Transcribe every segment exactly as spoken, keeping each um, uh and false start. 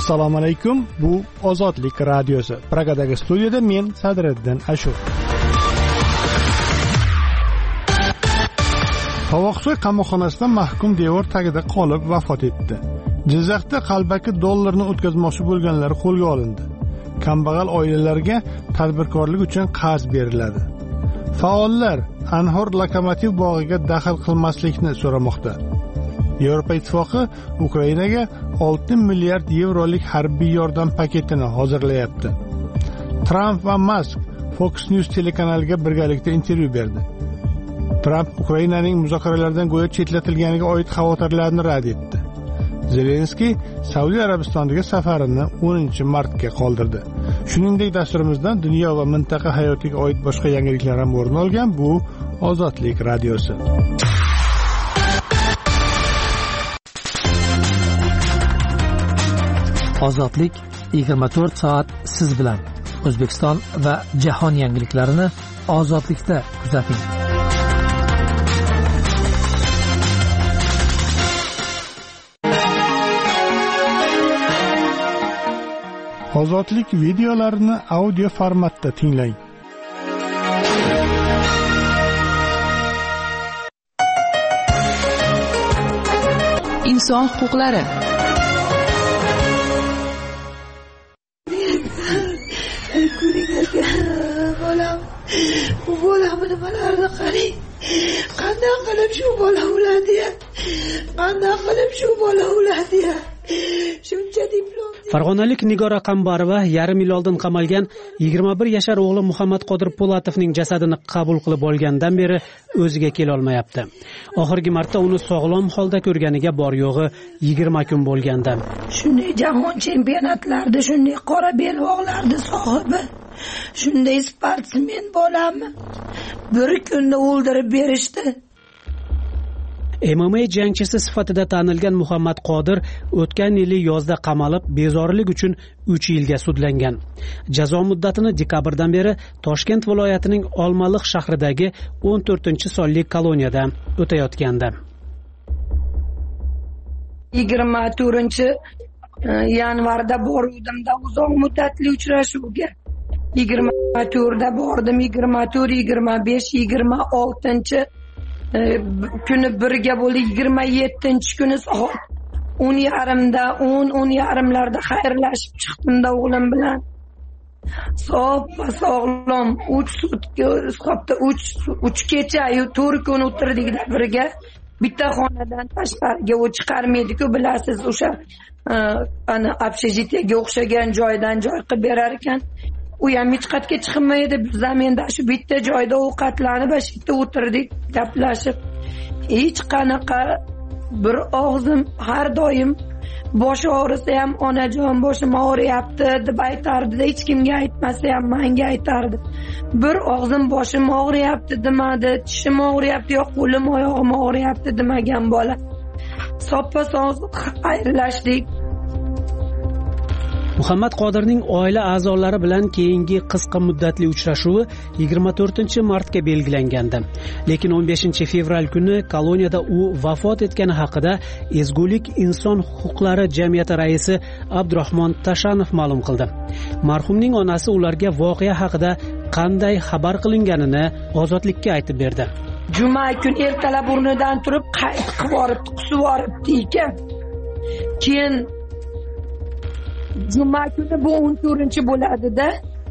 Assalomu alaykum. Bu Ozodlik radiosi. Pragadagi studiyada men Sadriddin Ashur. Tovoqsoy qamoqxonasida mahkum devor tagida qolib vafot etdi. Jizzaxda qalbaki dollarni o'tkazmoqchi bo'lganlar qo'lga olindi. Kambag'al oilalarga tadbirkorlik uchun qarz beriladi. Faollar Anhor lokomotiv bog'iga daxl qilmaslikni so'ramoqda. Yevropa Ittifoqi Ukrainaga olti milliard yevrolik harbiy yordam paketini hozirlayapti. Trump va Musk Fox News telekanaliga birgalikda intervyu berdi. Trump Ukrainaning muzokaralardan go'yo chetlatilganiga oid xavotirlarni rad etdi. Zelenskiy Saudiya Arabistoniga safarini o'ninchi martga qoldirdi. Shuningdek, dasturimizdan dunyo va mintaqa hayotiga oid boshqa yangiliklar ham o'rin olgan. Bu Ozodlik radiosi. Ozodlik yigirma to'rt soat siz bilan. O'zbekiston va jahon yangiliklarini Ozodlikda kuzating. Ozodlik videolarini audio formatda tinglang. Inson huquqlari. Bolam, bu bolamni nimalarni qarang. Qanday qilib shu bola o'ladi? Qanday qilib shu bola o'ladi? Shuncha diplom. Farg'onalik Nigora Qambarova yarim yil oldin qamalgan yigirma bir yashar o'g'li Muhammad Qodir Polatovning jasadini qabul qilib olgandan beri o'ziga kela olmayapti. Oxirgi marta uni sog'lom holda ko'rganiga bor yo'g'i yigirma kun bo'lganda. Shunday jahon chempionatlarida shunday qora belbog'larni sohibi, shunday sportsmen bolamni bir kunda o'ldirib berishdi. M M A jangchisi sifatida tanilgan Muhammad Qodir o'tgan yili yozda qamalib, bezorilik uchun uch yilga sudlangan. Jazo muddatini dekabrdan beri Toshkent viloyatining Olmaliq shahridagi o'n to'rtinchi sonli koloniyada o'tayotgandi. yigirma to'rtinchi yanvarda boruvdimda uzoq muddatli uchrashuvga. yigirma to'rtda bordim, yigirma to'rt, yigirma besh, yigirma oltinchi kuni birga bo'ldi. yigirma yettinchi kuni soat o'n yarimda, o'n o'n yarimlarda xayrlashib chiqdimda o'g'lim bilan. Sog' va sog'lom uch sutka, hisobda uch kecha, to'rt kun o'tirdikda birga. Bitta xonadan tashqariga u chiqarmaydi-ku, bilasiz, o'sha ana общежитиеga o'xshagan joydan joy qilib berar ekan. U ham hech qayerga chiqmaydi. Biz ham endi shu bitta joyda ovqatlanib, shu yerda o'tirdik, gaplashib. Hech qanaqa bir og'zim har doim bosh og'risa ham onajon boshim og'riyapti deb aytardi. Hech kimga aytmasa ham menga aytardi. Bir og'zim boshim og'riyapti demadi, tishim og'riyapti yo qo'lim oyog'im og'riyapti demagan bola. Soppa sog'liq xayrlashdik. Muhammad Qodirning oila a'zolari bilan keyingi qisqa muddatli uchrashuvi yigirma to'rtinchi martga belgilangandi. Lekin o'n beshinchi fevral kuni koloniyada u vafot etgani haqida Ezgulik inson huquqlari jamiyati raisi Abdurahmon Tashanov ma'lum qildi. Marhumning onasi ularga voqea haqida qanday xabar qilinganini Ozodlikka aytib berdi. Juma kun ertalab o'rnidan turib qayd qilib boribdi, qusib boribdi ekan. Keyin Juma kuni bu o'n to'rtinchi bo'ladi-da.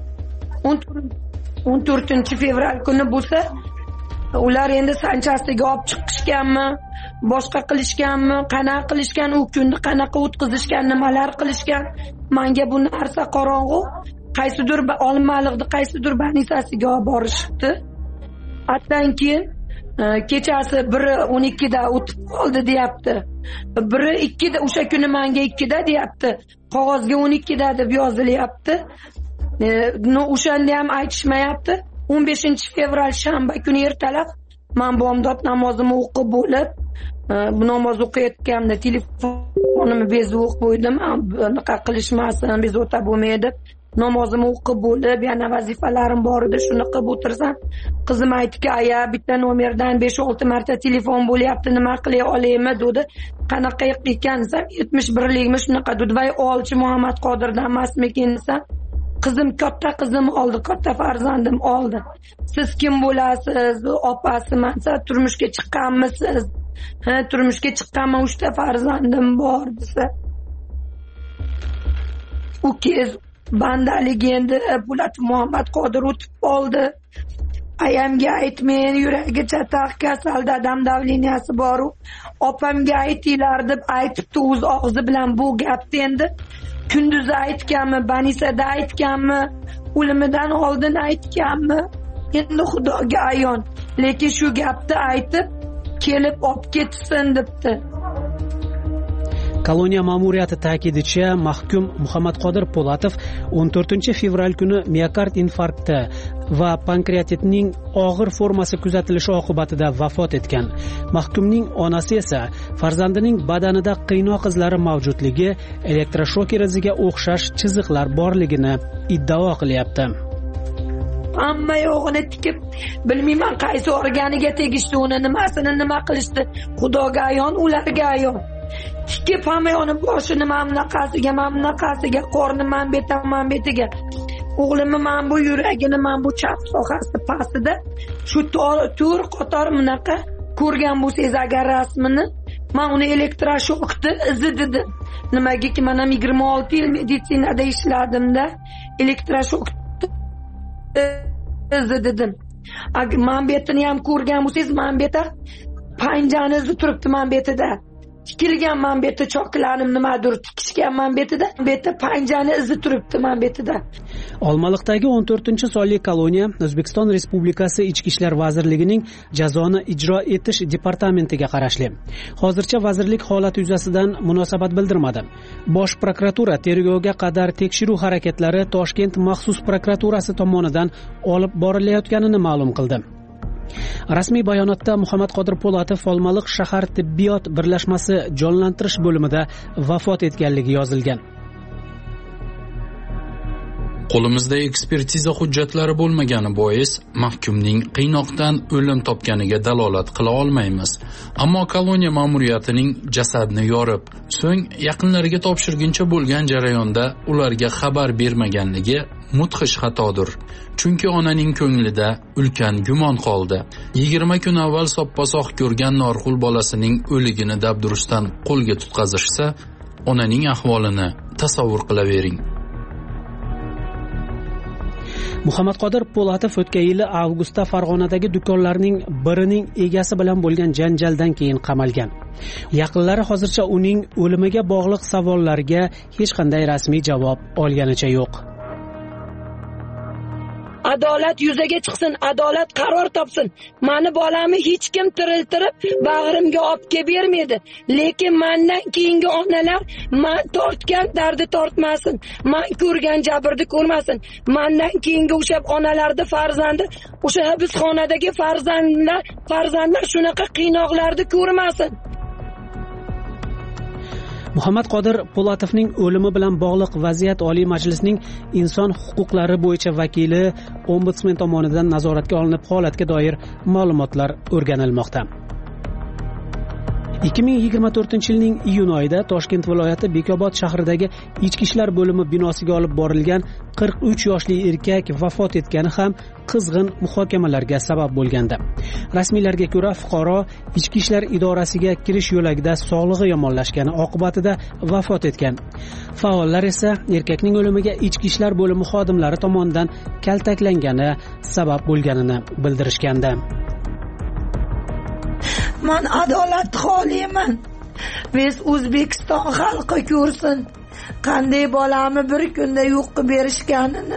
o'n to'rtinchi fevral kuni bo'lsa, ular endi sanchasiga olib chiqishganmi, boshqa qilishganmi, qanaqa qilishgan, u kunni qanaqa o'tkazishgan, nimalar qilishgan, menga bu narsa qorong'u. Qaysidir Olmaliqda qaysidir banisasiga olib borishibdi. Atdan keyin kechasi biri o'n ikkida o'tib qoldi deyapti. Biri ikkida, o'sha kuni menga ikkida deyapti. Qog'ozga o'n ikkida deb yozilyapti. No, o'shanda ham aytishmayapti. o'n beshinchi fevral shanba kuni ertalab men bomdod namozimni o'qib bo'lib, bu namoz o'qiyotganimda telefonimni bezib o'qib qo'ydim. Bunaqa qilishmasin, bezovta bo'lmaydi. namozimni o'qib bo'lib yana vazifalarim bor edi, shuni qilib o'tirsam qizim aytdiki, aya bitta nomerdan besh olti marta telefon bo'lyapti, nima qilay olaymi dedi. Qanaqa ekan desam yetmish birlikmi shunaqa dedi. Voy olchi Muhammad Qodirdan emasmikin desam, qizim katta qizim oldi, katta farzandim oldi. Siz kim bo'lasiz? Opasiman. Siz turmushga chiqqanmisiz? Ha, turmushga chiqqanman, uchta farzandim bor desa. U kez bandalik endi Bulat Muhammad Qodir o'tib oldi. Ayamga aytmen, yuragi chataq, kasal, dadam davliniyasi bor. Opamga aytinglar deb aytibdi o'z og'zi bilan bu gapni endi. Kunduz aytganmi, Banisada aytganmi, o'limidan oldin aytganmi? Endi Xudoga ayon. Lekin shu gapni aytib, kelib olib ketsin debdi. Koloniya ma'muriyati ta'kidicha, mahkum Muhammad Qodir Po'latov o'n to'rtinchi fevral kuni miokard infarkti va pankreatitning og'ir formasi kuzatilishi oqibatida vafot etgan. Mahkumning onasi esa farzandining badanida qiynoq izlari mavjudligi, elektroshoker iziga o'xshash chiziqlar borligini iddao qilyapti. Hamma yo'g'ini tikib, bilmayman qaysi organiga tegishdi, uni nimasini nima qilishdi. Xudoga ayon, ularga ayon. Tikib hamma yoni boshini mamnaqasiga, mamnaqasiga, qorni man betam, man betiga. O'g'limni man bu yuragini, man bu chap sohasi pastida shu to'r qator bunaqa ko'rgan bo'lsangiz agar rasmini, men uni elektroshokni izi dedim. Nimagaki men ham yigirma olti yil meditsinada ishladimda, elektroshok izi dedim. Man betini ham ko'rgan bo'lsangiz, man beta panjani izi turibdi man betida. Tikilgan man beti choklarim nimadir tikishgan man betida, beti panjani izi turibdi man betida. Olmaliqdagi o'n to'rtinchi sonli koloniya O'zbekiston Respublikasi Ichki ishlar vazirligining jazoni ijro etish departamentiga qarashli. Hozircha vazirlik holat yuzasidan munosabat bildirmadi. Bosh prokuratura tergovga qadar tekshiruv harakatlari Toshkent maxsus prokuraturasi tomonidan olib borilayotganini ma'lum qildi. Rasmiy bayonotda Muhammad Qodir Po'latov Olmaliq shahar tibbiyot birlashmasi jonlantirish bo'limida vafot etganligi yozilgan. Qo'limizda ekspertiza hujjatlari bo'lmagani bois mahkumning qiynoqdan o'lim topganiga dalolat qila olmaymiz. Ammo koloniya ma'muriyatining jasadni yorib, so'ng yaqinlariga topshirguncha bo'lgan jarayonda ularga xabar bermaganligi mudhish xatodir. Chunki onaning ko'nglida ulkan gumon qoldi. yigirma kun avval soppasoq ko'rgan Norxul bolasining o'ligini dabdurustdan qo'lga tutqazishsa, onaning ahvolini tasavvur qilavering. Muhammad Qodir Po'latov o'tgan yili avgustda Farg'onadagi do'konlarning birining egasi bilan bo'lgan janjaldan keyin qamalgan. Yaqinlari hozircha uning o'limiga bog'liq savollarga hech qanday rasmiy javob olganicha yo'q. Adolat yuzaga chiqsin, adolat qaror topsin. Meni bolamni hech kim tiriltirib bag'rimga olib kelib bermaydi. Lekin mendan keyingi onalar men tortgan dardi tortmasin, men ko'rgan jabrni ko'rmasin. Mendan keyingi o'sha onalarning farzandi, o'sha hibsxonadagi farzandlar, farzandlar shunaqa qiynoqlarni ko'rmasin. Muhammad Qodir Po'latovning o'limi bilan bog'liq vaziyat Oliy Majlisning inson huquqlari bo'yicha vakili ombudsman tomonidan nazoratga olinib, holatga doir ma'lumotlar o'rganilmoqda. ikki ming yigirma to'rtinchi yilning iyun oyida Toshkent viloyati Bekobod shahridagi Ichki ishlar bo'limi binosiga olib borilgan qirq uch yoshli erkak vafot etgani ham qizg'in muhokamalarga sabab bo'lgandi. Rasmiylarga ko'ra, fuqaro Ichki ishlar idorasiga kirish yo'lagida sog'lig'i yomonlashgani oqibatida vafot etgan. Faollar esa erkakning o'limiga Ichki ishlar bo'limi xodimlari tomonidan kaltaklangani sabab bo'lganini bildirishgandi. Men adolat xohlayman. Biz O'zbekiston xalqi ko'rsin qanday bolamni bir kunda yo'q qilib berishganini.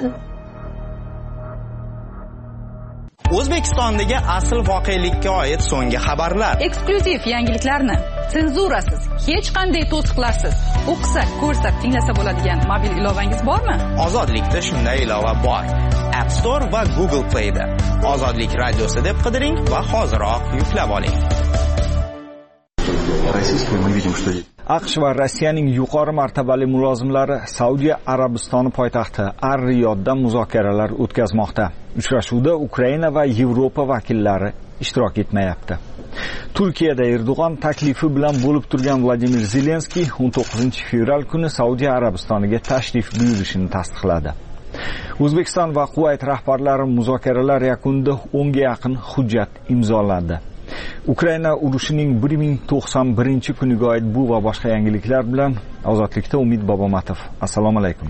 O'zbekistondagi asl voqelikka oid so'nggi xabarlar. Eksklyuziv yangiliklarni senzurasiz, hech qanday to'siqlarsiz o'qisa, ko'rsa, tinglasa bo'ladigan mobil ilovangiz bormi? Ozodlikda shunday ilova bor. App Store va Google Play da. Ozodlik radiosi deb qidiring va hoziroq yuklab oling. aqsh va Rossiyaning yuqori martabali mulozimlari Saudiya Arabistoni poytaxti Ar-Riyodda muzokaralar o'tkazmoqda. Uchrashuvda Ukraina va Yevropa vakillari ishtirok etmayapti. Turkiyada Erdo'g'on taklifi bilan bo'lib turgan Vladimir Zelenskiy o'n to'qqizinchi fevral kuni Saudiya Arabistoniga tashrif buyurishini tasdiqladi. O'zbekiston va Kuvayt rahbarlari muzokaralar yakunida o'nga yaqin hujjat imzoladi. Ukraina urushining bir ming to'qson birinchi kuniga oid bu va boshqa yangiliklar bilan Ozodlikda Umid Bobomatov. Assalomu alaykum.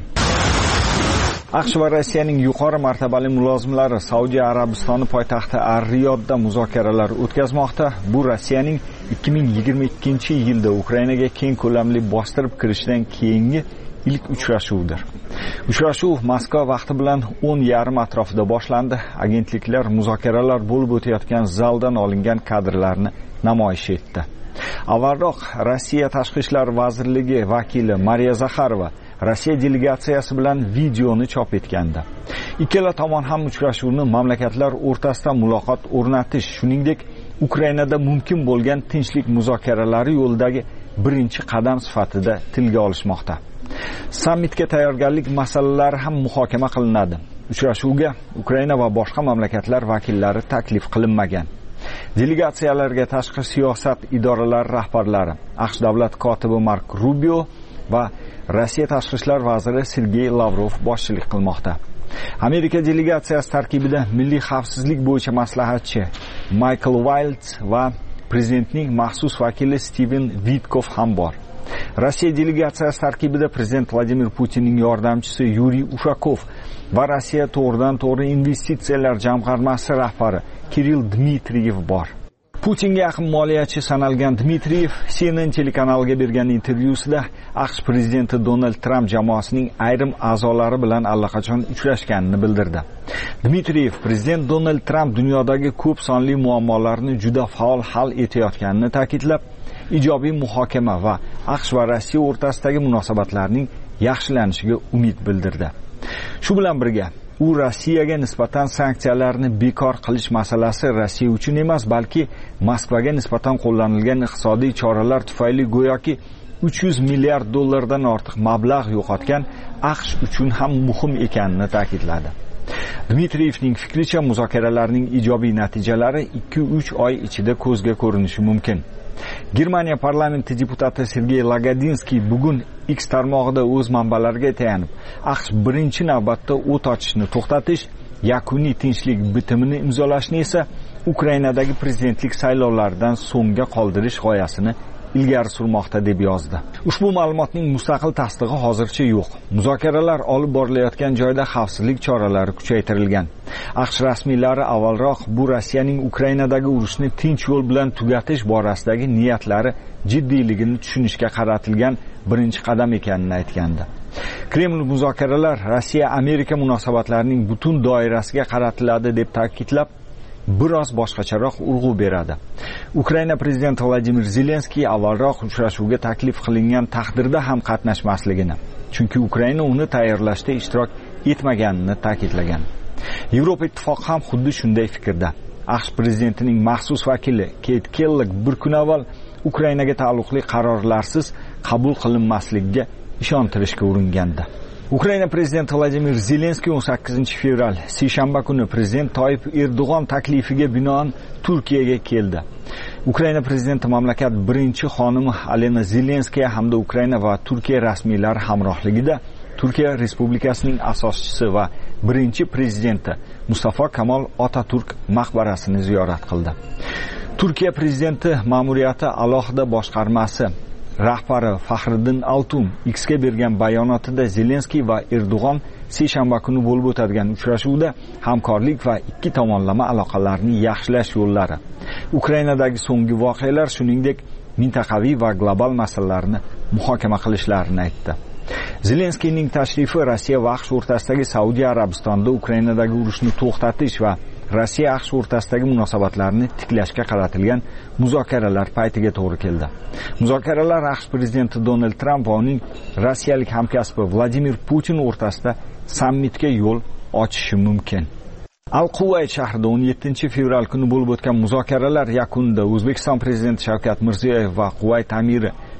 aqsh va Rossiyaning yuqori martabali mulozimlari Saudiya Arabistoni poytaxti Ar-Riyodda muzokaralar o'tkazmoqda. Bu Rossiyaning ikki ming yigirma ikkinchi yilda Ukrainaga keng ko'lamli bostirib kirishidan keyingi ilk uchrashuvdir. Uchrashuv Moskva vaqti bilan o'n yarim atrofida boshlandi. Agentliklar muzokaralar bo'lib o'tayotgan zaldan olingan kadrlarni namoyish etdi. Avvalroq Rossiya Tashqi ishlar vazirligi vakili Mariya Zakharova Rossiya delegatsiyasi bilan videoni chop etgandi. Ikkala tomon ham uchrashuvni mamlakatlar o'rtasida muloqot o'rnatish, shuningdek, Ukrainada mumkin bo'lgan tinchlik muzokaralari yo'lidagi birinchi qadam sifatida tilga olishmoqda. Sammitga tayyorgarlik masalalari ham muhokama qilinadi. Uchrashuvga Ukraina va boshqa mamlakatlar vakillari taklif qilinmagan. Delegatsiyalarga tashqi siyosat idoralari rahbarlari, aqsh davlat kotibi Mark Rubio va Rossiya tashqi ishlar vaziri Sergey Lavrov boshchilik qilmoqda. Amerika delegatsiyasi tarkibida milliy xavfsizlik bo'yicha maslahatchi Michael Waltz va prezidentning maxsus vakili Steven Witkov ham bor. Rossiya delegatsiyasi tarkibida prezident Vladimir Putinning yordamchisi Yuriy Ushakov va Rossiya to'g'ridan-to'g'ri investitsiyalar jamg'armasi rahbari Kirill Dmitriyev bor. Putinga yaqin moliyachi sanalgan Dmitriyev C N N telekanaliga bergan intervyusida aqsh prezidenti Donald Trump jamoasining ayrim a'zolari bilan allaqachon uchrashganini bildirdi. Dmitriyev prezident Donald Trump dunyodagi ko'p sonli muammolarni juda faol hal etayotganini ta'kidlab, ijobiy muhokama va aqsh va Rossiya o'rtasidagi munosabatlarning yaxshilanishiga umid bildirdi. Shu bilan birga u Rossiyaga nisbatan sanksiyalarni bekor qilish masalasi Rossiya uchun emas, balki Moskvaga nisbatan qo'llanilgan iqtisodiy choralar tufayli go'yoki uch yuz milliard dollardan ortiq mablag' yo'qotgan aqsh uchun ham muhim ekanini ta'kidladi. Dmitriyevning fikricha, muzokaralarning ijobiy natijalari ikki uch oy ichida ko'zga ko'rinishi mumkin. Germaniya parlamenti deputati Sergey Lagodinskiy bugun X tarmog'ida o'z manbalariga tayanib, aqsh birinchi navbatda o't ochishni to'xtatish, yakuniy tinchlik bitimini imzolashni esa Ukrainadagi prezidentlik saylovlaridan so'ngga qoldirish g'oyasini ilgari surmoqda deb yozdi. Ushbu ma'lumotning mustaqil tasdig'i hozircha yo'q. Muzokaralar olib borilayotgan joyda xavfsizlik choralari kuchaytirilgan. Aqsh rasmiylari avvalroq bu Rossiyaning Ukrainadagi urushni tinch yo'l bilan tugatish borasidagi niyatlari jiddiyligini tushunishga qaratilgan birinchi qadam ekanini aytgandi. Kreml muzokaralar Rossiya-Amerika munosabatlarining butun doirasiga qaratiladi deb ta'kidlab, biroz boshqacharoq urg'u beradi. Ukraina prezidenti Vladimir Zelenskiy avvalroq uchrashuvga taklif qilingan taqdirda ham qatnashmasligini, chunki Ukraina uni tayyorlashda ishtirok etmaganini ta'kidlagan. Yevropa ittifoqi ham xuddi shunday fikrda. aqsh prezidentining maxsus vakili Kate Kellogg bir kun avval Ukrainaga taalluqli qarorlarsiz qabul qilinmasligiga ishontirishga uringandi. Ukraina prezidenti Vladimir Zelenskiy o'n sakkizinchi fevral seshanba kuni prezident Toyib Erdo'g'on taklifiga binoan Turkiyaga keldi. Ukraina prezidenti mamlakat birinchi xonimi Alena Zelenskaya hamda Ukraina va Turkiya rasmiylari hamrohligida Turkiya Respublikasining asoschisi va birinchi prezidenti Mustafa Kemal Atatürk maqbarasini ziyorat qildi. Turkiya prezidenti ma'muriyati alohida boshqarmasi rahbari Faxriddin Altun X ga bergan bayonotida Zelenskiy va Erdo'g'on seshanba kuni bo'lib o'tadigan uchrashuvda hamkorlik va ikki tomonlama aloqalarni yaxshilash yo'llari, Ukrainadagi so'nggi voqealar, shuningdek mintaqaviy va global masalalarni muhokama qilishlarini aytdi. Zelenskiyning tashrifi Rossiya va aqsh o'rtasidagi Saudiya Arabistonda Ukrainadagi urushni to'xtatish va Rossiya aqsh o'rtasidagi munosabatlarni tiklashga qaratilgan muzokaralar paytiga to'g'ri keldi. Muzokaralar aqsh prezidenti Donald Trump va uning rossiyalik hamkasbi Vladimir Putin o'rtasida sammitga yo'l ochishi mumkin. Al-Quvayt shahrida o'n yettinchi fevral kuni bo'lib o'tgan muzokaralar yakunida O'zbekiston prezidenti Shavkat Mirziyoyev va Quvayt amiri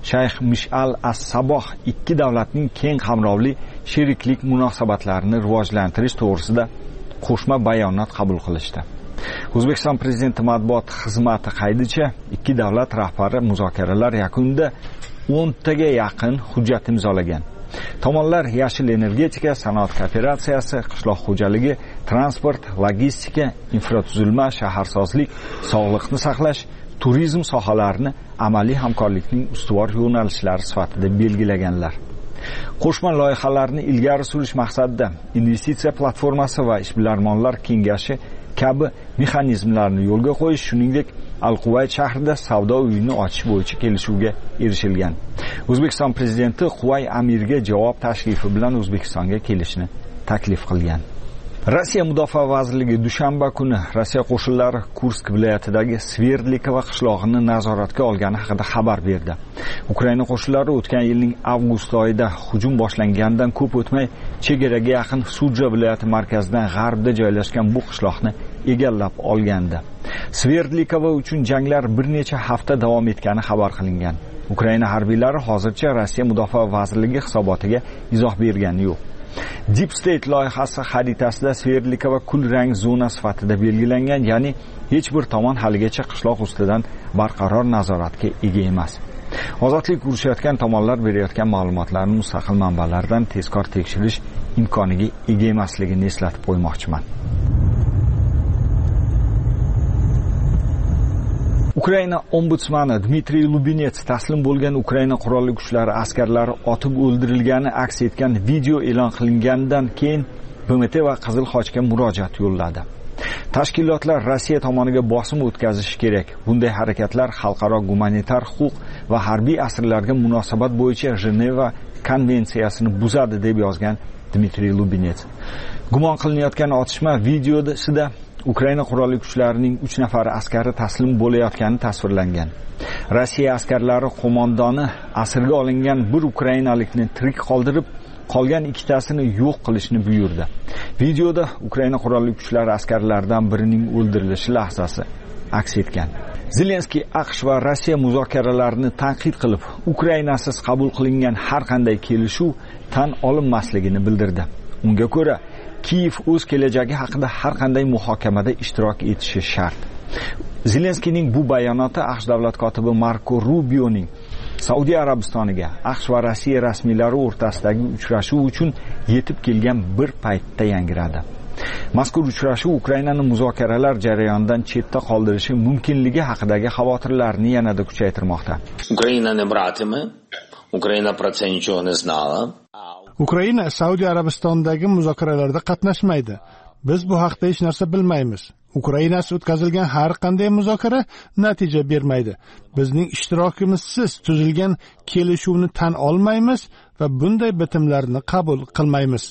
Shayx Mish'al as-Saboh ikki davlatning keng qamrovli sheriklik munosabatlarini rivojlantirish to'g'risida qo'shma bayonot qabul qilishdi. O'zbekiston Prezidenti matbuot xizmati qaydicha, ikki davlat rahbari muzokaralar yakunida o'ntaga yaqin hujjat imzolagan. Tomonlar yashil energetika, sanoat kooperatsiyasi, qishloq xo'jaligi, transport, logistika, infratuzilma, shaharsozlik, sog'liqni saqlash, turizm sohalarini amaliy hamkorlikning ustuvor yo'nalishlari sifatida belgilaganlar. Qo'shma loyihalarni ilgari surish maqsadida investitsiya platformasi va ishbilarmonlar kengashi kabi mexanizmlarni yo'lga qo'yish, shuningdek Al-Quvayt shahrida savdo uyini ochish bo'yicha kelishuvga erishilgan. O'zbekiston prezidenti Quvay amiriga javob tashrifi bilan O'zbekistonga kelishni taklif qilgan. Rossiya Mudofaa vazirligi dushanba kuni Rossiya qo'shinlari Kursk viloyatidagi Sverdlikova qishlog'ini nazoratga olgani haqida xabar berdi. Ukraina qo'shinlari o'tgan yilning avgust oyida hujum boshlanganidan ko'p o'tmay chegaraga yaqin Sudja viloyati markazidan g'arbda joylashgan bu qishloqni egallab olgandi. Sverdlikova uchun janglar bir necha hafta davom etgani xabar qilingan. Ukraina harbiylari hozircha Rossiya Mudofaa vazirligi hisobotiga izoh bergani yo'q. Deep State loyihasi xaritasida Sverdlikova kul rang zona sifatida belgilangan, ya'ni hech bir tomon haligacha qishloq ustidan barqaror nazoratga ega emas. Ozodlik urushayotgan tomonlar berayotgan ma'lumotlarni mustaqil manbalardan tezkor tekshirish imkoniga ega emasligini eslatib qo'ymoqchiman. Ukraina ombudsmani Dmitriy Lubinets taslim bo'lgan Ukraina qurolli kuchlari askarlari otib o'ldirilgani aks etgan video e'lon qilinganidan keyin B M T va Qizil Xochga murojaat yo'lladi. Tashkilotlar Rossiya tomoniga bosim o'tkazishi kerak. Bunday harakatlar xalqaro gumanitar huquq va harbiy asirlarga munosabat bo'yicha Jeneva konvensiyasini buzadi deb yozgan Dmitriy Lubinets. Gumon qilinayotgan otishma videosida Ukraina qurolli kuchlarining uch nafar askari taslim bo'layotgani tasvirlangan. Rossiya askarlari qo'mondoni asirga olingan bir ukrainalikni tirik qoldirib, qolgan ikkitasini yo'q qilishni buyurdi. Videoda Ukraina qurolli kuchlari askarlaridan birining o'ldirilishi lahzasi aks etgan. Zelenskiy AQSh va Rossiya muzokaralarini tanqid qilib, Ukrainasiz qabul qilingan har qanday kelishuv tan olinmasligini bildirdi. Unga ko'ra, Kiyev o'z kelajagi haqida har qanday muhokamada ishtirok etishi shart. Zelenskiyning bu bayonoti AQSh davlat kotibi Marko Rubioning Saudiya Arabistoniga AQSh va Rossiya rasmiylari o'rtasidagi uchrashuv uchun yetib kelgan bir paytda yangiradi. Mazkur uchrashuv Ukrainani muzokaralar jarayonidan chetda qoldirishi mumkinligi haqidagi xavotirlarni yanada kuchaytirmoqda. Ukraina ne bratimi, Ukraina про це нічого не знала. Ukraina Saudiya Arabistondagi muzokaralarda qatnashmaydi. Biz bu haqda hech narsa bilmaymiz. Ukrainasiz o'tkazilgan har qanday muzokara natija bermaydi. Bizning ishtirokimizsiz tuzilgan kelishuvni tan olmaymiz va bunday bitimlarni qabul qilmaymiz.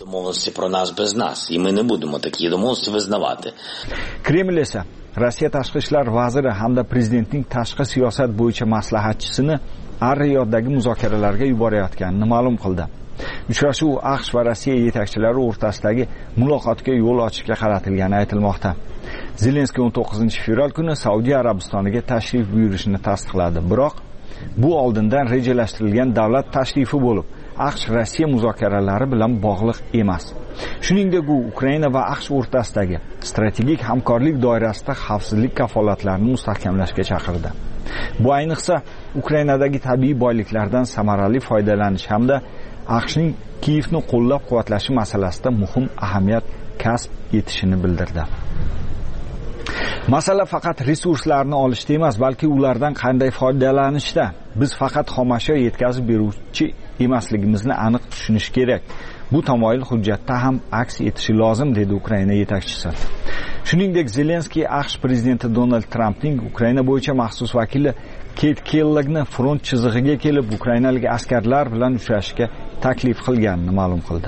Kreml esa Rossiya tashqi ishlar vaziri hamda prezidentning tashqi siyosat bo'yicha maslahatchisini Ar-Riyoddagi muzokaralarga yuborayotganini ma'lum qildi. Uchrashuv AQSh va Rossiya yetakchilari o'rtasidagi muloqotga yo'l ochishga qaratilgani aytilmoqda. Zelenskiy o'n to'qqizinchi fevral kuni Saudiya Arabistoniga tashrif buyurishini tasdiqladi. Biroq bu oldindan rejalashtirilgan davlat tashrifi bo'lib, AQSh Rossiya muzokaralari bilan bog'liq emas. Shuningdek, u Ukraina va AQSh o'rtasidagi strategik hamkorlik doirasida xavfsizlik kafolatlarini mustahkamlashga chaqirdi. Bu ayniqsa Ukrainadagi tabiiy boyliklardan samarali foydalanish hamda AQShning Kiyevni qo'llab-quvvatlashi masalasida muhim ahamiyat kasb etishini bildirdi. Masala faqat resurslarni olishda emas, balki ulardan qanday foydalanishda. Biz faqat xomashyo yetkazib beruvchi emasligimizni aniq tushunish kerak. Bu tamoyil hujjatda ham aks etishi lozim, dedi Ukraina yetakchisi. Shuningdek, Zelenskiy AQSh prezidenti Donald Trampning Ukraina bo'yicha maxsus vakili Keyt Kellogni front chizig'iga kelib, ukrainalik askarlar bilan uchrashishga taklif qilganini ma'lum qildi.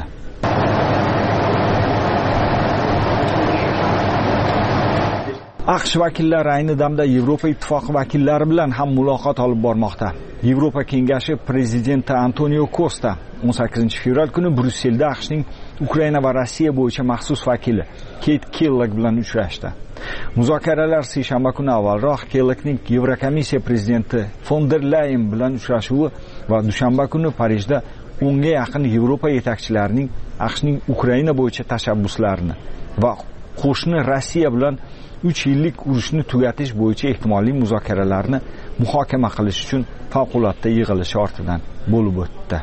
AQSh vakillari ayni damda Yevropa ittifoqi vakillari bilan ham muloqot olib bormoqda. Yevropa kengashi prezidenti Antonio Costa o'n sakkizinchi fevral kuni Bryusselda AQShning Ukraina va Rossiya bo'yicha maxsus vakili Keyt Kellogg bilan uchrashdi. Muzokaralar seshanba kuni avvalroq Kelloggning Yevrokomissiya prezidenti von der Leyen bilan uchrashuvi va dushanba kuni Parijda o'nga yaqin Yevropa yetakchilarining AQShning Ukraina bo'yicha tashabbuslarini va qo'shni Rossiya bilan uch yillik urushni tugatish bo'yicha ehtimoliy muzokaralarni muhokama qilish uchun favqulodda yig'ilish ortidan bo'lib o'tdi.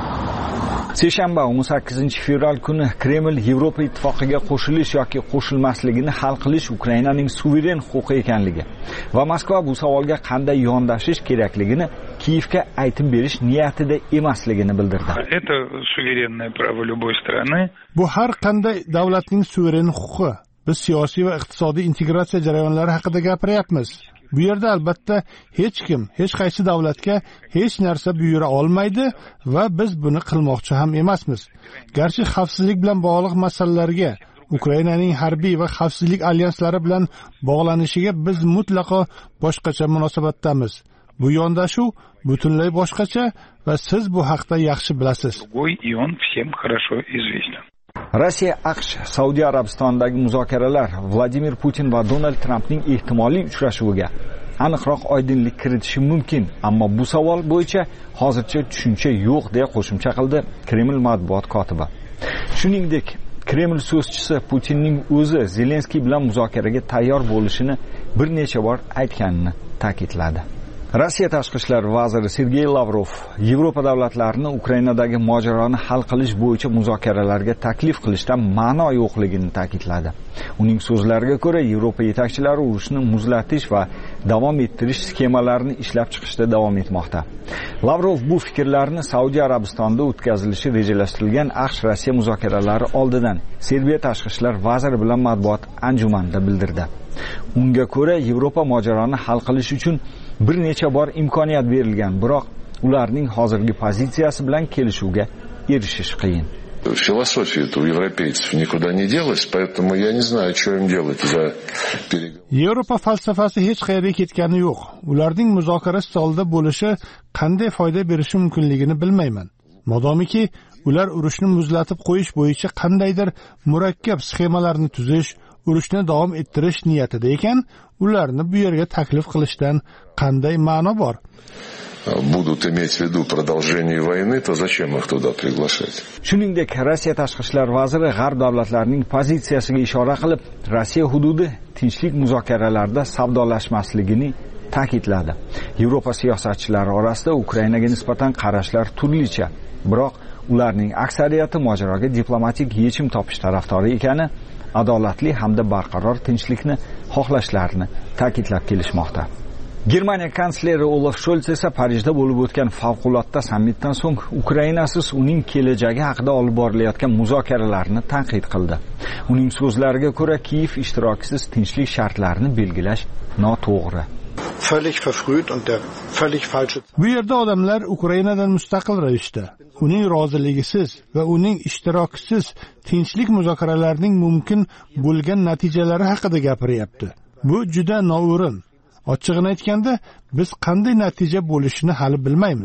Seshanba o'n sakkizinchi fevral kuni Kreml Yevropa ittifoqiga qo'shilish yoki qo'shilmasligini hal qilish Ukrainaning suveren huquqi ekanligi va Moskva bu savolga qanday yondashish kerakligini Kiyevga aytib berish niyatida emasligini bildirdi. Это суверенное право любой страны. Bu har qanday davlatning suveren huquqi. Biz siyosiy va iqtisodiy integratsiya jarayonlari haqida gapiryapmiz. Bu yerda albatta hech kim, hech qaysi davlatga hech narsa buyura olmaydi va biz buni qilmoqchi ham emasmiz. Garchi xavfsizlik bilan bog'liq masalalarga, Ukrainaning harbiy va xavfsizlik alyanslari bilan bog'lanishiga biz mutlaqo boshqacha munosabatdamiz. Bu yondashuv butunlay boshqacha va siz bu haqda yaxshi bilasiz. И он всем хорошо известен. Rossiya AQSh Saudiya Arabistonidagi muzokaralar Vladimir Putin va Donald Trampning ehtimoliy uchrashuviga aniqroq oydinlik kiritishi mumkin, ammo bu savol bo'yicha hozircha tushuncha yo'q deya qo'shimcha qildi Kreml matbuot kotibi. Shuningdek, Kreml so'zchisi Putinning o'zi Zelenskiy bilan muzokaraga tayyor bo'lishini bir necha bor aytganini ta'kidladi. Rossiya tashqi ishlar vaziri Sergey Lavrov Yevropa davlatlarini Ukrainadagi mojaroni hal qilish bo'yicha muzokaralarga taklif qilishdan ma'no yo'qligini ta'kidladi. Uning so'zlariga ko'ra, Yevropa yetakchilari urushni muzlatish va davom ettirish sxemalarini ishlab chiqishda davom etmoqda. Lavrov bu fikrlarni Saudiya Arabistonida o'tkazilishi rejalashtirilgan AQSh-Rossiya muzokaralari oldidan Serbiya tashqi ishlar vaziri bilan matbuot anjumanida bildirdi. Unga ko'ra, Yevropa mojaroni hal qilish uchun bir necha bor imkoniyat berilgan, biroq ularning hozirgi pozitsiyasi bilan kelishuvga erishish qiyin. Философия-то у европейцев никуда не делась, поэтому я не знаю, что им делать за переговоры. Yevropa falsafasi hech qayerga ketgani yo'q. Ularning muzokara stolida bo'lishi qanday foyda berishi mumkinligini bilmayman. Modomiki ular urushni muzlatib qo'yish bo'yicha qandaydir murakkab sxemalarni tuzish, urushni davom ettirish niyatida ekan, ularni bu yerga taklif qilishdan qanday ma'no bor? Будут иметь в виду продолжение войны, то зачем их туда приглашать? Shuningdek, Rossiya tashqi ishlar vaziri g'arb davlatlarining pozitsiyasiga ishora qilib, Rossiya hududi tinchlik muzokaralarida savdolashmasligini ta'kidladi. Yevropa siyosatchilari orasida Ukrainaga nisbatan qarashlar turlicha, biroq ularning aksariyati mojaroga diplomatik yechim topish tarafdori ekani, adolatli hamda barqaror tinchlikni xohlashlarini ta'kidlab kelishmoqda. Germaniya kansleri Olaf Scholz esa Parijda bo'lib o'tgan favqulodda sammitdan so'ng Ukrainasiz uning kelajagi haqida olib borilayotgan muzokaralarni tanqid qildi. Uning so'zlariga ko'ra, Kiyev ishtirokisiz tinchlik shartlarini belgilash noto'g'ri. Bu yerda odamlar Ukrainadan mustaqil ravishda, uning roziligisiz va uning ishtirokisiz tinchlik muzokaralarining mumkin bo'lgan natijalari haqida gapiryapti. Bu juda noo'rin. Ochig'ini aytganda, biz qanday natija bo'lishini hali bilmaymiz.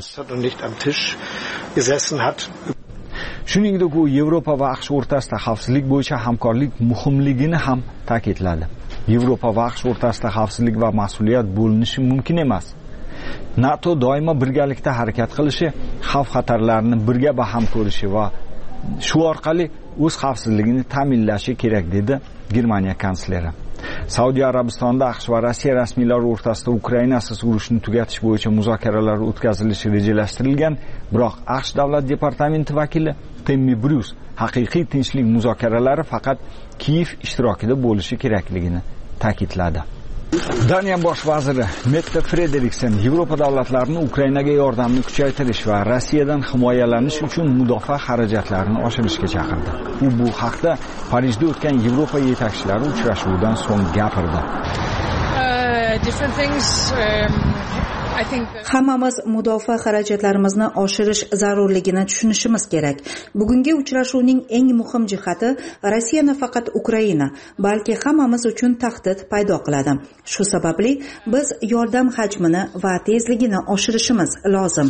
Shuningdek, u Yevropa va AQSh o'rtasida xavfsizlik bo'yicha hamkorlik muhimligini ham ta'kidladi. Yevropa va AQSh o'rtasida xavfsizlik va mas'uliyat bo'linishi mumkin emas. NATO doimo birgalikda harakat qilishi, xavf-xatarlarni birga baham ko'rishi va shu orqali o'z xavfsizligini ta'minlashi kerak, dedi Germaniya kansleri. Saudiya Arabistonida AQSh va Rossiya rasmiylari o'rtasida Ukrainasiz urushni tugatish bo'yicha muzokaralar o'tkazilishi rejalashtirilgan, biroq AQSh davlat departamenti vakili Timmy Bruce haqiqiy tinchlik muzokaralari faqat Kiyev ishtirokida bo'lishi kerakligini ta'kidladi. Daniya bosh vaziri Mette Frederiksen Yevropa davlatlarini Ukrainaga yordamni kuchaytirish va Rossiyadan himoyalanish uchun mudofaa xarajatlarini oshirishga chaqirdi. U bu haqda Parijda o'tgan Yevropa yetakchilari uchrashuvidan so'ng gapirdi. Uh, different things um, Hammamiz mudofaa xarajatlarimizni oshirish zarurligini tushunishimiz kerak. Bugungi uchrashuvning eng muhim jihati Rossiya nafaqat Ukraina, balki hammamiz uchun tahdid paydo qiladi. Shu sababli biz yordam hajmini va tezligini oshirishimiz lozim.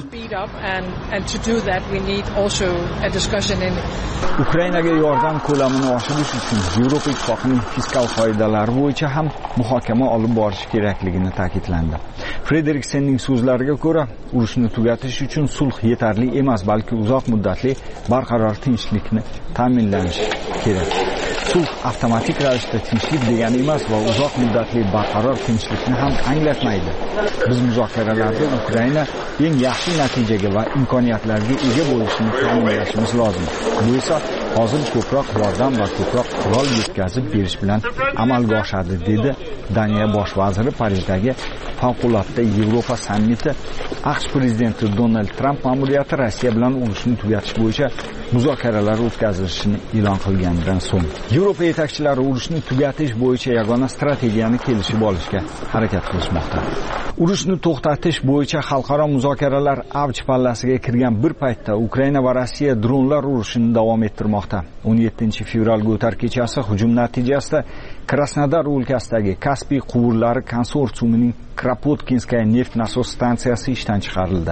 Ukrainaga yordam ko'lamini oshirish uchun Yevropa Ittifoqining fiskal qoidalari bo'yicha ham muhokama olib borish kerakligini ta'kidlandi. Frederiksenning so'zlariga ko'ra, urushni tugatish uchun sulh yetarli emas, balki uzoq muddatli barqaror tinchlikni ta'minlanishi kerak. Sulh avtomatik ravishda tinchlik degani emas va uzoq muddatli barqaror tinchlikni ham anglatmaydi. Biz muzokaralarda Ukraina eng yaxshi natijaga va imkoniyatlarga ega bo'lishini ta'minlashimiz lozim. Bu esa hozir ko'proq yordam va ko'proq qurol yetkazib berish bilan amalga oshadi, dedi Daniya bosh vaziri Parijdagi favqulodda Yevropa sammiti. AQSh prezidenti Donald Tramp ma'muriyati Rossiya bilan urushni tugatish bo'yicha muzokaralar o'tkazilishini e'lon qilganidan so'ng Yevropa yetakchilari urushni tugatish bo'yicha yagona strategiyani kelishib olishga harakat qilishmoqda. Urushni to'xtatish bo'yicha xalqaro muzokaralar avj pallasiga kirgan bir paytda Ukraina va Rossiya dronlar urushini davom ettirmoqda. o'n yettinchi fevralga o'tar kechasi hujum natijasida Krasnodar o'lkasidagi Kaspiy quvurlari konsorsiumining Kropotkinskaya neft nasos stansiyasi ishdan chiqarildi.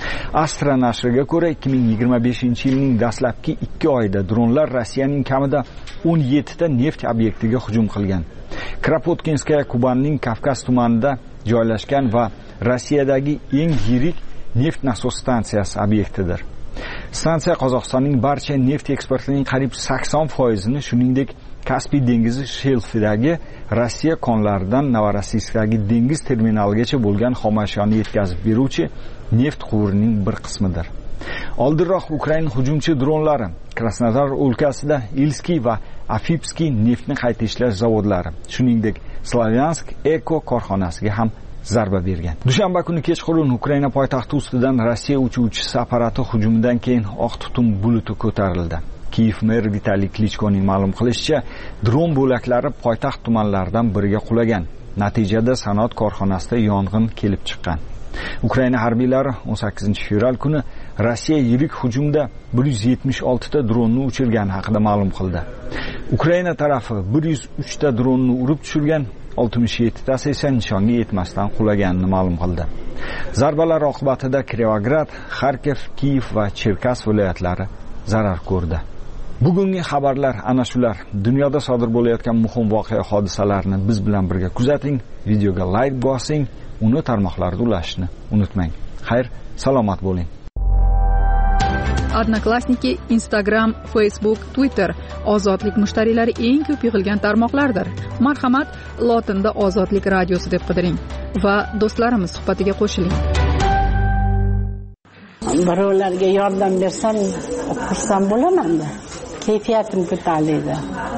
Astra nashriga ko'ra, ikki ming yigirma beshinchi yilning dastlabki ikki oyida dronlar Rossiyaning kamida o'n yettita neft obyektiga hujum qilgan. Kropotkinskaya Kubanning Kavkaz tumanida joylashgan va Rossiyadagi eng yirik neft nasos stansiyasi obyektidir. Stansiya Qozog'istonning barcha neft eksportining qariyb sakson foizini, shuningdek Kaspiy dengizi shelfidagi Rossiya konlaridan Novorossiyskdagi dengiz terminaligacha bo'lgan xomashiyoni yetkazib beruvchi neft quvurining bir qismidir. Oldinroq Ukraina hujumchi dronlari Krasnodar o'lkasida Ilskiy va Afipskiy neftni qayta ishlash zavodlari, shuningdek Slavyansk Eko korxonasiga ham zarba bergan. Dushanba kuni kechqurun Ukraina poytaxti ustidan Rossiya uchuvchisi apparati hujumidan keyin oq tutun buluti ko'tarildi. Kiyev meri Vitaliy Klichkoning ma'lum qilishicha, dron bo'laklari poytaxt tumanlaridan biriga qulagan. Natijada sanoat korxonasida yong'in kelib chiqqan. Ukraina harbiylari o'n sakkizinchi fevral kuni Rossiya yirik hujumda bir yuz yetmish oltita dronni uchirgani haqida ma'lum qildi. Ukraina tarafi bir yuz uchta dronni urib tushirgan, oltmish yettitasi esa nishonga yetmasdan qulaganini ma'lum qildi. Zarbalar oqibatida Kirovograd, Xarkov, Kiyev va Cherkas viloyatlari zarar ko'rdi. Bugungi xabarlar ana shular. Dunyoda sodir bo'layotgan muhim voqea hodisalarni biz bilan birga kuzating, videoga like bosing, uni tarmoqlarda ulashishni unutmang. Xayr, salomat bo'ling. Odnoklassniki, Instagram, Facebook, Twitter ozodlik mushtariylari eng ko'p yig'ilgan tarmoqlardir. Marhamat, lotinda Ozodlik radiosi deb qidiring va do'stlarimiz suhbatiga qo'shiling. Birovlarga yordam bersam, xursand bo'laman-da. Kayfiyatim ko'tariladi.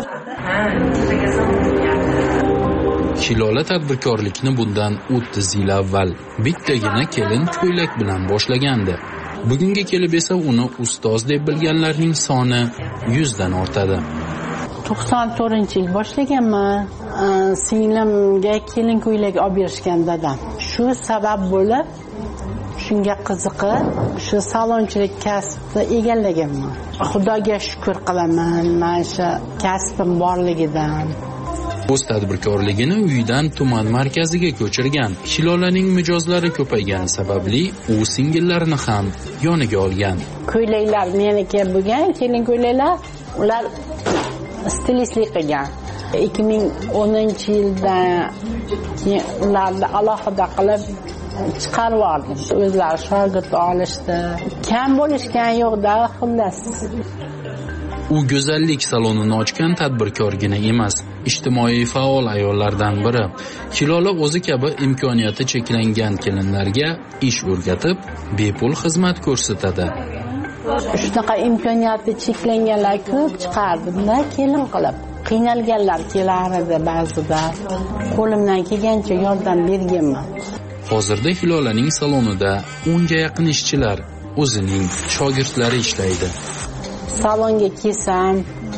Hilola tadbirkorlikni bundan o'ttiz yil avval bittagina kelin ko'ylak bilan boshlagandi. Bugunga kelib esa uni ustoz deb bilganlarning soni yuzdan ortadi. to'qson to'rtinchi yil boshlaganman. Singlimga kelin ko'ylak olib berishgan dadam. Shu sabab bo'lib shunga qiziqib, shu salonchilik kasbni egallaganman. Xudoga shukr qilaman mana shu kasbim borligidan. O'z tadbirkorligini uydan tuman markaziga ko'chirgan. Hilolaning mijozlari ko'paygani sababli u singillarini ham yoniga olgan. Ko'ylaklar meniki bo'lgan, kelin ko'ylaklar, ular stilistlik qilgan. ikki ming o'ninchi yilda ularni alohida qilib chiqarib yubordim. O'zlari shogird olishdi. Kam bo'lishgan yo'qda, xullas. U go'zallik salonini ochgan tadbirkorgina emas, ijtimoiy faol ayollardan biri. Hilola o'zi kabi imkoniyati cheklangan kelinlarga ish o'rgatib, bepul xizmat ko'rsatadi. Shunaqa imkoniyati cheklanganlar ko'p chiqardim-da, kelin qilib. Qiynalganlar kelar edi ba'zida. Qo'limdan kelgancha yordam berganman. Hozirda Hilolaning salonida o'nga yaqin ishchilar, o'zining shogirdlari ishlaydi. Salonga kelsam,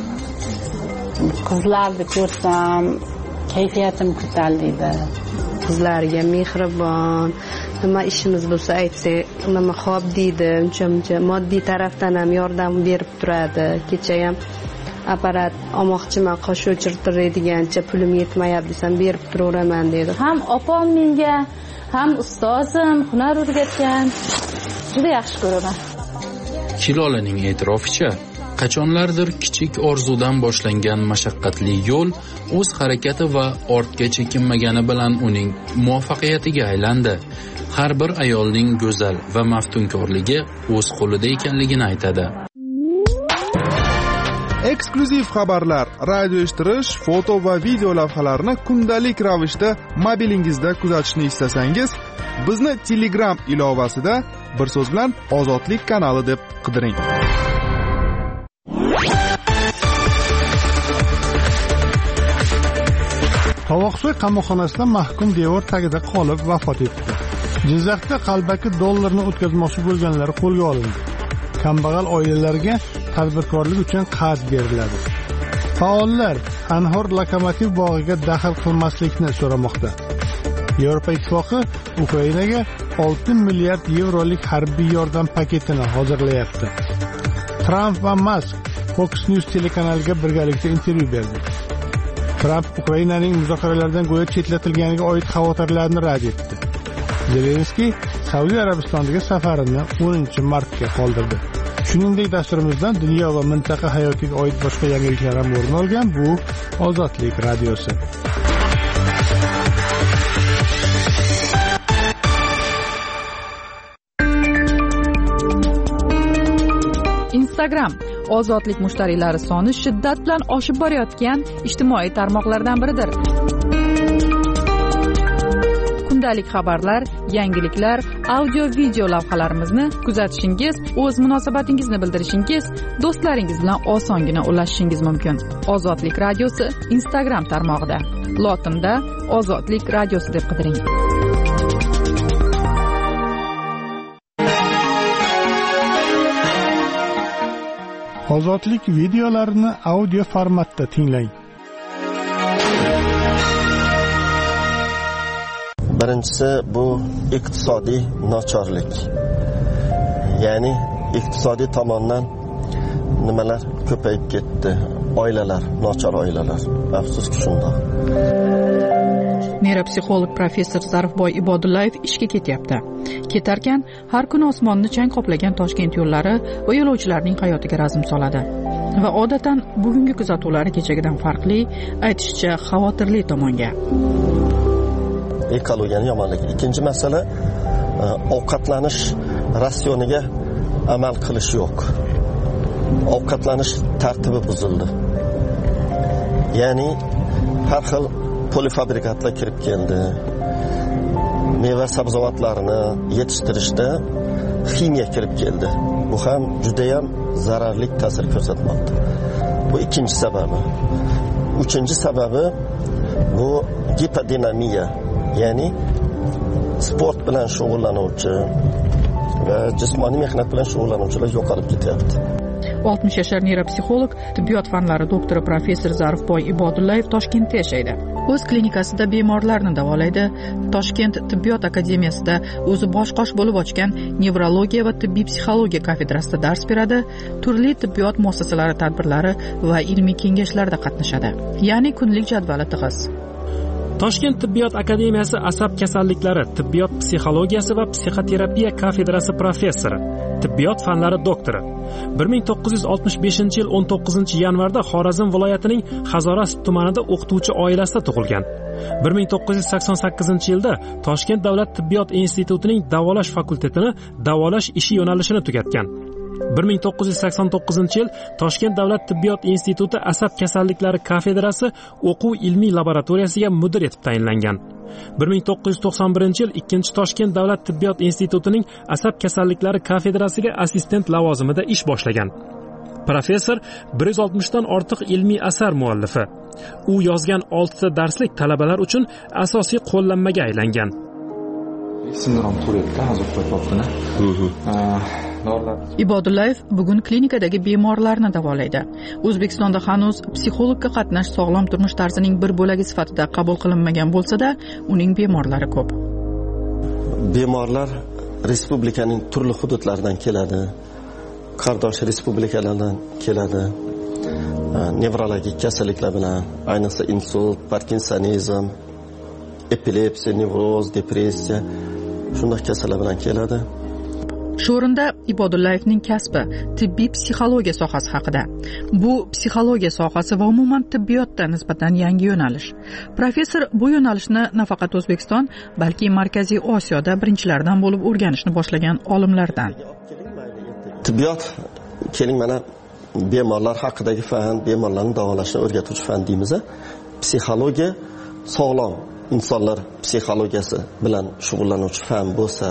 qizlarni ko'rsam, kayfiyatim ko'tariladi. Qizlarga mehribon, nima ishimiz bo'lsa aytsak nima xo'p deydi, uncha muncha moddiy tarafdan ham yordam berib turadi. Kecha ham apparat olmoqchiman, qosh o'chirtiradigancha pulim yetmayapti desam berib turaveraman dedi. Ham opam menga, ham ustozim hunar o'rgatgan. Juda yaxshi ko'raman. Hilolaning e'tiroficha, qachonlardir kichik orzudan boshlangan mashaqqatli yo'l o'z harakati va ortga chekinmagani bilan uning muvaffaqiyatiga aylandi. Har bir ayolning go'zal va maftunkorligi o'z qo'lida ekanligini aytadi. Eksklyuziv xabarlar, radio eshittirish, foto va video lavhalarni kundalik ravishda mobilingizda kuzatishni istasangiz, bizni Telegram ilovasida bir so'z bilan Ozodlik kanali deb qidiring. Tovoqsoy qamoqxonasida mahkum devor tagida qolib vafot etdi. Jizzaxda qalbaki dollarni o'tkazmoqchi bo'lganlar qo'lga olindi. Kambag'al oilalarga tadbirkorlik uchun qarz beriladi. Faollar Anhor lokomotiv bog'iga daxl qilmaslikni so'ramoqda. Yevropa Ittifoqi Ukrainaga olti milliard yevrolik harbiy yordam paketini hozirlayapti. Tramp va Musk Fox News telekanaliga birgalikda intervyu berdi. Tramp Ukrainaning muzokaralardan go'yo chetlatilganiga oid xavotirlarni rad etdi. Zelenskiy Saudiya Arabistoniga safarini o'ninchi martga qoldirdi. Shuningdek, dasturimizdan dunyo va mintaqa hayotiga oid boshqa yangiliklar ham o'rin olgan. Bu Ozodlik radiosi. Instagram ozodlik mushtariylari soni shiddat bilan oshib borayotgan ijtimoiy tarmoqlardan biridir. Kundalik xabarlar, yangiliklar, audio video lavhalarimizni kuzatishingiz, o'z munosabatingizni bildirishingiz, do'stlaringiz bilan osongina ulashishingiz mumkin. Ozodlik radiosi Instagram tarmog'ida. Lotinda Ozodlik radiosi deb qidiring. Ozodlik videolarini audio formatda tinglang. Birinchisi bu iqtisodiy nochorlik. Ya'ni iqtisodiy tomondan nimalar ko'payib ketdi. Oilalar, nochor oilalar. Afsuski shundoq. Neyropsixolog professor Zarifboy Ibodullayev ishga ketyapti. Ketarkan har kuni osmonni chang qoplagan Toshkent yo'llari va yo'lovchilarning hayotiga razm soladi. Va odatan bugungi kuzatuvlari kechagidan farqli, aytishicha xavotirli tomonga. Ekologiyaning yomonligi. Ikkinchi masala ovqatlanish ratsioniga amal qilish yo'q. Ovqatlanish tartibi buzildi. Ya'ni har xil polifabrikatlar kirib keldi. Meva sabzavotlarni yetishtirishda ximiya kirib keldi. Bu ham juda ham zararli ta'sir ko'rsatmoqda. Bu ikkinchi sababi. Uchinchi sababi bu gipodinamiya, ya'ni sport bilan shug'ullanuvchi va jismoniy mehnat bilan shug'ullanuvchilar yo'qolib ketyapti. oltmish yashar neyropsixolog, tibbiyot fanlari doktori professor Zarifboy Ibodullayev Toshkentda yashaydi. O'z klinikasida bemorlarni davolaydi. Toshkent tibbiyot akademiyasida o'zi bosh-qosh bo'lib ochgan nevrologiya va tibbiy psixologiya kafedrasida dars beradi. Turli tibbiyot muassasalari tadbirlari va ilmiy kengashlarda qatnashadi. Ya'ni kunlik jadvali tig'iz. Toshkent tibbiyot akademiyasi asab kasalliklari, tibbiyot psixologiyasi va psixoterapiya kafedrasi professori, tibbiyot fanlari doktori. bir ming to'qqiz yuz oltmish beshinchi yil o'n to'qqizinchi yanvarda Xorazm viloyatining Hazoras tumanida o'qituvchi oilasida tug'ilgan. bir ming to'qqiz yuz sakson sakkizinchi yilda Toshkent davlat tibbiyot institutining davolash fakultetini davolash ishi yo'nalishini tugatgan. bir ming to'qqiz yuz sakson to'qqizinchi yil Toshkent davlat tibbiyot instituti asab kasalliklari kafedrasi o'quv ilmiy laboratoriyasiga mudir etib tayinlangan. bir ming to'qqiz yuz to'qson birinchi yil ikkinchi Toshkent davlat tibbiyot institutining asab kasalliklari kafedrasiga assistent lavozimida ish boshlagan. Professor bir yuz oltmishdan ortiq ilmiy asar muallifi. U yozgan oltita darslik talabalar uchun asosiy qo'llanmaga aylangan. Sindrom Turetda hozir topdina. Ibodullayev bugun klinikadagi bemorlarni davolaydi. O'zbekistonda hanuz psixologga qatnash sog'lom turmush tarzining bir bo'lagi sifatida qabul qilinmagan bo'lsa-da, uning bemorlari ko'p. bemorlar respublikaning turli hududlaridan keladi, qardosh respublikalardan keladi. Nevrologik kasalliklar bilan, ayniqsa insult, parkinsonizm, epilepsiya, nevroz, depressiya shunday kasallar bilan keladi. Shu o'rinda Ibodullayevning kasbi tibbiy psixologiya sohasi haqida. Bu psixologiya sohasi va umuman tibbiyotda nisbatan yangi yo'nalish. Professor bu yo'nalishni nafaqat O'zbekiston, balki Markaziy Osiyoda birinchilardan bo'lib o'rganishni boshlagan olimlardan. Tibbiyot, keling mana bemorlar haqidagi fan, bemorlarni davolashni o'rgatuvchi fan deymiz. Psixologiya sog'lom insonlar psixologiyasi bilan shug'ullanuvchi fan bo'lsa,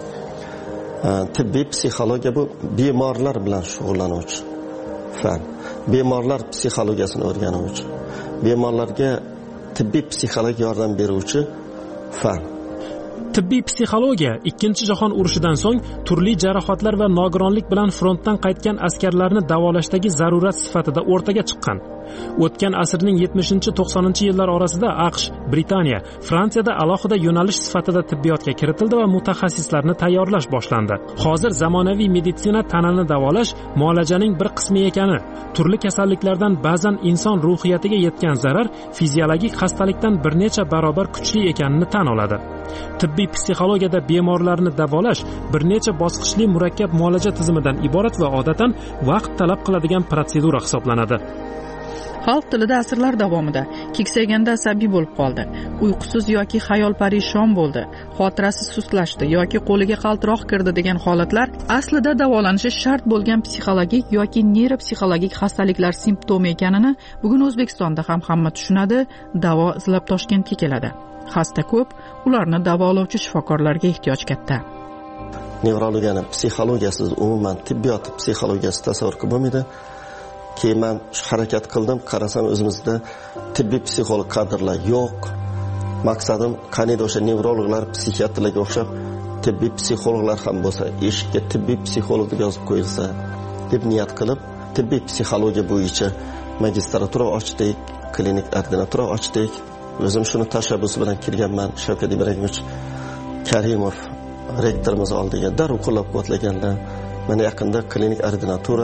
tibbiy psixologiya bu bemorlar bilan shug'ullanuvchi fan. Bemorlar psixologiyasini o'rganuvchi, bemorlarga tibbiy psixologik yordam beruvchi fan. Tibbiy psixologiya ikkinchi jahon urushidan so'ng turli jarohatlar va nogironlik bilan frontdan qaytgan askarlarni davolashdagi zarurat sifatida o'rtaga chiqqan. O'tgan asrning yetmishinchi to'qsoninchi yillar orasida AQSh, Britaniya, Fransiyada alohida yo'nalish sifatida tibbiyotga kiritildi va mutaxassislarni tayyorlash boshlandi. Hozir zamonaviy meditsina tanani davolash muolajaning bir qismi ekani, turli kasalliklardan ba'zan inson ruhiyatiga yetgan zarar fiziologik xastalikdan bir necha barobar kuchli ekanini tan oladi. Tibbiy psixologiyada bemorlarni davolash bir necha bosqichli murakkab muolaja tizimidan iborat va odatan vaqt talab qiladigan protsedura hisoblanadi. Xalq tilida asrlar davomida keksayganda asabiy bo'lib qoldi, uyqusiz yoki xayol parishon bo'ldi, xotirasi sustlashdi yoki qo'liga qaltiroq kirdi degan holatlar aslida davolanishi shart bo'lgan psixologik yoki neyropsixologik xastaliklar simptomi ekanini bugun O'zbekistonda ham hamma tushunadi. Davo izlab Toshkentga keladi. Xasta ko'p, ularni davolovchi shifokorlarga ehtiyoj katta. Nevrologiyani psixologiyasiz umuman tibbiyot psixologiyasi tasavvur qilib bo'lmaydi. Keyin men harakat qildim, qarasam o'zimizda tibbiy psixolog kadrlar yo'q. Maqsadim qanday o'sha nevrologlar, psixiatrlarga o'xshab tibbiy psixologlar ham bo'lsa, eshikka tibbiy psixolog deb yozib qo'yilsa deb niyat qilib, tibbiy psixologiya bo'yicha magistratura ochdik, klinik ordinatura ochdik. O'zim shuni tashabbusi bilan kirganman. Shavkat Ibragimovich Karimov rektorimiz oldiga darrov qo'llab-quvvatlaganlar. Mana yaqinda klinik ordinatura,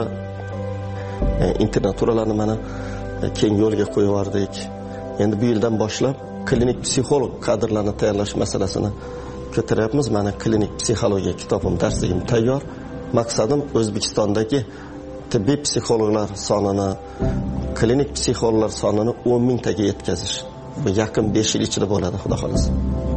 internaturalarni mana keng yo'lga qo'yib yubordik. Endi bu yildan boshlab klinik psixolog kadrlarni tayyorlash masalasini ko'taryapmiz. Mana klinik psixologiya kitobim, darsligim tayyor. Maqsadim O'zbekistondagi tibbiy psixologlar sonini, klinik psixologlar sonini o'n mingtaga yetkazish. Bu yaqin besh yil ichida bo'ladi, xudo xolasa.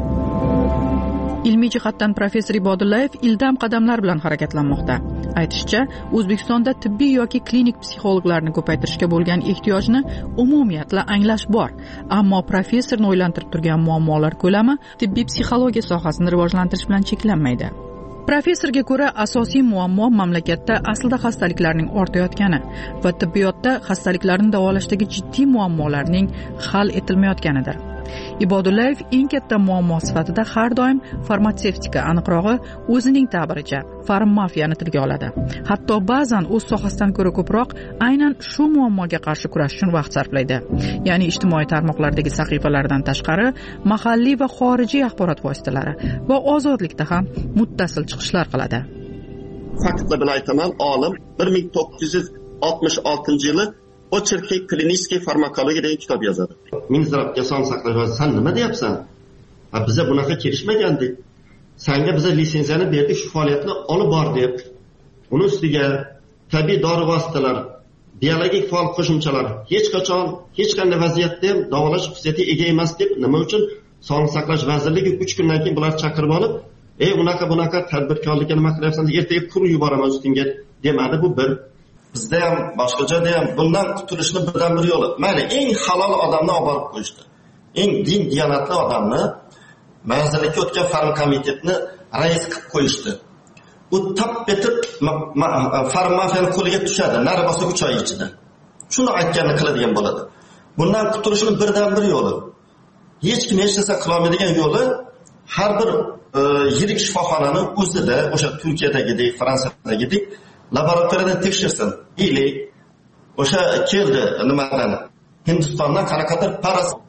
Ilmiy jihatdan professor Ibodullayev ildam qadamlar bilan harakatlanmoqda. Aytishicha, O'zbekistonda tibbiy yoki klinik psixologlarni ko'paytirishga bo'lgan ehtiyojni umumiyatla anglash bor, ammo professorni o'ylantirib turgan muammolar ko'lami tibbiy psixologiya sohasini rivojlantirish bilan cheklanmaydi. Professorga ko'ra, asosiy muammo mamlakatda aslida xastaliklarning ortayotgani va tibbiyotda xastaliklarni davolashdagi jiddiy muammolarning hal etilmayotganidir. Ibodullayev eng katta muammo sifatida har doim farmatsevtika, aniqrog'i o'zining ta'biricha farmmafiyani tilga oladi. Hatto ba'zan o'z sohasidan ko'ra ko'proq aynan shu muammoga qarshi kurash uchun vaqt sarflaydi. Ya'ni ijtimoiy tarmoqlardagi sahifalardan tashqari mahalliy va xorijiy axborot vositalari va ozodlikda ham muttasil chiqishlar qiladi. Faktlar bilan aytaman, olim bir ming to'qqiz yuz oltmish oltinchi yili Ocherki kliniskiy farmakologiya degan kitob yozadi. Minzdravga son saqlash vaziri, sen nima deyapsan? Ha, biza bunaqa kelishmagandik. Senga biza litsenziyani berdik, shu faoliyatni olib bor deb. Uni ustiga tabiiy dori vositalar, biologik faol qo'shimchalar hech qachon, hech qanday vaziyatda ham davolash xususiyatiga ega emas deb, nima uchun Sog'liqni saqlash vazirligi uch kundan keyin bular chaqirib olib, "Ey, unaqa bunaqa tadbirkorlikka nima qilyapsan? Ertaga pul yuboraman ustingga" demadi. Bu bir. Bizda ham boshqa joyda ham bundan qutulishning birdan bir yo'li. Mana eng halol odamni olib borib qo'yishdi. Eng din diyonatli odamni vazirlikka o'tgan farm komitetni rais qilib qo'yishdi. U tap etib farmafiyani qo'liga tushadi, nari bo'lsa uch oy ichida. Shuni aytganini qiladigan bo'ladi. Bundan qutulishning birdan bir yo'li. Hech kim hech narsa qila olmaydigan yo'li har bir e, yirik shifoxonani o'zida, o'sha Turkiyadagidek, Fransiyadagidek laboratoriyada tekshirsin. Ili o'sha keldi nimadan? Hindistondan qanaqadir paras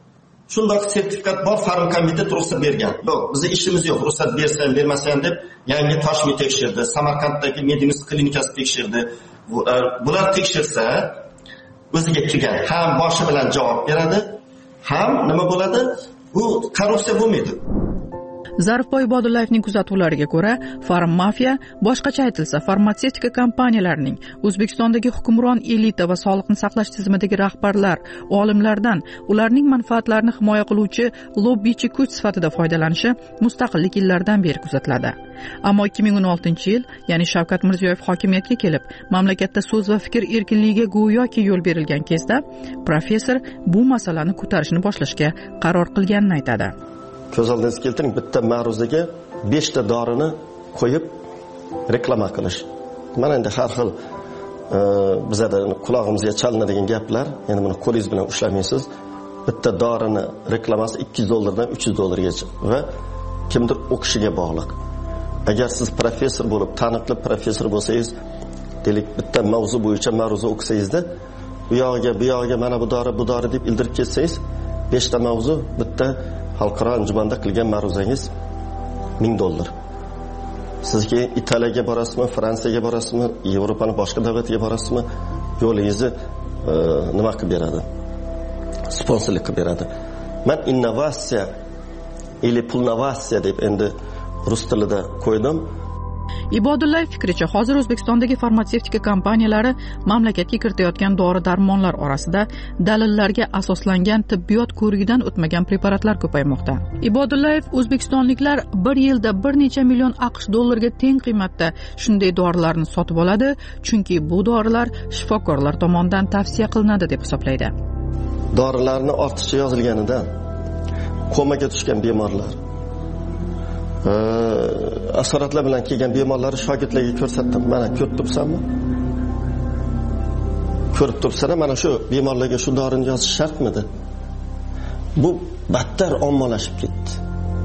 shundoq sertifikat bor, farm komitet ruxsat bergan. Yo'q, bizning ishimiz yo'q. Ruxsat bersan, bermasan deb yangi Toshmi tekshirdi, Samarqanddagi Medinis klinikasi tekshirdi. Bular tekshirsa, o'ziga kelgan ham boshi bilan javob beradi, ham nima bo'ladi? Bu korrupsiya bo'lmaydi. Zarifboy Ibodullayevning kuzatuvlariga ko'ra, farmafiya, boshqacha aytilsa, farmatsevtika kompaniyalarining O'zbekistondagi hukmron elita va sog'liqni saqlash tizimidagi rahbarlar, olimlardan ularning manfaatlarini himoya qiluvchi lobbichi kuch sifatida foydalanishi mustaqillik yillaridan beri kuzatiladi. Ammo ikki ming o'n oltinchi yil, ya'ni Shavkat Mirziyoyev hokimiyatga kelib, mamlakatda so'z va fikr erkinligiga go'yoki yo'l berilgan kezda, professor bu masalani ko'tarishni boshlashga qaror qilganini aytadi. Ko'z oldingizga keltiring, bitta ma'ruzaga beshta dorini qo'yib reklama qilish. Mana endi har xil bizada qulog'imizga chalinadigan gaplar, endi buni qo'lingiz bilan ushlamaysiz. Bitta dorini reklamasi ikki yuz dollardan uch yuz dollargacha va kimdir o'qishiga bog'liq. Agar siz professor bo'lib, taniqli professor bo'lsangiz, deylik bitta mavzu bo'yicha ma'ruza o'qisangizda, bu yog'iga, bu yog'iga mana bu dori, bu dori deb ildirib ketsangiz, beshta mavzu bitta xalqaro anjumanda qilgan ma'ruzangiz ming dollar. Sizga Italiyaga borasizmi, Fransiyaga borasizmi, Yevropaning boshqa davlatiga borasizmi, yo'lingizni e, nima qilib beradi? Sponsorlik qilib beradi. Men innovatsiya ili pulnovatsiya deb endi rus tilida qo'ydim. Ibodullayev fikricha, hozir O'zbekistondagi farmatsevtika kompaniyalari mamlakatga kiritayotgan dori-darmonlar orasida dalillarga asoslangan tibbiyot ko'rigidan o'tmagan preparatlar ko'paymoqda. Ibodullayev O'zbekistonliklar bir yilda bir necha million AQSh dollariga teng qiymatda shunday dorilarni sotib oladi, chunki bu dorilar shifokorlar tomonidan tavsiya qilinadi deb hisoblaydi. Dorilarni ortiqcha yozilganidan komaga tushgan bemorlar, asoratlar bilan kelgan bemorlarni shogirdlarga ko'rsatdim. Mana ko'rib turibsanmi? Ko'rib turibsana, mana shu bemorlarga shu dorini yozish shartmidi? Bu battar ommalashib ketdi.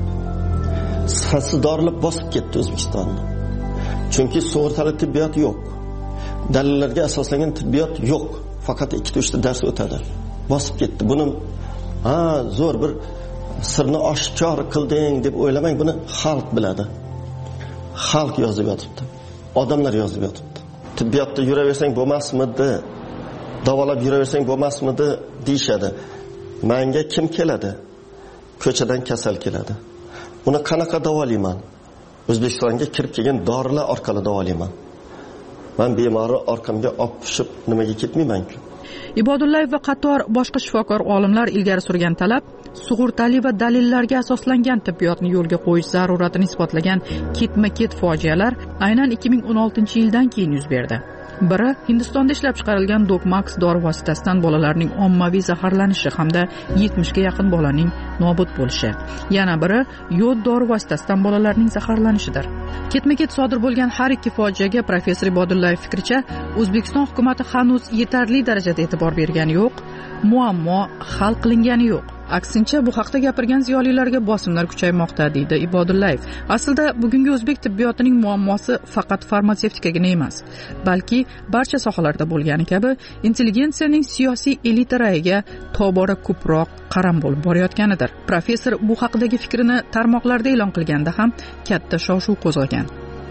Sifatsiz dorilar bosib ketdi O'zbekistonni. Chunki sug'urtali tibbiyot yo'q. Dalillarga asoslangan tibbiyot yo'q. Faqat ikkita uchta dars o'tadi. Bosib ketdi. Buni ha, zo'r bir sirni oshkor qilding deb o'ylamang, buni xalq biladi. Xalq yozib yotibdi. Odamlar yozib yotibdi. Tibbiyotda yuraversang bo'lmasmidi? Davolab yuraversang bo'lmasmidi deyshadi. Menga kim keladi? Ko'chadan kasal keladi. Uni qanaqa davolayman? O'zbekistonga kirib kelgan dorilar orqali davolayman. Men bemorni orqamga olib tushib nimaga ketmayman-ku? Ibodullayev va qator boshqa shifokor olimlar ilgari surgan talab sug'urtali va dalillarga asoslangan tibbiyotni yo'lga qo'yish zaruratini isbotlagan ketma-ket fojialar aynan ikki ming o'n oltinchi yildan keyin yuz berdi. Biri Hindistonda ishlab chiqarilgan Dogmax dori vositasidan bolalarning ommaviy zaharlanishi hamda yetmishga yaqin bolaning nobud bo'lishi. Yana biri yod dori vositasidan bolalarning zaharlanishidir. Ketma-ket sodir bo'lgan har ikki fojiaga professor Ibodullayev fikricha, O'zbekiston hukumatı hanuz yetarli darajada e'tibor bergani yo'q, muammo hal qilingani yo'q. Aksincha, bu haqda gapirgan ziyolilarga bosimlar kuchaymoqda, deydi Ibodullayev. Aslida bugungi o'zbek tibbiyotining muammosi faqat farmatsevtikaga emas, balki barcha sohalarda bo'lgani kabi intelligensiyaning siyosiy elita rayiga tobora ko'proq qaram bo'lib borayotganidir. Professor bu haqidagi fikrini tarmoqlarda e'lon qilganda ham katta shov-shuv qo'zg'agan.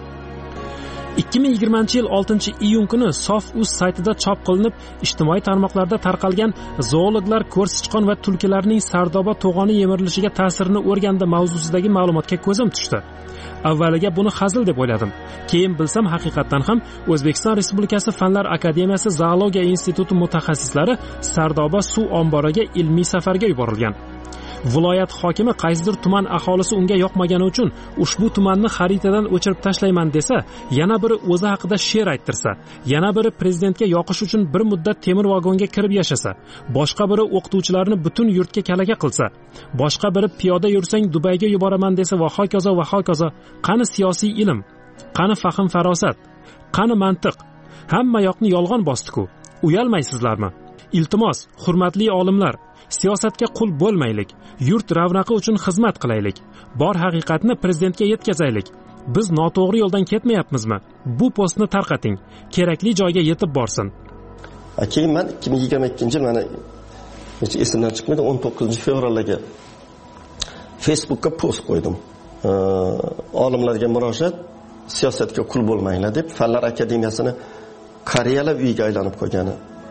ikki ming yigirmanchi yil oltinchi iyun kuni Sof.uz saytida chop qilinib, ijtimoiy tarmoqlarda tarqalgan zoologlar ko'r sichqon va tulkilarning Sardoba to'g'oni yemirilishiga ta'sirini o'rgandi mavzusidagi ma'lumotga ko'zim tushdi. Avvaliga buni hazil deb o'yladim. Keyin bilsam, haqiqatan ham O'zbekiston Respublikasi Fanlar akademiyasi Zoologiya instituti mutaxassislari Sardoba suv omboriga ilmiy safarga yuborilgan. Viloyat hokimi qaysidir tuman aholisi unga yoqmagani uchun ushbu tumanni xaritadan o'chirib tashlayman desa, yana biri o'zi haqida she'r ayttirsa, yana biri prezidentga yoqish uchun bir muddat temir vagonga kirib yashasa, boshqa biri o'qituvchilarni butun yurtga kalaga qilsa, boshqa biri piyoda yursang Dubayga yuboraman desa va hokazo va hokazo. Qani siyosiy ilm? Qani fahm farosat? Qani mantiq? Hamma yoqni yolg'on bosdi-ku. Uyalmaysizlarmi? Iltimos, hurmatli olimlar, siyosatga qul bo'lmaylik, yurt ravnaqi uchun xizmat qilaylik, bor haqiqatni prezidentga yetkazaylik. Biz noto'g'ri yo'ldan ketmayapmizmi? Bu postni tarqating, kerakli joyga yetib borsin. Keyin men ikki ming yigirma ikkinchi mana hech esimdan chiqmaydi, o'n to'qqizinchi fevralga Facebookka post qo'ydim. Olimlarga murojaat, siyosatga qul bo'lmanglar deb, Fanlar akademiyasini Koreyalar uyiga aylanib qo'ygani.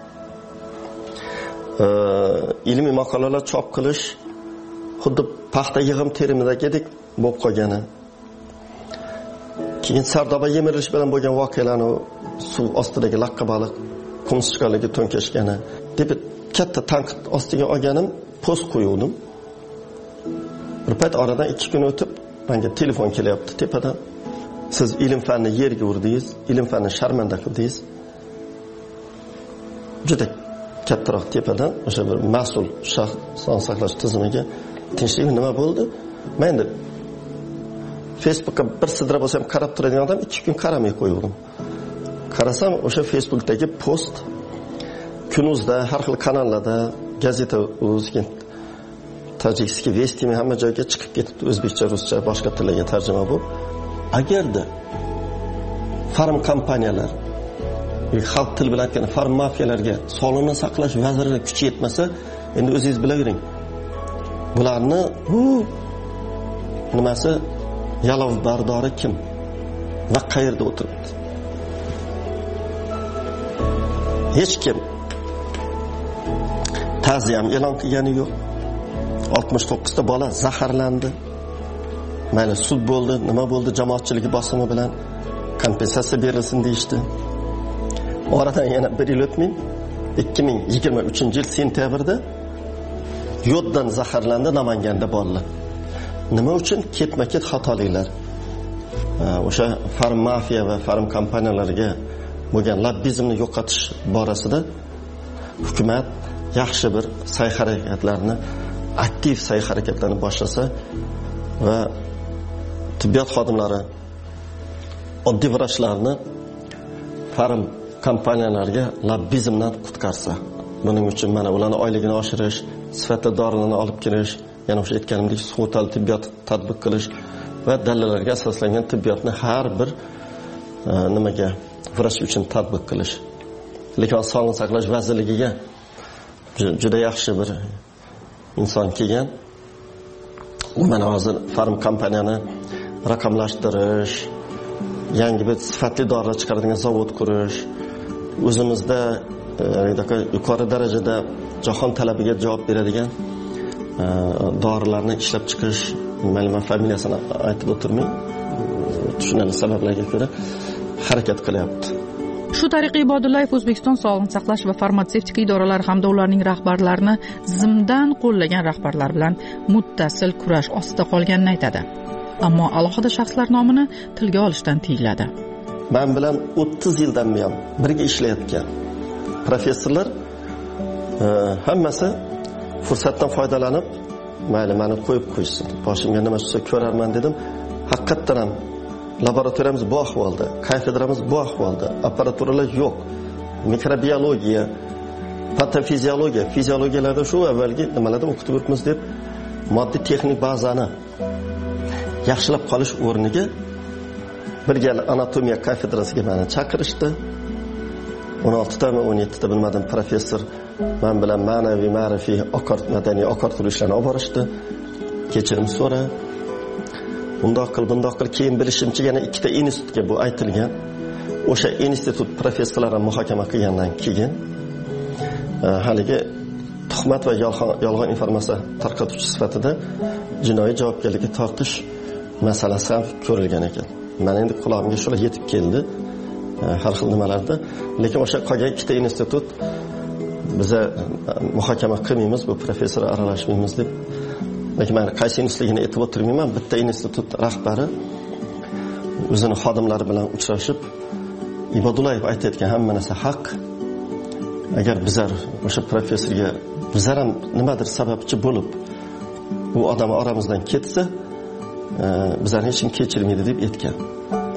Ilmiy maqolalar chop qilish xuddi paxta yig'im terimidagidek bo'lib qolgani. Keyin Sardoba yemirilish bilan bo'lgan voqealarni, suv ostidagi laqqa baliq qumsichqaligi to'nkashgani deb katta tanqid ostiga olganim, post qo'yuvdim. Bir payt oradan ikki kun o'tib menga telefon kelyapti tepadan. Siz ilm fanni yerga urdingiz, ilm fanni sharmanda qildingiz. Juda kattaroq tepadan o'sha bir mas'ul shaxs sog'liqni saqlash tizimiga tinchlik nima bo'ldi? Men endi Facebookka bir sidra bo'lsam qarab turadigan odam ikki kun qaramay qo'ydim. Qarasam o'sha Facebookdagi post Kunuzda, har xil kanallarda, gazeta o'zgan Tojikskiy Vestimi hamma joyga chiqib ketibdi, o'zbekcha, ruscha, boshqa tillarga tarjima bo'lib. Agarda farm kompaniyalar, xalq tili bilan aytganda farm mafiyalarga sog'liqni saqlash vazirligi kuchi yetmasa, endi o'zingiz bilavering. Bularni bu nimasi yalov bardori kim va qayerda o'tiribdi? Hech kim ta'ziya ham e'lon qilgani yo'q. oltmish to'qqizta bola zaharlandi. Mayli sud bo'ldi, nima bo'ldi, jamoatchilik bosimi bilan kompensatsiya berilsin deyishdi. Oradan yana bir yil o'tmay ikki ming yigirma uchinchi yil sentyabrda yoddan zaharlandi Namanganda bolalar. Nima uchun? Ketma-ket xatoliklar. O'sha farm mafiya va farm kompaniyalariga bo'lgan lobbizmni yo'qotish borasida hukumat yaxshi bir sa'y-harakatlarni, aktiv sa'y-harakatlarni boshlasa va tibbiyot xodimlari oddiy vrachlarni farm kompaniyalariga lobbizmdan qutqarsa, buning uchun mana ularning oyligini oshirish, sifatli dorilarni olib kelish, yana o'sha aytganimdek sug'urtali tibbiyot tatbiq qilish va dalillarga asoslangan tibbiyotni har bir e, nimaga vrach uchun tatbiq qilish. Lekin Sog'liqni saqlash vazirligiga juda yaxshi bir inson kelgan. U mana hozir farm kompaniyani raqamlashtirish, yangi bir sifatli dorilar chiqaradigan zavod qurish, o'zimizda e, yuqori darajada jahon talabiga javob beradigan e, dorilarni ishlab chiqish, ma'lum familiyasini aytib o'tirmay, tushunarli sabablarga ko'ra harakat qilyapti. Shu tariqa Ibodullayev O'zbekiston sog'liqni saqlash va farmatsevtika idoralari hamda ularning rahbarlarini zimdan qo'llagan rahbarlar bilan muttasil kurash ostida qolganini aytadi. Ammo alohida shaxslar nomini tilga olishdan tiyiladi. Men bilan o'ttiz yildan buyon birga ishlayotgan professorlar e, hammasi fursatdan foydalanib, mayli meni qo'yib qo'ysin. Boshimga nima tushsa ko'rarman dedim. Haqiqatan ham laboratoriyamiz bu ahvolda, kafedramiz bu ahvolda, apparaturalar yo'q. Mikrobiologiya, patofiziologiya, fiziologiyalarda shu avvalgi nimalardan o'qitib o'tmiz deb moddiy texnik bazani yaxshilab qolish o'rniga bir gal anatomiya kafedrasiga meni chaqirishdi. o'n oltita o'n yettita bilmadim professor men bilan ma'naviy, ma'rifiy, okort madaniy okortirish ishlarni olib borishdi. Kechirim so'ra. Bundoq qil, bundoq qil, keyin bilishimcha yana ikkita institutga bu aytilgan. O'sha institut professorlari muhokama qilgandan keyin haligi tuhmat va yolg'on informatsiya tarqatuvchi sifatida jinoiy javobgarlikka tortish masalasi ham ko'rilgan ekan. Men endi quloqimga shular yetib keldi. Har xil nimalarda, lekin o'sha qolgan ikkita institut biza muhokama qilmaymiz, bu professor aralashmaymiz deb. Lekin men qaysi institutligini aytib o'tirmayman. Bitta institut rahbari o'zining xodimlari bilan uchrashib, Ibodullayev aytayotgan hamma narsa haq. Agar bizlar o'sha professorga bizlar ham nimadir sababchi bo'lib bu odam oramizdan ketsa, bizlarni hech kim kechirmaydi deb aytgan.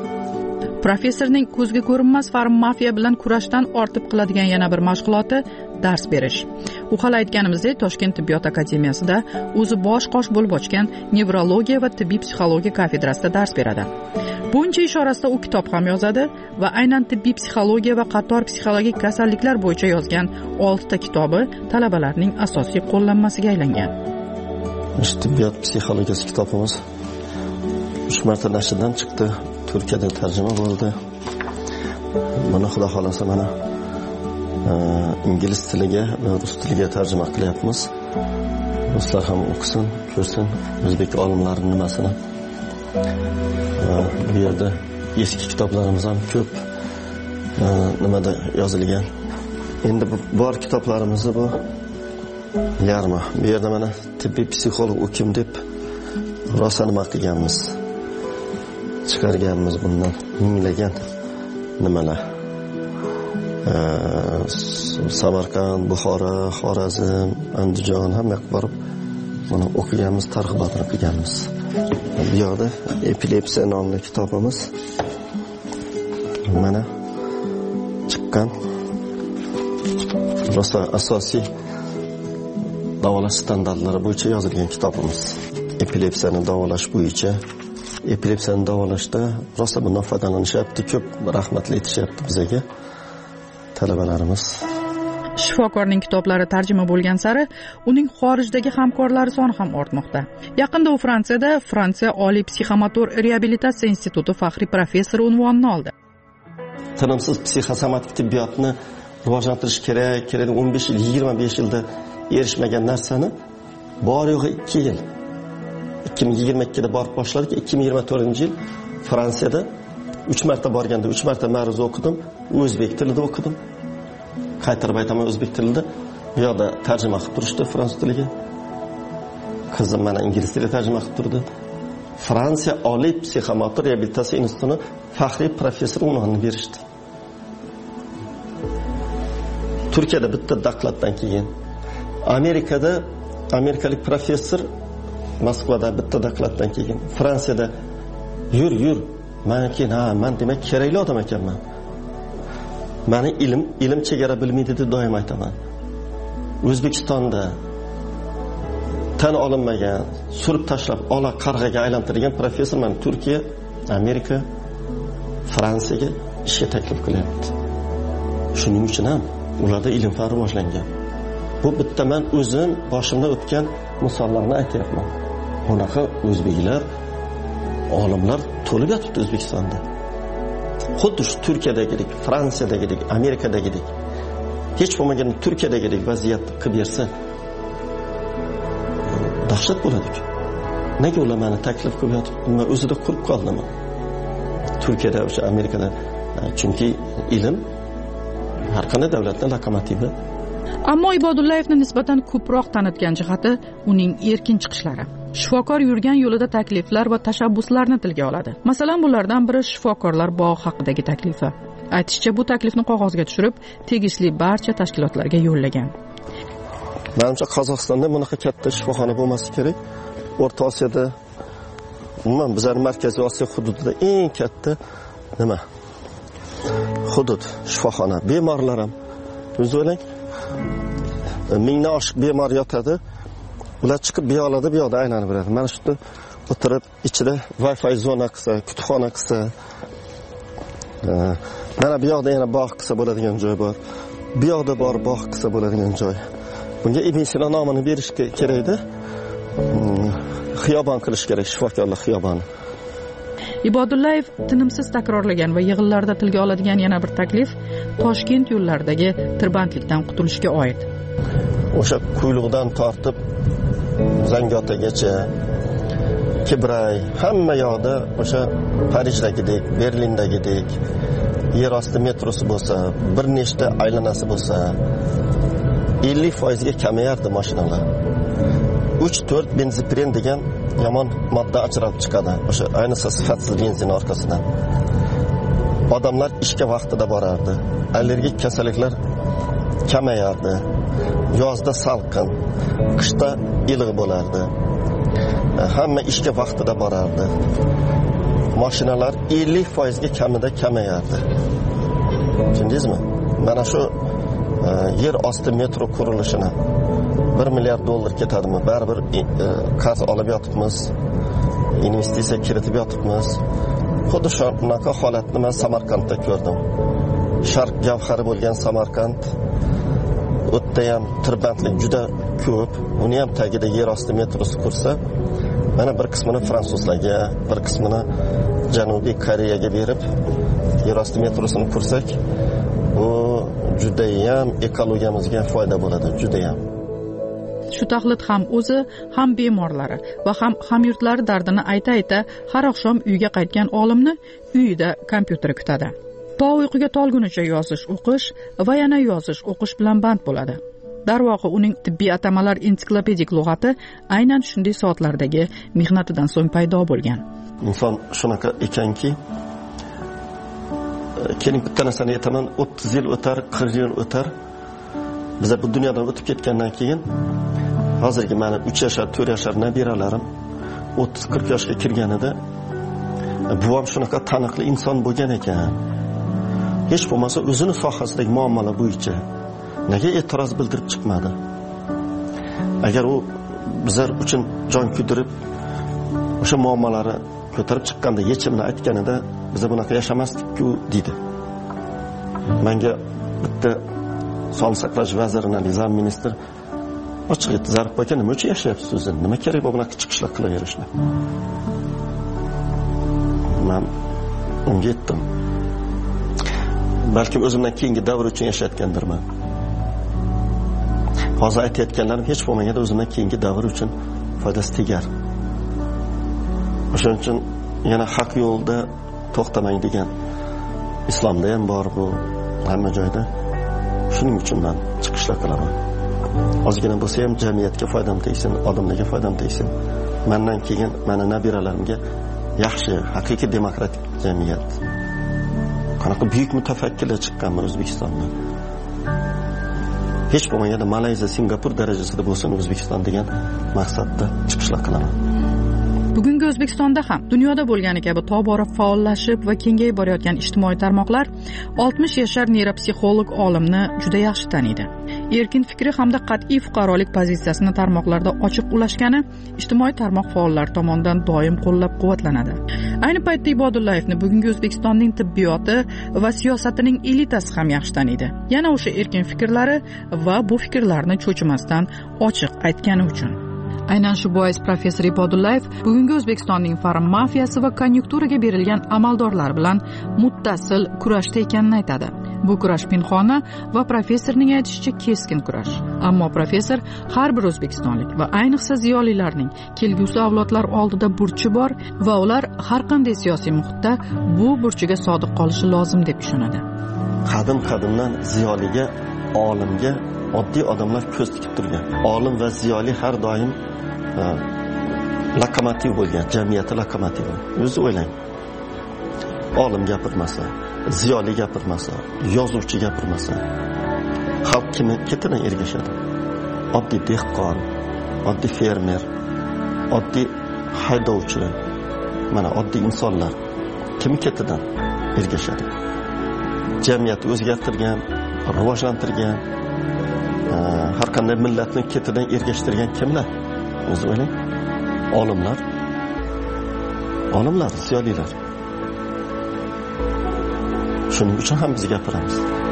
Professorning ko'zga ko'rinmas farm mafiya bilan kurashdan ortib qiladigan yana bir mashg'uloti dars berish. U hali aytganimizdek, Toshkent tibbiyot akademiyasida o'zi bosh qosh bo'lib ochgan nevrologiya va tibbiy psixologiya kafedrasida dars beradi. Buncha ish orasida u kitob ham yozadi va aynan tibbiy psixologiya va qator psixologik kasalliklar bo'yicha yozgan oltita kitobi talabalarning asosiy qo'llanmasiga aylangan. Tibbiyot psixologiyasi kitobimiz uch marta nashrdan chiqdi. Turkiyada tarjima bo'ldi. Buni xudo xolasa mana ingliz tiliga va rus tiliga tarjima qilyapmiz. Ruslar ham o'qisin, ko'rsin o'zbek olimlarining nimasini. Bu yerda eski kitoblarimiz ham ko'p nimada yozilgan. Endi bor kitoblarimizni bu yarmi. Bu yerda mana tibbiy psixolog u kim deb rosa nima qilganmiz. Chiqarganmiz bundan minglagan nimalar. Samarqand, Buxoro, Xorazm, Andijon hamma yoqqa borib buni o'qiganmiz, targ'ibotini qilganmiz. Bu yoqda epilepsiya nomli kitobimiz mana chiqqan. Rosa asosiy davolash standartlari bo'yicha yozilgan kitobimiz. Epilepsiyani davolash bo'yicha, epilepsiyani davolashda rosa bundan foydalanishyapti, ko'p rahmatli aytishyapti bizga talabalarimiz. Shifokorning kitoblari tarjima bo'lgan sari uning xorijdagi hamkorlari soni ham ortmoqda. Yaqinda u Fransiyada Fransiya Oliy psixomotor reabilitatsiya instituti faxriy professori unvonini oldi. Tinimsiz psixosomatik tibbiyotni rivojlantirish kerak, kerak o'n besh yil, yigirma besh yilda erishmagan narsani bor yo'g'i ikki yil. ikki ming yigirma ikkida borib boshladik. ikki ming yigirma to'rtinchi yil Fransiyada uch marta borganda uch marta ma'ruza o'qidim, o'zbek tilida o'qidim. Qaytarib aytaman, o'zbek tilida. Bu yoqda tarjima qilib turishdi fransuz tiliga. Qizim mana ingliz tiliga tarjima qilib turdi. Fransiya Oliy psixomotor reabilitatsiya institutini faxriy professor unvonini berishdi. Turkiyada bitta dokladdan keyin, Amerikada amerikalik professor Moskvada bitta dokladdan keyin, Fransiyada yur yur, mana keyin ha, men demak kerakli odam ekanman. Meni ilm, ilm chegara bilmaydi deb doim aytaman. O'zbekistonda tan olinmagan, surib tashlab, ola qarg'aga aylantirgan professor meni Turkiya, Amerika, Fransiyaga ishga taklif qilyapti. Shuning uchun ham ularda ilm fan rivojlangan. Bu bitta men o'zim boshimda o'tgan misollarni aytyapman. Bunaqa o'zbeklar, olimlar to'lib yotibdi O'zbekistonda. Xuddi shu Turkiyadagidek, Fransiyadagidek, Amerikadagidek, hech bo'lmaganda Turkiyadagidek vaziyatni qilib bersa, dahshat bo'ladi-ku. Nega ular meni taklif qilib yotibdi? Men o'zida qurib qoldim. Turkiyada, o'sha Amerikada, chunki ilm har qanday davlatning lokomotivi. Ammo Ibodullayevni nisbatan ko'proq tanitgan jihati uning erkin chiqishlari. Shifokor yurgan yo'lida takliflar va tashabbuslarni tilga oladi. Masalan, bulardan biri shifokorlar bog'i haqidagi taklifi. Aytishicha, bu taklifni qog'ozga tushirib, tegishli barcha tashkilotlarga yo'llagan. Menimcha Qozog'istonda bunaqa katta shifoxona bo'lmasi kerak. O'rta Osiyoda, umuman bizning Markaziy Osiyo hududida eng katta nima? Hudud shifoxona. Bemorlar ham o'zi o'ylang, mingdan oshiq bemor yotadi. Ular chiqib bu yoqlarda bu yoqda aylanib beradi. Mana shu yerda o'tirib, ichida Wi-Fi zona qilsa, kutubxona qilsa, mana bu yoqda yana bog' qilsa bo'ladigan joy bor. Bu yoqda bor bog' qilsa bo'ladigan joy. Bunga Ibn Sino nomini berish kerak-da. Xiyobon qilish kerak, shifokorlar xiyoboni. Ibodullayev tinimsiz takrorlagan va yig'inlarda tilga oladigan yana bir taklif Toshkent yo'llaridagi tirbandlikdan qutulishga oid. O'sha Quyliqdan tortib Zangiotagacha, Kibray, hamma yoqda o'sha Parijdagidek, Berlindagidek yer osti metrosi bo'lsa, bir nechta aylanasi bo'lsa, ellik foiz ga kamayardi mashinalar. uch to'rt benzopren degan yomon modda ajralib chiqadi. O'sha ayniqsa sifatsiz benzin orqasidan. Odamlar ishga vaqtida borardi. Allergik kasalliklar kamayardi. Yozda salqin, qishda iliq bo'lardi. Hamma ishga vaqtida borardi. Mashinalar ellik foiz ga kamida kamayardi. Tushundingizmi? mana shu yer osti metro qurilishini bir milliard dollar ketadimi? Baribir qarz olib yotibmiz, investitsiya kiritib yotibmiz. Xuddi shunaqa holatni men Samarqandda ko'rdim. Sharq gavhari bo'lgan Samarqand o'tda ham tirbandlik juda ko'p. Uni ham tagida yer osti metrosi qursa, mana bir qismini fransuzlarga, bir qismini Janubiy Koreyaga berib yer osti metrosini qursak, u juda ham ekologiyamizga foyda bo'ladi, juda ham. Shu taxlit ham o'zi, ham bemorlari va ham hamyurtlari dardini ayta-ayta har oqshom uyga qaytgan olimni uyida kompyuter kutadi. To uyquga tolgunicha yozish, o'qish va yana yozish, o'qish bilan band bo'ladi. Darvoqe uning tibbiy atamalar ensiklopedik lug'ati aynan shunday soatlardagi mehnatidan so'ng paydo bo'lgan. Inson shunaqa ekanki, keling bitta narsani aytaman, o'ttiz yil o'tar, qirq yil o'tar. Biz bu dunyodan o'tib ketgandan keyin hozirgi mana uch yashar, to'rt yashar nabiralarim o'ttiz qirq yoshga kirganida buvam shunaqa taniqli inson bo'lgan ekan. Hech bo'lmasa o'zini sohasidagi muammolar bo'yicha nega e'tiroz bildirib chiqmadi? Agar u bizlar uchun jon kuydirib o'sha muammolari ko'tarib chiqqanda, yechimini aytganida biz bunaqa yashamasdik-ku deydi. Menga bitta Sog'liqni saqlash vazirining nizam ministri ochiq aytdi, Zarif aka, nima uchun yashayapsiz o'zi? Nima kerak bu bunaqa chiqishlar qilaverishni? Men unga aytdim, balkim o'zimdan keyingi davr uchun yashayotgandirman. Hozir aytayotganlarim hech bo'lmaganda o'zimdan keyingi davr uchun foydasi tegar. O'shaning uchun yana haq yo'lda to'xtamang degan islomda ham bor bu, hamma joyda. Shuning uchun men chiqishlar qilaman. Ozgina bo'lsa ham jamiyatga foydam tegsin, odamlarga foydam tegsin. Mendan keyin mana nabiralarimga yaxshi, haqiqiy demokratik jamiyat. Qanaqa buyuk mutafakkirlar chiqqanmi O'zbekistondan. Hech bo'lmaganda Malayziya, Singapur darajasida bo'lsin O'zbekiston degan maqsadda chiqishlar qilaman. Bugungi O'zbekistonda ham dunyoda bo'lgani kabi tobora faollashib va kengayib borayotgan ijtimoiy tarmoqlar oltmish yashar neyropsixolog olimni juda yaxshi taniydi. Erkin fikri hamda qat'iy fuqarolik pozitsiyasini tarmoqlarda ochiq ulashgani ijtimoiy tarmoq faollari tomonidan doim qo'llab-quvvatlanadi. Ayni paytda Ibodullayevni bugungi O'zbekistonning tibbiyoti va siyosatining elitasi ham yaxshi taniydi. Yana o'sha erkin fikrlari va bu fikrlarni cho'chimasdan ochiq aytgani uchun. Aynan shu bois professor Ibodullayev bugungi O'zbekistonning farmafiyasi va konjunkturaga berilgan amaldorlar bilan muttasil kurashda ekanini aytadi. Bu kurash pinhona va professorning aytishicha keskin kurash. Ammo professor har bir o'zbekistonlik va ayniqsa ziyolilarning kelgusi avlodlar oldida burchi bor va ular har qanday siyosiy muhitda bu burchiga sodiq qolishi lozim deb ishonadi. Qadim-qadimdan ziyoliga, olimga oddiy odamlar ko'z tikib turgan. Olim va ziyoli har doim lokomotiv bo'lgan, jamiyati lokomotivi. O'zi o'ylang. Olim gapirmasa, ziyoli gapirmasa, yozuvchi gapirmasa, xalq kimi ketidan ergashadi? Oddiy dehqon, oddiy fermer, oddiy haydovchi, mana oddiy insonlar kimi ketidan ergashadi? Jamiyatni o'zgartirgan, rivojlantirgan, har qanday millatni ketidan ergashtirgan kimlar? O'zi o'ylang. Olimlar, olimlar, ziyolilar. Shuning uchun ham biz gapiramiz.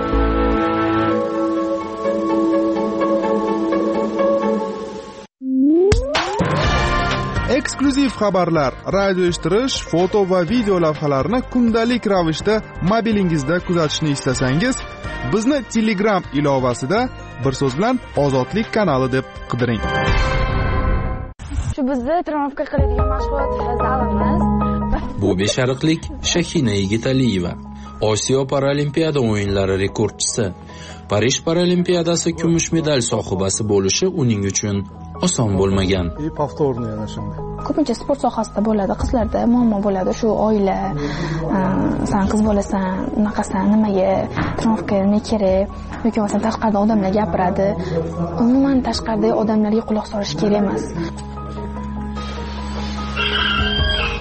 Eksklyuziv xabarlar, radio eshittirish, foto va video lavhalarni kundalik ravishda mobilingizda kuzatishni istasangiz, bizni Telegram ilovasida bir so'z bilan Ozodlik kanali deb qidiring. Shu bizni trenirovka qiladigan mashg'ulot zalimiz. Bu beshariqlik Shahina Yigitaliyeva, Osiyo Paralimpiada o'yinlari rekordchisi. Parij Paralimpiadasi kumush medal sohibasi bo'lishi uning uchun oson bo'lmagan. Ko'pincha sport sohasida bo'ladi, qizlarda muammo bo'ladi, shu oila, sen qiz bo'lasan, unaqasan, nimaga trenirovka ne kerak, yoki bo'lmasa tashqarida odamlar gapiradi. Umuman tashqaridagi odamlarga quloq solish kerak emas.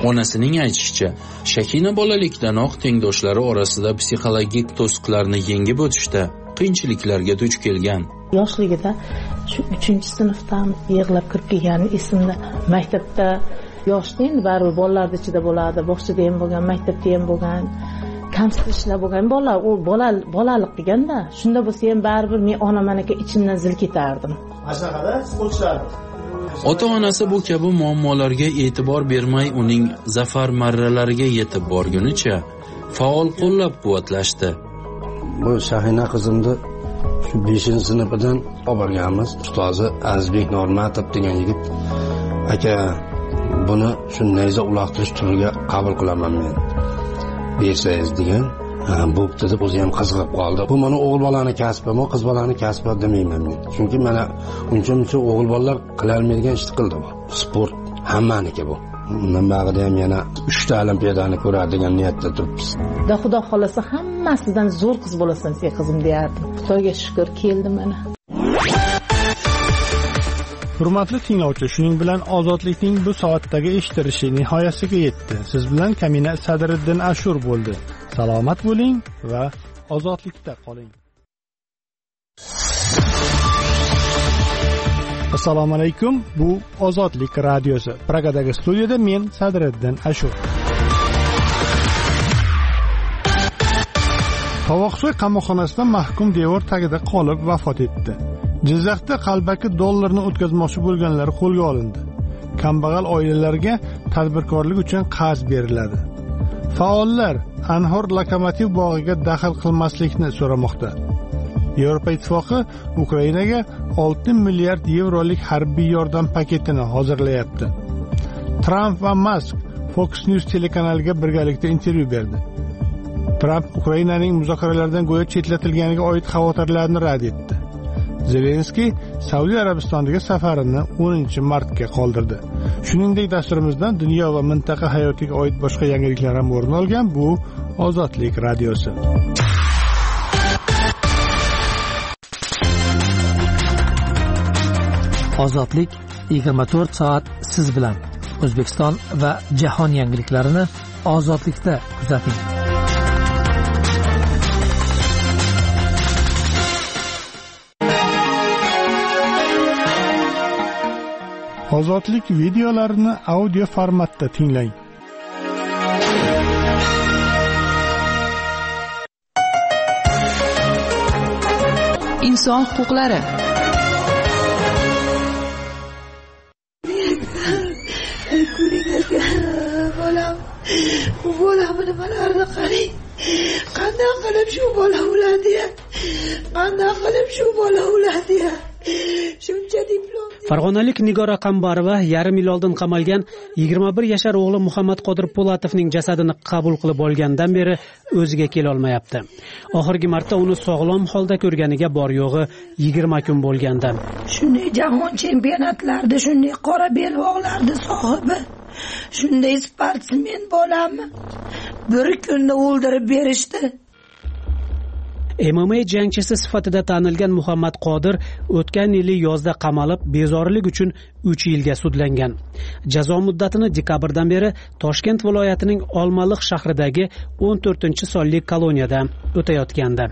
Onasining aytishicha, Shakina bolalikdanoq tengdoshlari orasida psixologik to'siqlarni yengib o'tishda qiyinchiliklarga duch kelgan. Yoshligida shu uchinchi sinfdan yig'lab kirib kelgani esimda. Maktabda yoshda endi baribir bolalarning ichida bo'ladi, bog'chada ham bo'lgan, maktabda ham bo'lgan, kamsitishlar bo'lgan bolalar, u bola bolalik deganda, shunda bo'lsa ham baribir men onamaniki ichimdan zil ketardim. Ashaqada sportchilardi. Ota-onasi bu kabi muammolarga e'tibor bermay uning zafar marralariga yetib borgunicha faol qo'llab-quvvatlashdi. Bu Shahina qizimni shu beshinchi sinfidan olib borganmiz. Ustozi Azizbek Normatov degan yigit, aka buni shu nayza uloqtirish turiga qabul qilaman men. bersangiz degan. Ha, bo'pti deb o'zi ham qiziqib qoldi. Bu mana o'g'il bolani kasbi, mo qiz bolani kasbi demayman men. Chunki mana uncha-muncha o'g'il bolalar qila olmaydigan ishni qildi bu. Sport hammaniki bu. Undan bag'ida ham yana uchta olimpiadani ko'radi degan niyatda turibmiz. Xudo xudo xolasa hammasidan zo'r qiz bo'lasan sen qizim deyardim. Xudoga shukr keldi mana. Hurmatli tinglovchi, shuning bilan ozodlikning bu soatdagi eshittirishi nihoyasiga yetdi. Siz bilan Kamina Sadriddin Ashur bo'ldi. Salomat bo'ling va ozodlikda qoling. Assalomu alaykum. Bu Ozodlik radiosi. Pragadagi studiyada men Sadriddin Ashur. Tovoqsoy qamoqxonasida mahkum devor tagida qolib vafot etdi. Jizzaxda qalbaki dollarni o'tkazmoqchi bo'lganlar qo'lga olindi. Kambag'al oilalarga tadbirkorlik uchun qarz beriladi. Faollar Anhor lokomotiv bog'iga daxl qilmaslikni so'ramoqda. Yevropa Ittifoqi Ukrainaga olti milliard yevrolik harbiy yordam paketini hozirlayapti. Trump va Musk Fox News telekanaliga birgalikda intervyu berdi. Trump Ukrainaning muzokaralardan go'yo chetlatilganiga oid xavotirlarni rad etdi. Zelenskiy Saudiya Arabistondagi safarini o'ninchi martga qoldirdi. Shuningdek, dasturimizdan dunyo va mintaqa hayotiga oid boshqa yangiliklar ham o'rin olgan. Bu Ozodlik radiosi. Ozodlik yigirma to'rt soat siz bilan. O'zbekiston va jahon yangiliklarini Ozodlikda kuzating. Ozodlik videolarini audio formatda tinglang. Inson huquqlari. Bolam, bu bolamni nimalarni qarang. Qanday qilib shu bola o'ladi? Qanday qilib shu bola o'ladi? Shuncha diplom. Farg'onalik Nigora Qambarova yarim yil oldin qamalgan yigirma bir yashar o'g'li Muhammad Qodir Polatovning jasadini qabul qilib olgandan beri o'ziga kela olmayapti. Oxirgi marta uni sog'lom holda ko'rganiga bor yo'g'i yigirma kun bo'lganda. Shunday jahon chempionatlarida shunday qora belbog'larni sohibi, shunday sportsmen bolamni bir kunda o'ldirib berishdi. M M A jangchisi sifatida tanilgan Muhammad Qodir o'tgan yili yozda qamalib, bezorilik uchun uch yilga sudlangan. Jazo muddatini dekabrdan beri Toshkent viloyatining Olmaliq shahridagi o'n to'rtinchi sonli koloniyada o'tayotgandi.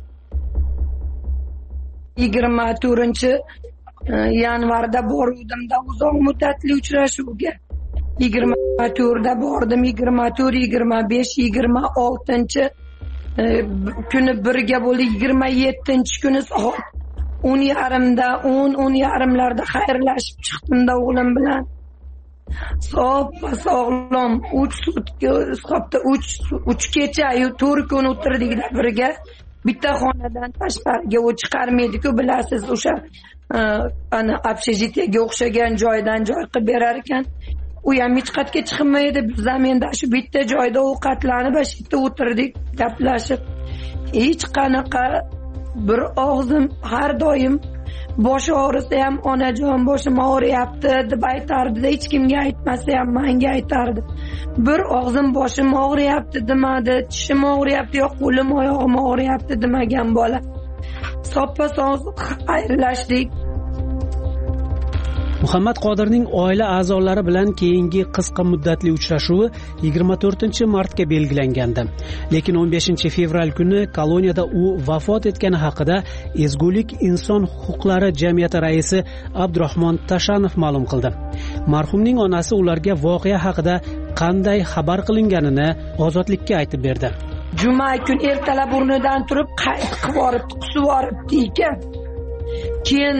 yigirma to'rtinchi yanvarda boruvdimda uzoq muddatli uchrashuvga. yigirma to'rtda bordim, yigirma to'rt, yigirma besh, yigirma oltinchi kuni birga bo'ldi. yigirma yettinchi kuni soat o'n yarimda, o'n o'n yarimlarda xayrlashib chiqdimda o'g'lim bilan. Sog' va sog'lom uch sutka, hisobda uch kecha, to'rt kun o'tirdikda birga. Bitta xonadan tashqariga u chiqarmaydi-ku, bilasiz, o'sha ana общежитиеga o'xshagan joydan joy qilib berar ekan. U ham hech qayerga chiqmaydi. Biz ham endi shu bitta joyda ovqatlanib, shu yerda o'tirdik, gaplashib. Hech qanaqa bir og'zim har doim bosh og'risa ham onajon boshim og'riyapti deb aytardi. Hech kimga aytmasa ham menga aytardi. Bir og'zim boshim og'riyapti demadi, tishim og'riyapti yo'q, qo'lim oyog'im og'riyapti demagan bola. Soppa sog' xayrlashdik. Muhammad Qodirning oila a'zolari bilan keyingi qisqa muddatli uchrashuvi yigirma to'rtinchi martga belgilangandi. Lekin o'n beshinchi fevral kuni koloniyada u vafot etgani haqida Ezgulik inson huquqlari jamiyati raisi Abdurahmon Tashanov ma'lum qildi. Marhumning onasi ularga voqea haqida qanday xabar qilinganini ozodlikka aytib berdi. Juma kun ertalab o'rnidan turib qayt qilib boribdi, qusib boribdi ekan. Keyin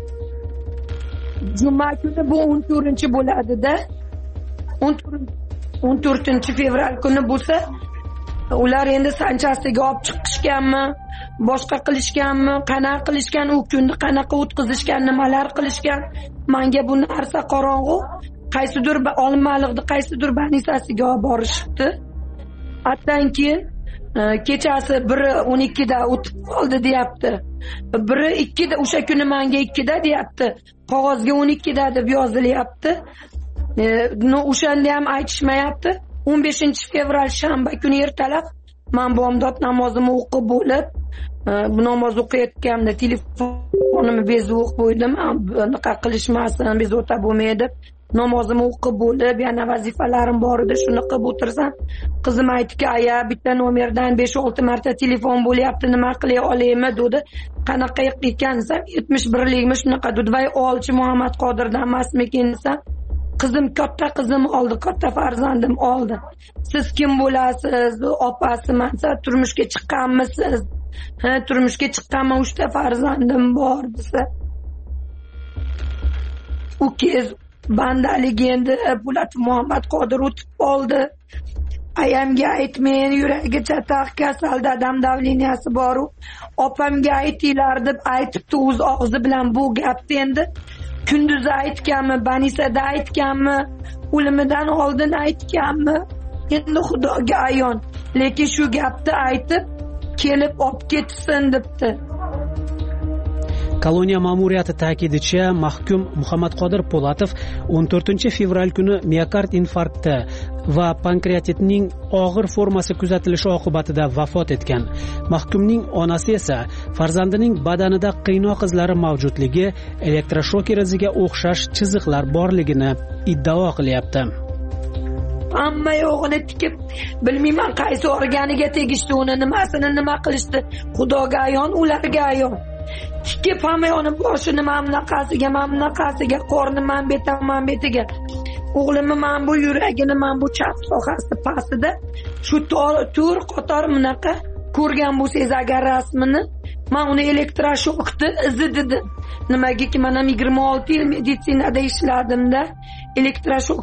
juma kuni bu o'n to'rtinchi bo'ladi-da. o'n to'rtinchi fevral kuni bo'lsa, ular endi sanchasiga olib chiqishganmi, boshqa qilishganmi, qanaqa qilishgan, u kunni qanaqa o'tkazishgan, nimalar qilishgan, menga bu narsa qorong'u. Qaysidir olimaliqni qaysidir banisasiga olib borishibdi. Hatdan keyin kechasi biri o'n ikkida o'tib qoldi deyapti. Biri ikkida, o'sha kuni menga ikkida deyapti. Qog'ozga o'n ikkida deb yozilyapti. No, o'shanda ham aytishmayapti. o'n beshinchi fevral shanba kuni ertalab men bomdod namozimni o'qib bo'lib, bu namoz o'qiyotganimda telefonimni bezib o'qib qo'ydim. Bunaqa qilishmasin, bezovta bo'lmaydi. Namozimni o'qib bo'lib, yana vazifalarim bor edi, shuni qilib o'tirsam, qizim aytdiki, "Aya, bitta nomerdan besh olti marta telefon bo'lyapti, nima qilay olaymi?" dedi. "Qanaqa ekan desam, yetmish birlikmi shunaqa dedi. Voy, olchi Muhammad Qodirdan emasmikin desam, qizim katta qizim oldi, katta farzandim oldi. Siz kim bo'lasiz? Opasiman. Siz turmushga chiqqanmisiz? Ha, turmushga chiqqanman, uchta farzandim bor desa. U kez bandaligi endi Bulat Muhammad Qodir o'tib qoldi. Ayamga aytmang, yuragi chataq, kasal, dadam davliniyasi bor. Opamga aytinglar deb aytibdi o'z og'zi bilan bu gapni endi. Kunduz aytganmi, banisada aytganmi, o'limidan oldin aytganmi? Endi Xudoga ayon. Lekin shu gapni aytib, kelib olib ketsin debdi. Koloniya ma'muriyati ta'kidicha, mahkum Muhammad Qodir Po'latov o'n to'rtinchi fevral kuni miokard infarkti va pankreatitning og'ir formasi kuzatilishi oqibatida vafot etgan. Mahkumning onasi esa farzandining badanida qiynoq izlari mavjudligi, elektroshoker iziga o'xshash chiziqlar borligini iddao qilyapti. Hamma yo'g'ini tikib, bilmayman qaysi organiga tegishdi, uni nimasini nima qilishdi. Xudoga ayon, ularga ayon. Tikib hamma yoni boshini mamnaqasiga, mamnaqasiga, qorni manbeta, manbetiga. O'g'limni men bu yuragini, men bu chap sohasi pastida shu tur qator bunaqa ko'rgan bo'lsangiz agar rasmini, men uni elektroshokni izi dedim. Nimagaki, men ham yigirma olti yil meditsinada ishladimda, elektroshok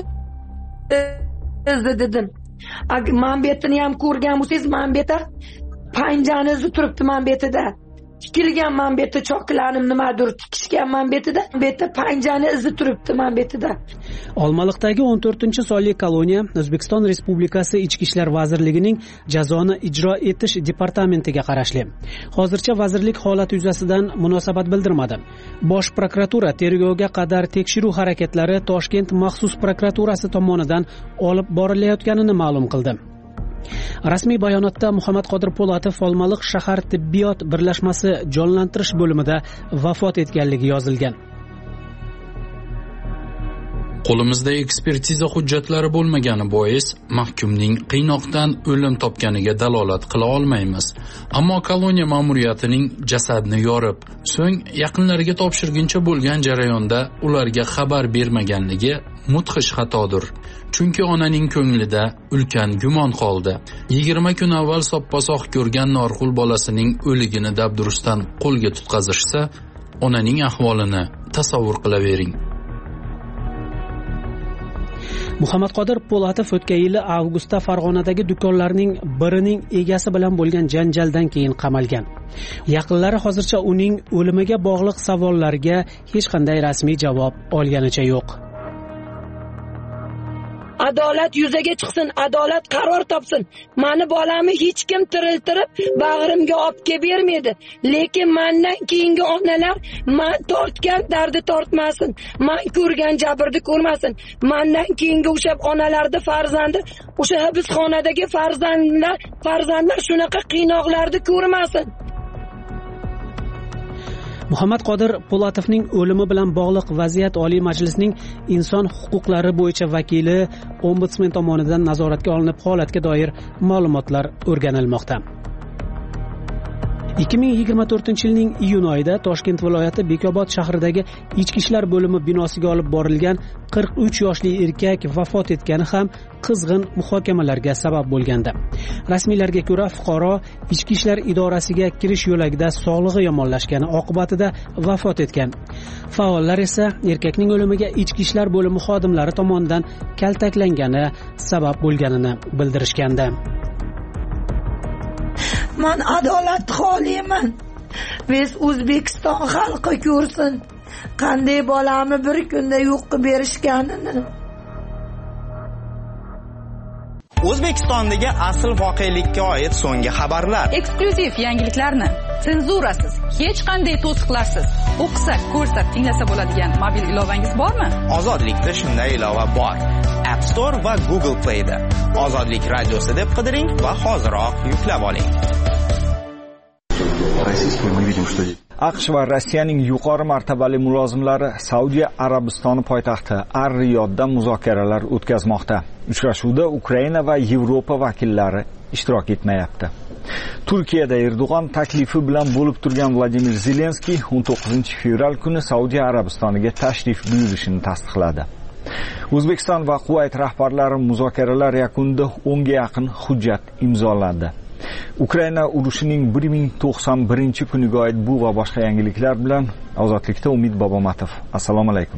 izi dedim. Manbetini ham ko'rgan bo'lsangiz, manbeta panjani izi turibdi manbetida. Tikilgan manbeti choklarim nimadir tikishgan manbetida, manbeti panjani izi turibdi manbetida. Olmaliqdagi o'n to'rtinchi sonli koloniya O'zbekiston Respublikasi Ichki ishlar vazirligining jazoni ijro etish departamentiga qarashli. Hozircha vazirlik holat yuzasidan munosabat bildirmadi. Bosh prokuratura tergovga qadar tekshiruv harakatlari Toshkent maxsus prokuraturasi tomonidan olib borilayotganini ma'lum qildi. Rasmiy bayonotda Muhammad Qodir Po'latov Olmaliq shahar tibbiyot birlashmasi jonlantirish bo'limida vafot etganligi yozilgan. Qo'limizda ekspertiza hujjatlari bo'lmagani bois mahkumning qiynoqdan o'lim topganiga dalolat qila olmaymiz. Ammo koloniya ma'muriyatining jasadni yorib, so'ng yaqinlariga topshirguncha bo'lgan jarayonda ularga xabar bermaganligi mudhish xatodir. Chunki onaning ko'nglida ulkan gumon qoldi. yigirma kun avval soppa-soq ko'rgan Norxul bolasining o'ligini dabdurustdan qo'lga tutqazishsa, onaning ahvolini tasavvur qilavering. Muhammad Qodir Po'latov o'tgan yili avgustda Farg'onadagi do'konlarning birining egasi bilan bo'lgan janjaldan keyin qamalgan. Yaqinlari hozircha uning o'limiga bog'liq savollarga hech qanday rasmiy javob olganicha yo'q. Adolat yuzaga chiqsin, adolat qaror topsin. Meni bolamni hech kim tiriltirib bag'rimga olib kelib bermaydi. Lekin mendan keyingi onalar men tortgan dardi tortmasin, men ko'rgan jabrni ko'rmasin. Mendan keyingi o'sha onalarning farzandi, o'sha hibsxonadagi farzandlar, farzandlar shunaqa qiynoqlarni ko'rmasin. Muhammad Qodir Po'latovning o'limi bilan bog'liq vaziyat Oliy Majlisning inson huquqlari bo'yicha vakili ombudsman tomonidan nazoratga olinib, holatga doir ma'lumotlar o'rganilmoqda. ikki ming yigirma to'rtinchi yilning iyun oyida Toshkent viloyati Bekobod shahridagi Ichki ishlar bo'limi binosiga olib borilgan qirq uch yoshli erkak vafot etgani ham qizg'in muhokamalarga sabab bo'lgandi. Rasmiylarga ko'ra, fuqaro Ichki ishlar idorasiga kirish yo'lagida sog'lig'i yomonlashgani oqibatida vafot etgan. Faollar esa erkakning o'limiga Ichki ishlar bo'limi xodimlari tomonidan kaltaklangani sabab bo'lganini bildirishgandi. Man adolat xohlayman. Biz O'zbekiston xalqi ko'rsin qanday bolamni bir kunda yo'q qilib berishganini. O'zbekistondagi asl voqelikka oid so'nggi xabarlar, eksklyuziv yangiliklarni senzurasiz, hech qanday to'siqlarsiz o'qisa, ko'rsa, tinglasa bo'ladigan mobil ilovangiz bormi? Ozodlikda shunday ilova bor. App Store va Google Play'da Ozodlik radiosi deb qidiring va hoziroq yuklab oling. AQSh va Rossiyaning yuqori martabali mulozimlari Saudiya Arabistoni poytaxti Ar-Riyodda muzokaralar o'tkazmoqda. Uchrashuvda Ukraina va Yevropa vakillari ishtirok etmayapti. Turkiyada Erdo'g'on taklifi bilan bo'lib turgan Vladimir Zelenskiy o'n to'qqizinchi fevral kuni Saudiya Arabistoniga tashrif buyurishini tasdiqladi. O'zbekiston va Kuvayt rahbarlari muzokaralar yakunida o'nga yaqin hujjat imzoladi. Ukraina urushining bir ming to'qson birinchi kuniga oid bu va boshqa yangiliklar bilan Ozodlikda Umid Bobomatov. Assalomu alaykum.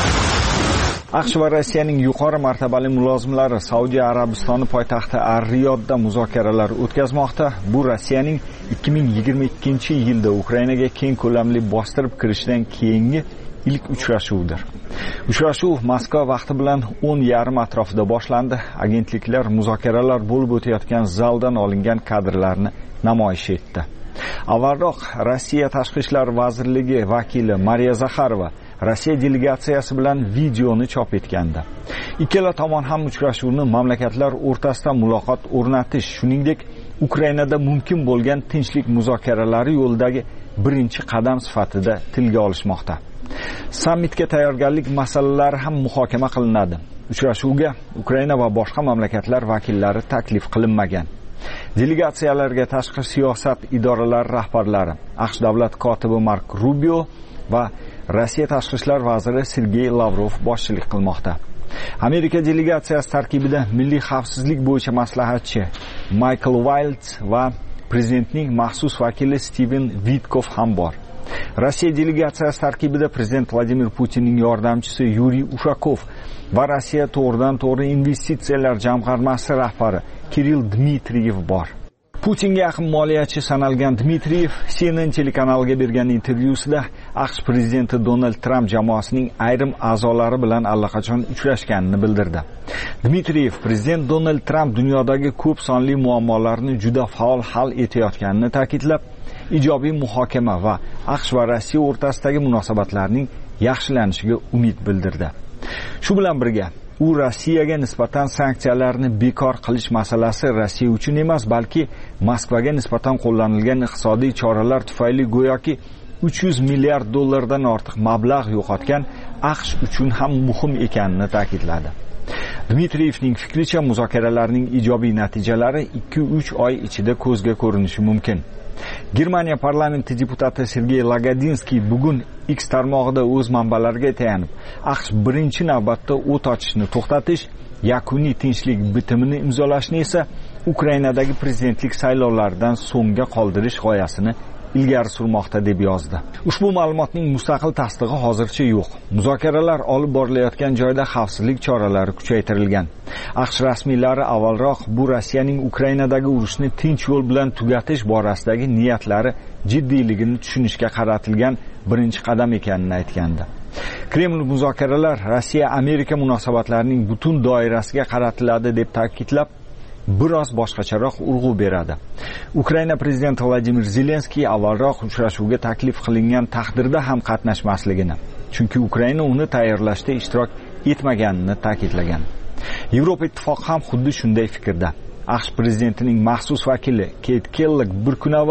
AQSh va Rossiyaning yuqori martabali mulozimlari Saudiya Arabistoni poytaxti Ar-Riyodda muzokaralar o'tkazmoqda. Bu Rossiyaning ikki ming yigirma ikkinchi yilda Ukrainaga keng ko'lamli bostirib kirishidan keyingi ilk uchrashuvdir. Uchrashuv Moskva vaqti bilan o'n yarim atrofida boshlandi. Agentliklar muzokaralar bo'lib o'tayotgan zaldan olingan kadrlarni namoyish etdi. Avvalroq Rossiya Tashqi ishlar vazirligi vakili Mariya Zakharova Rossiya delegatsiyasi bilan videoni chop etgandi. Ikkala tomon ham uchrashuvni mamlakatlar o'rtasida muloqot o'rnatish, shuningdek Ukrainada mumkin bo'lgan tinchlik muzokaralari yo'lidagi birinchi qadam sifatida tilga olishmoqda. Sammitga tayyorgarlik masalalari ham muhokama qilinadi. Uchrashuvga Ukraina va boshqa mamlakatlar vakillari taklif qilinmagan. Delegatsiyalarga tashqi siyosat idoralari rahbarlari, AQSh davlat kotibi Mark Rubio va Rossiya tashqi ishlar vaziri Sergey Lavrov boshchilik qilmoqda. Amerika delegatsiyasi tarkibida milliy xavfsizlik bo'yicha maslahatchi Michael Wild va prezidentning maxsus vakili Steven Witkov ham bor. Rossiya delegatsiyasi tarkibida prezident Vladimir Putinning yordamchisi Yuriy Ushakov va Rossiya to'g'ridan-to'g'ri investitsiyalar jamg'armasi rahbari Kirill Dmitriyev bor. Putinga yaqin moliyachi sanalgan Dmitriyev C N N telekanaliga bergan intervyusida AQSh prezidenti Donald Trump jamoasining ayrim a'zolari bilan allaqachon uchrashganini bildirdi. Dmitriyev prezident Donald Trump dunyodagi ko'p sonli muammolarni juda faol hal etayotganini ta'kidlab, ijobiy muhokama va AQSh va Rossiya o'rtasidagi munosabatlarning yaxshilanishiga umid bildirdi. Shu bilan birga u Rossiyaga nisbatan sanksiyalarni bekor qilish masalasi Rossiya uchun emas, balki Moskvaga nisbatan qo'llanilgan iqtisodiy choralar tufayli go'yoki uch yuz milliard dollardan ortiq mablag' yo'qotgan AQSh uchun ham muhim ekanini ta'kidladi. Dmitriyevning fikricha, muzokaralarning ijobiy natijalari ikki uch oy ichida ko'zga ko'rinishi mumkin. Germaniya parlamenti deputati Sergey Lagodinskiy bugun X tarmog'ida o'z manbalariga tayanib, AQSh birinchi navbatda o't ochishni to'xtatish, yakuniy tinchlik bitimini imzolashni esa Ukrainadagi prezidentlik saylovlaridan so'ngga qoldirish g'oyasini ilgari surmoqda deb yozdi. Ushbu ma'lumotning mustaqil tasdig'i hozircha yo'q. Muzokaralar olib borilayotgan joyda xavfsizlik choralari kuchaytirilgan. AQSh rasmiylari avvalroq bu Rossiyaning Ukrainadagi urushni tinch yo'l bilan tugatish borasidagi niyatlari jiddiyligini tushunishga qaratilgan birinchi qadam ekanini aytgandi. Kreml muzokaralar Rossiya-Amerika munosabatlarining butun doirasiga qaratiladi deb ta'kidlab, biroz boshqacharoq urg'u beradi. Ukraina prezidenti Vladimir Zelenskiy avvalroq uchrashuvga taklif qilingan taqdirda ham qatnashmasligini, chunki Ukraina uni tayyorlashda ishtirok etmaganini ta'kidlagan. Yevropa ittifoqi ham xuddi shunday fikrda. AQSh prezidentining maxsus vakili Keyt Kellogg bir kun avval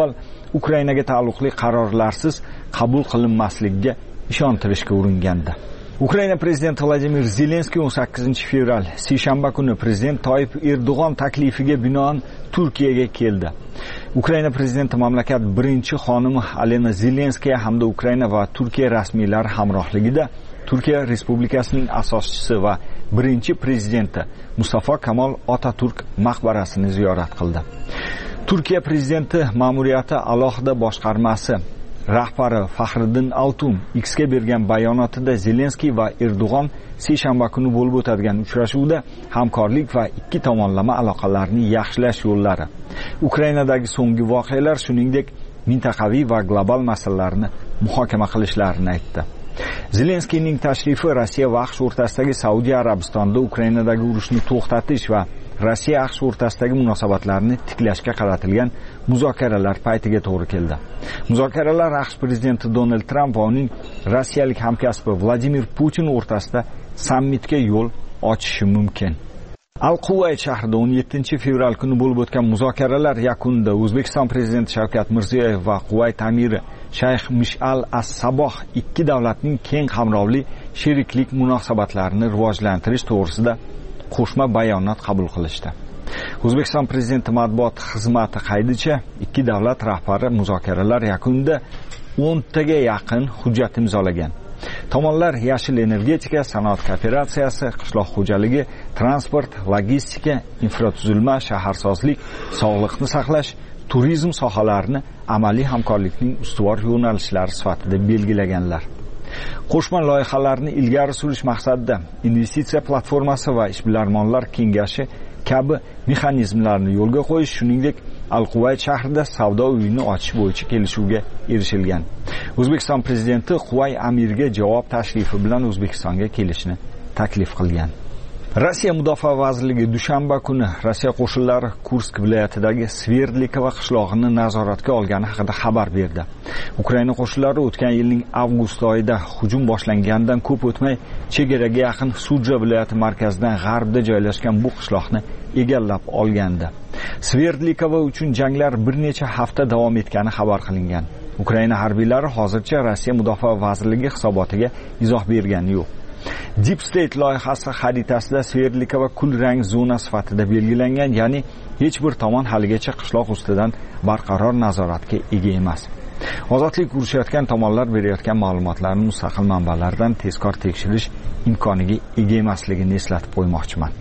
Ukrainaga taalluqli qarorlarsiz qabul qilinmasligiga ishontirishga uringandi. Ukraina prezidenti Vladimir Zelenskiy o'n sakkizinchi fevral seshanba kuni prezident Toyib Erdo'g'on taklifiga binoan Turkiyaga keldi. Ukraina prezidenti mamlakat birinchi xonimi Alena Zelenskaya hamda Ukraina va Turkiya rasmiylari hamrohligida Turkiya Respublikasining asoschisi va birinchi prezidenti Mustafa Kemal Atatürk maqbarasini ziyorat qildi. Turkiya prezidenti ma'muriyati alohida boshqarmasi rahbari Faxriddin Altun X'ga bergan bayonotida Zelenskiy va Erdo'g'on seshanba kuni bo'lib o'tadigan uchrashuvda hamkorlik va ikki tomonlama aloqalarni yaxshilash yo'llari, Ukrainadagi so'nggi voqealar, shuningdek mintaqaviy va global masalalarni muhokama qilishlarini aytdi. Zelenskiyning tashrifi Rossiya va AQSh o'rtasidagi Saudiya Arabistonida Ukrainadagi urushni to'xtatish va Rossiya AQSh o'rtasidagi munosabatlarni tiklashga qaratilgan muzokaralar paytiga to'g'ri keldi. Muzokaralar AQSh prezidenti Donald Tramp va uning rossiyalik hamkasbi Vladimir Putin o'rtasida sammitga yo'l ochishi mumkin. Al-Quvayt shahrida o'n yettinchi fevral kuni bo'lib o'tgan muzokaralar yakunida O'zbekiston prezidenti Shavkat Mirziyoyev va Quvayt amiri Shayx Mish'al as-Saboh ikki davlatning keng qamrovli sheriklik munosabatlarini rivojlantirish to'g'risida qo'shma bayonot qabul qilishdi. O'zbekiston prezidenti matbuot xizmati qaydicha ikki davlat rahbari muzokaralar yakunida o'ntaga yaqin hujjat imzolagan. Tomonlar yashil energetika, sanoat kooperatsiyasi, qishloq xo'jaligi, transport, logistika, infratuzilma, shaharsozlik, sog'liqni saqlash, turizm sohalarini amaliy hamkorlikning ustuvor yo'nalishlari sifatida belgilaganlar. Qo'shma loyihalarni ilgari surish maqsadida investitsiya platformasi va ishbilarmonlar kengashi kabi mexanizmlarni yo'lga qo'yish, shuningdek Al-Quvayt shahrida savdo uyini ochish bo'yicha kelishuvga erishilgan. O'zbekiston prezidenti Quvay amiriga javob tashrifi bilan O'zbekistonga kelishni taklif qilgan. Rossiya Mudofaa vazirligi dushanba kuni Rossiya qo'shinlari Kursk viloyatidagi Sverdlikova qishlog'ini nazoratga olgani haqida xabar berdi. Ukraina qo'shinlari o'tgan yilning avgust oyida hujum boshlangandan ko'p o'tmay chegaraga yaqin Sudja viloyati markazidan g'arbda joylashgan bu qishloqni egallab olgandi. Sverdlikova uchun janglar bir necha hafta davom etgani xabar qilingan. Ukraina harbiylari hozircha Rossiya Mudofaa vazirligi hisobotiga izoh bergani yo'q. Deep State loyihasi xaritasida Sverdlikova kul rang zona sifatida belgilangan, ya'ni hech bir tomon haligacha qishloq ustidan barqaror nazoratga ega emas. Ozodlik urushayotgan tomonlar berayotgan ma'lumotlarni mustaqil manbalardan tezkor tekshirish imkoniga ega emasligini eslatib qo'ymoqchiman.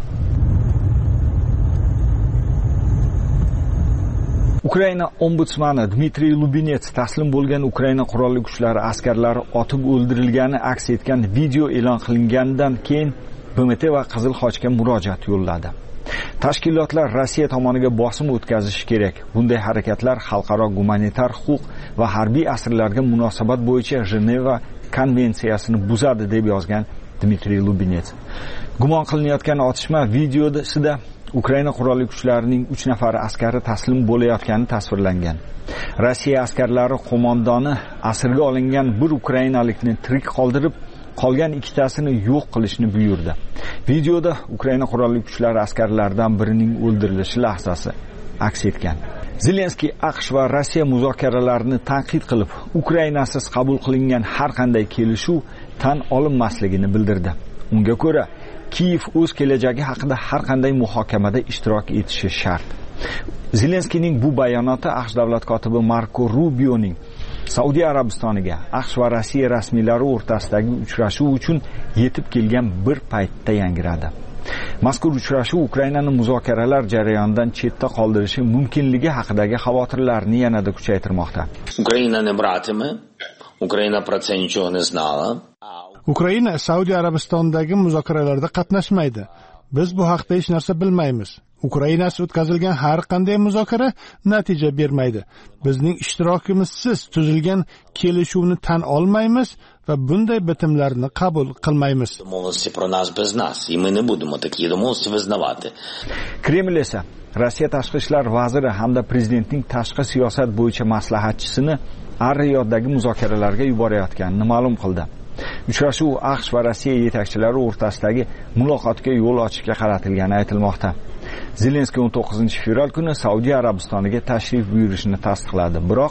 Ukraina ombudsmani Dmitriy Lubinets taslim bo'lgan Ukraina qurolli kuchlari askarlari otib o'ldirilgani aks etgan video e'lon qilingandan keyin B M T va Qizil Xochga murojaat yo'lladi. Tashkilotlar Rossiya tomoniga bosim o'tkazishi kerak. Bunday harakatlar xalqaro gumanitar huquq va harbiy asirlarga munosabat bo'yicha Jeneva konvensiyasini buzadi deb yozgan Dmitriy Lubinets. Gumon qilinayotgan otishma videosida Ukraina qurolli kuchlarining uch nafari askari taslim bo'layotgani tasvirlangan. Rossiya askarlari qo'mondoni asirga olingan bir ukrainalikni tirik qoldirib, qolgan ikkitasini yo'q qilishni buyurdi. Videoda Ukraina qurolli kuchlari askarlaridan birining o'ldirilishi lahzasi aks etgan. Zelenskiy AQSh va Rossiya muzokaralarini tanqid qilib, Ukrainasiz qabul qilingan har qanday kelishuv tan olinmasligini bildirdi. Unga ko'ra, Kiyev o'z kelajagi haqida har qanday muhokamada ishtirok etishi shart. Zelenskiyning bu bayonoti AQSh davlat kotibi Marko Rubioning Saudiya Arabistoniga AQSh va Rossiya rasmiylari o'rtasidagi uchrashuv uchun yetib kelgan bir paytda yangradi. Mazkur uchrashuv Ukrainani muzokaralar jarayonidan chetda qoldirishi mumkinligi haqidagi xavotirlarni yanada kuchaytirmoqda. Ukraina ne bratimi? Ukraina про це нічого не знала. Ukraina Saudiya Arabistondagi muzokaralarda qatnashmaydi. Biz bu haqda hech narsa bilmaymiz. Ukrainasiz o'tkazilgan har qanday muzokara natija bermaydi. Bizning ishtirokimizsiz tuzilgan kelishuvni tan olmaymiz va bunday bitimlarni qabul qilmaymiz. Домовленості про нас без нас, і ми не будемо такі домовленості визнавати. Kreml esa Rossiya tashqi ishlar vaziri hamda prezidentning tashqi siyosat bo'yicha maslahatchisini Ar-Riyoddagi muzokaralarga yuborayotganini ma'lum qildi. Uchrashuv AQSh va Rossiya yetakchilari o'rtasidagi muloqotga yo'l ochishga qaratilgani aytilmoqda. Zelenskiy o'n to'qqizinchi fevral kuni Saudiya Arabistoniga tashrif buyurishini tasdiqladi. Biroq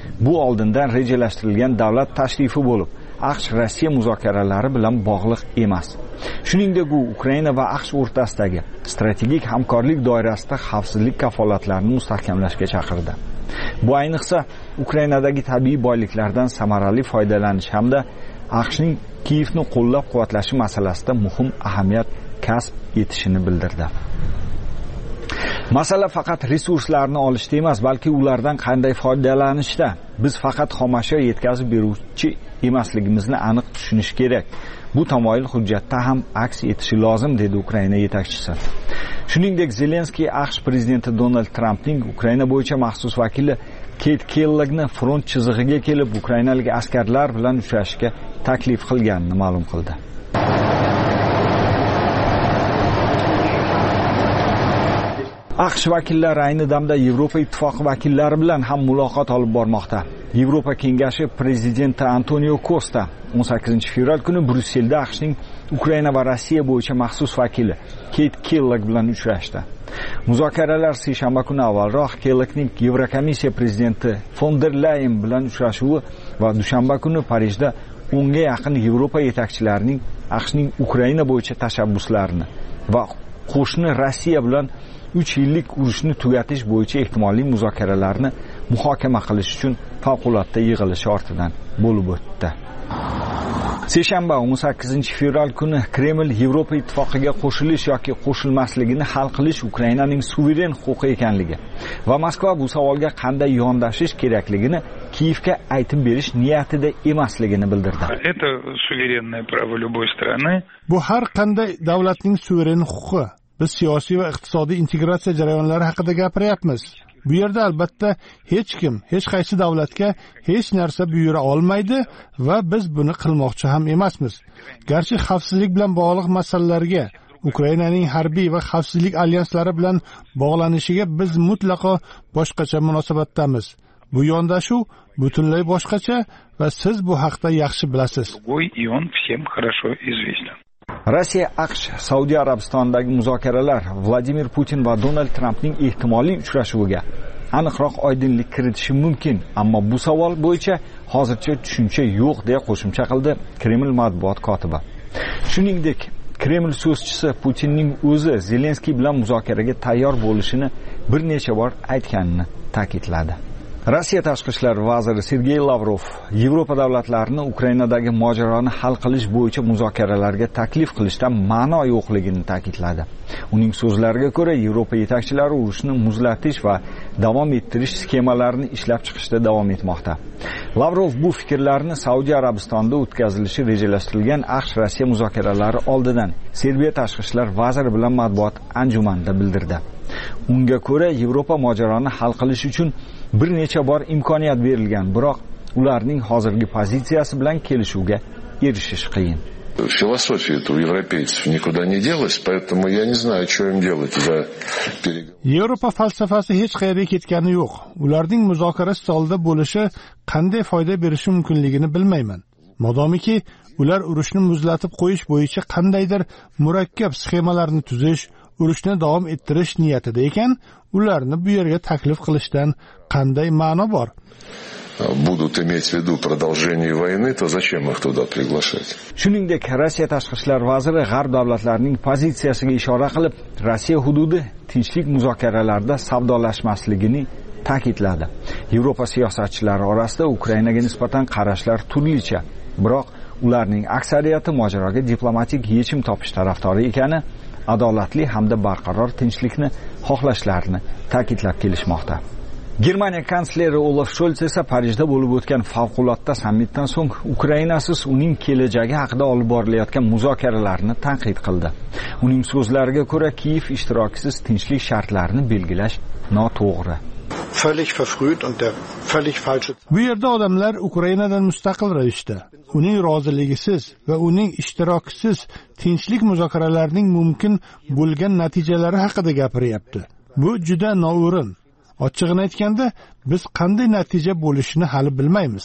bu oldindan rejalashtirilgan davlat tashrifi bo'lib, AQSh Rossiya muzokaralari bilan bog'liq emas. Shuningdek, u Ukraina va AQSh o'rtasidagi strategik hamkorlik doirasida xavfsizlik kafolatlarini mustahkamlashga chaqirdi. Bu ayniqsa Ukrainadagi tabiiy boyliklardan samarali foydalanish hamda AQShning Kiyevni qo'llab-quvvatlashi masalasida muhim ahamiyat kasb etishini bildirdi. Masala faqat resurslarni olishda emas, balki ulardan qanday foydalanishda. Biz faqat xomashyo yetkazib beruvchi emasligimizni aniq tushunish kerak. Bu tamoyil hujjatda ham aks etishi lozim, dedi Ukraina yetakchisi. Shuningdek, Zelenskiy AQSh prezidenti Donald Trampning Ukraina bo'yicha maxsus vakili Keyt Kellogni front chizig'iga kelib, ukrainalik askarlar bilan uchrashishga taklif qilganini ma'lum qildi. AQSh vakillari ayni damda Yevropa ittifoqi vakillari bilan ham muloqot olib bormoqda. Yevropa kengashi prezidenti Antonio Costa o'n sakkizinchi fevral kuni Bryusselda AQShning Ukraina va Rossiya bo'yicha maxsus vakili Keyt Kellogg bilan uchrashdi. Muzokaralar seshanba kuni avvalroq Kellogning Yevrokomissiya prezidenti von der Leyen bilan uchrashuvi va dushanba kuni Parijda o'nga yaqin Yevropa yetakchilarining AQShning Ukraina bo'yicha tashabbuslarini va qo'shni Rossiya bilan uch yillik urushni tugatish bo'yicha ehtimoliy muzokaralarni muhokama qilish uchun favqulodda yig'ilish ortidan bo'lib o'tdi. Seshanba o'n sakkizinchi fevral kuni Kreml Yevropa ittifoqiga qo'shilish yoki qo'shilmasligini hal qilish Ukrainaning suveren huquqi ekanligi va Moskva bu savolga qanday yondashish kerakligini Kiyevga aytib berish niyatida emasligini bildirdi. Это суверенное право любой страны. Bu har qanday davlatning suveren huquqi. Biz siyosiy va iqtisodiy integratsiya jarayonlari haqida gapiryapmiz. Bu yerda albatta hech kim, hech qaysi davlatga hech narsa buyura olmaydi va biz buni qilmoqchi ham emasmiz. Garchi xavfsizlik bilan bog'liq masalalarga, Ukrainaning harbiy va xavfsizlik alyanslari bilan bog'lanishiga biz mutlaqo boshqacha munosabatdamiz. Bu yondashuv butunlay boshqacha va siz bu haqda yaxshi bilasiz. И он всем хорошо известен. Rossiya AQSh Saudiya Arabistonidagi muzokaralar Vladimir Putin va Donald Trampning ehtimoliy uchrashuviga aniqroq oydinlik kiritishi mumkin, ammo bu savol bo'yicha hozircha tushuncha yo'q deya qo'shimcha qildi Kreml matbuot kotibi. Shuningdek, Kreml so'zchisi Putinning o'zi Zelenskiy bilan muzokaraga tayyor bo'lishini bir necha bor aytganini ta'kidladi. Rossiya tashqi ishlar vaziri Sergey Lavrov Yevropa davlatlarini Ukrainadagi mojaroni hal qilish bo'yicha muzokaralarga taklif qilishdan ma'no yo'qligini ta'kidladi. Uning so'zlariga ko'ra, Yevropa yetakchilari urushni muzlatish va davom ettirish sxemalarini ishlab chiqishda davom etmoqda. Lavrov bu fikrlarni Saudiya Arabistonida o'tkazilishi rejalashtirilgan AQSh Rossiya muzokaralari oldidan Serbiya tashqi ishlar vaziri bilan matbuot anjumanida bildirdi. Unga ko'ra, Yevropa mojaroni hal qilish uchun bir necha bor imkoniyat berilgan, biroq ularning hozirgi pozitsiyasi bilan kelishuvga erishish qiyin. Философия-то у европейцев никуда не делась, поэтому я не знаю, что им делать за переговоры. Yevropa falsafasi hech qayerga ketgani yo'q. Ularning muzokara stolida bo'lishi qanday foyda berishi mumkinligini bilmayman. Modomiki ular urushni muzlatib qo'yish bo'yicha qandaydir murakkab sxemalarni tuzish, urushni davom ettirish niyatida ekan, ularni bu yerga taklif qilishdan qanday ma'no bor? Будут иметь в виду продолжение войны, то зачем их туда приглашать? Shuningdek, Rossiya tashqi ishlar vaziri g'arb davlatlarining pozitsiyasiga ishora qilib, Rossiya hududi tinchlik muzokaralarida savdolashmasligini ta'kidladi. Yevropa siyosatchilari orasida Ukrainaga nisbatan qarashlar turlicha, biroq ularning aksariyati mojaroga diplomatik yechim topish tarafdori ekani, adolatli hamda barqaror tinchlikni xohlashlarini ta'kidlab kelishmoqda. Germaniya kansleri Olaf Scholz esa Parijda bo'lib o'tgan favqulodda sammitdan so'ng Ukrainasiz uning kelajagi haqida olib borilayotgan muzokaralarni tanqid qildi. Uning so'zlariga ko'ra, Kiyev ishtirokisiz tinchlik shartlarini belgilash noto'g'ri. Bu yerda odamlar Ukrainadan mustaqil ravishda, uning roziligisiz va uning ishtirokisiz tinchlik muzokaralarining mumkin bo'lgan natijalari haqida gapiryapti. Bu juda noo'rin. Ochig'ini aytganda, biz qanday natija bo'lishini hali bilmaymiz.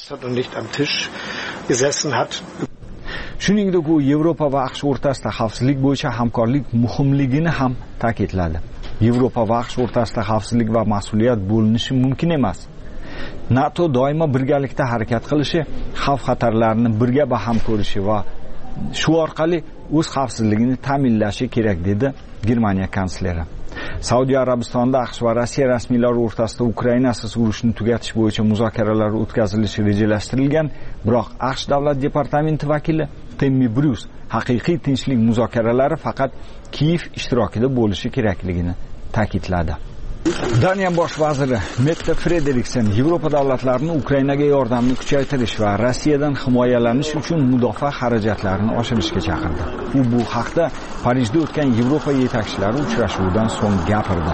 Shuningdek, u Yevropa va AQSh o'rtasida xavfsizlik bo'yicha hamkorlik muhimligini ham ta'kidladi. Yevropa va AQSh o'rtasida xavfsizlik va mas'uliyat bo'linishi mumkin emas. NATO doimo birgalikda harakat qilishi, xavf-xatarlarni birga baham ko'rishi va shu orqali o'z xavfsizligini ta'minlashi kerak dedi Germaniya kansleri. Saudiya Arabistonida AQSh va Rossiya rasmiylari o'rtasida Ukrainasiz urushni tugatish bo'yicha muzokaralar o'tkazilishi rejalashtirilgan, biroq AQSh davlat departamenti vakili Timmi Bruce haqiqiy tinchlik muzokaralari faqat Kiyev ishtirokida bo'lishi kerakligini ta'kidladi. Daniya bosh vaziri Mette Frederiksen Yevropa davlatlarini Ukrainaga yordamni kuchaytirish va Rossiyadan himoyalanish uchun mudofaa xarajatlarini oshirishga chaqirdi. U bu haqda Parijda o'tgan Yevropa yetakchilari uchrashuvidan so'ng gapirdi.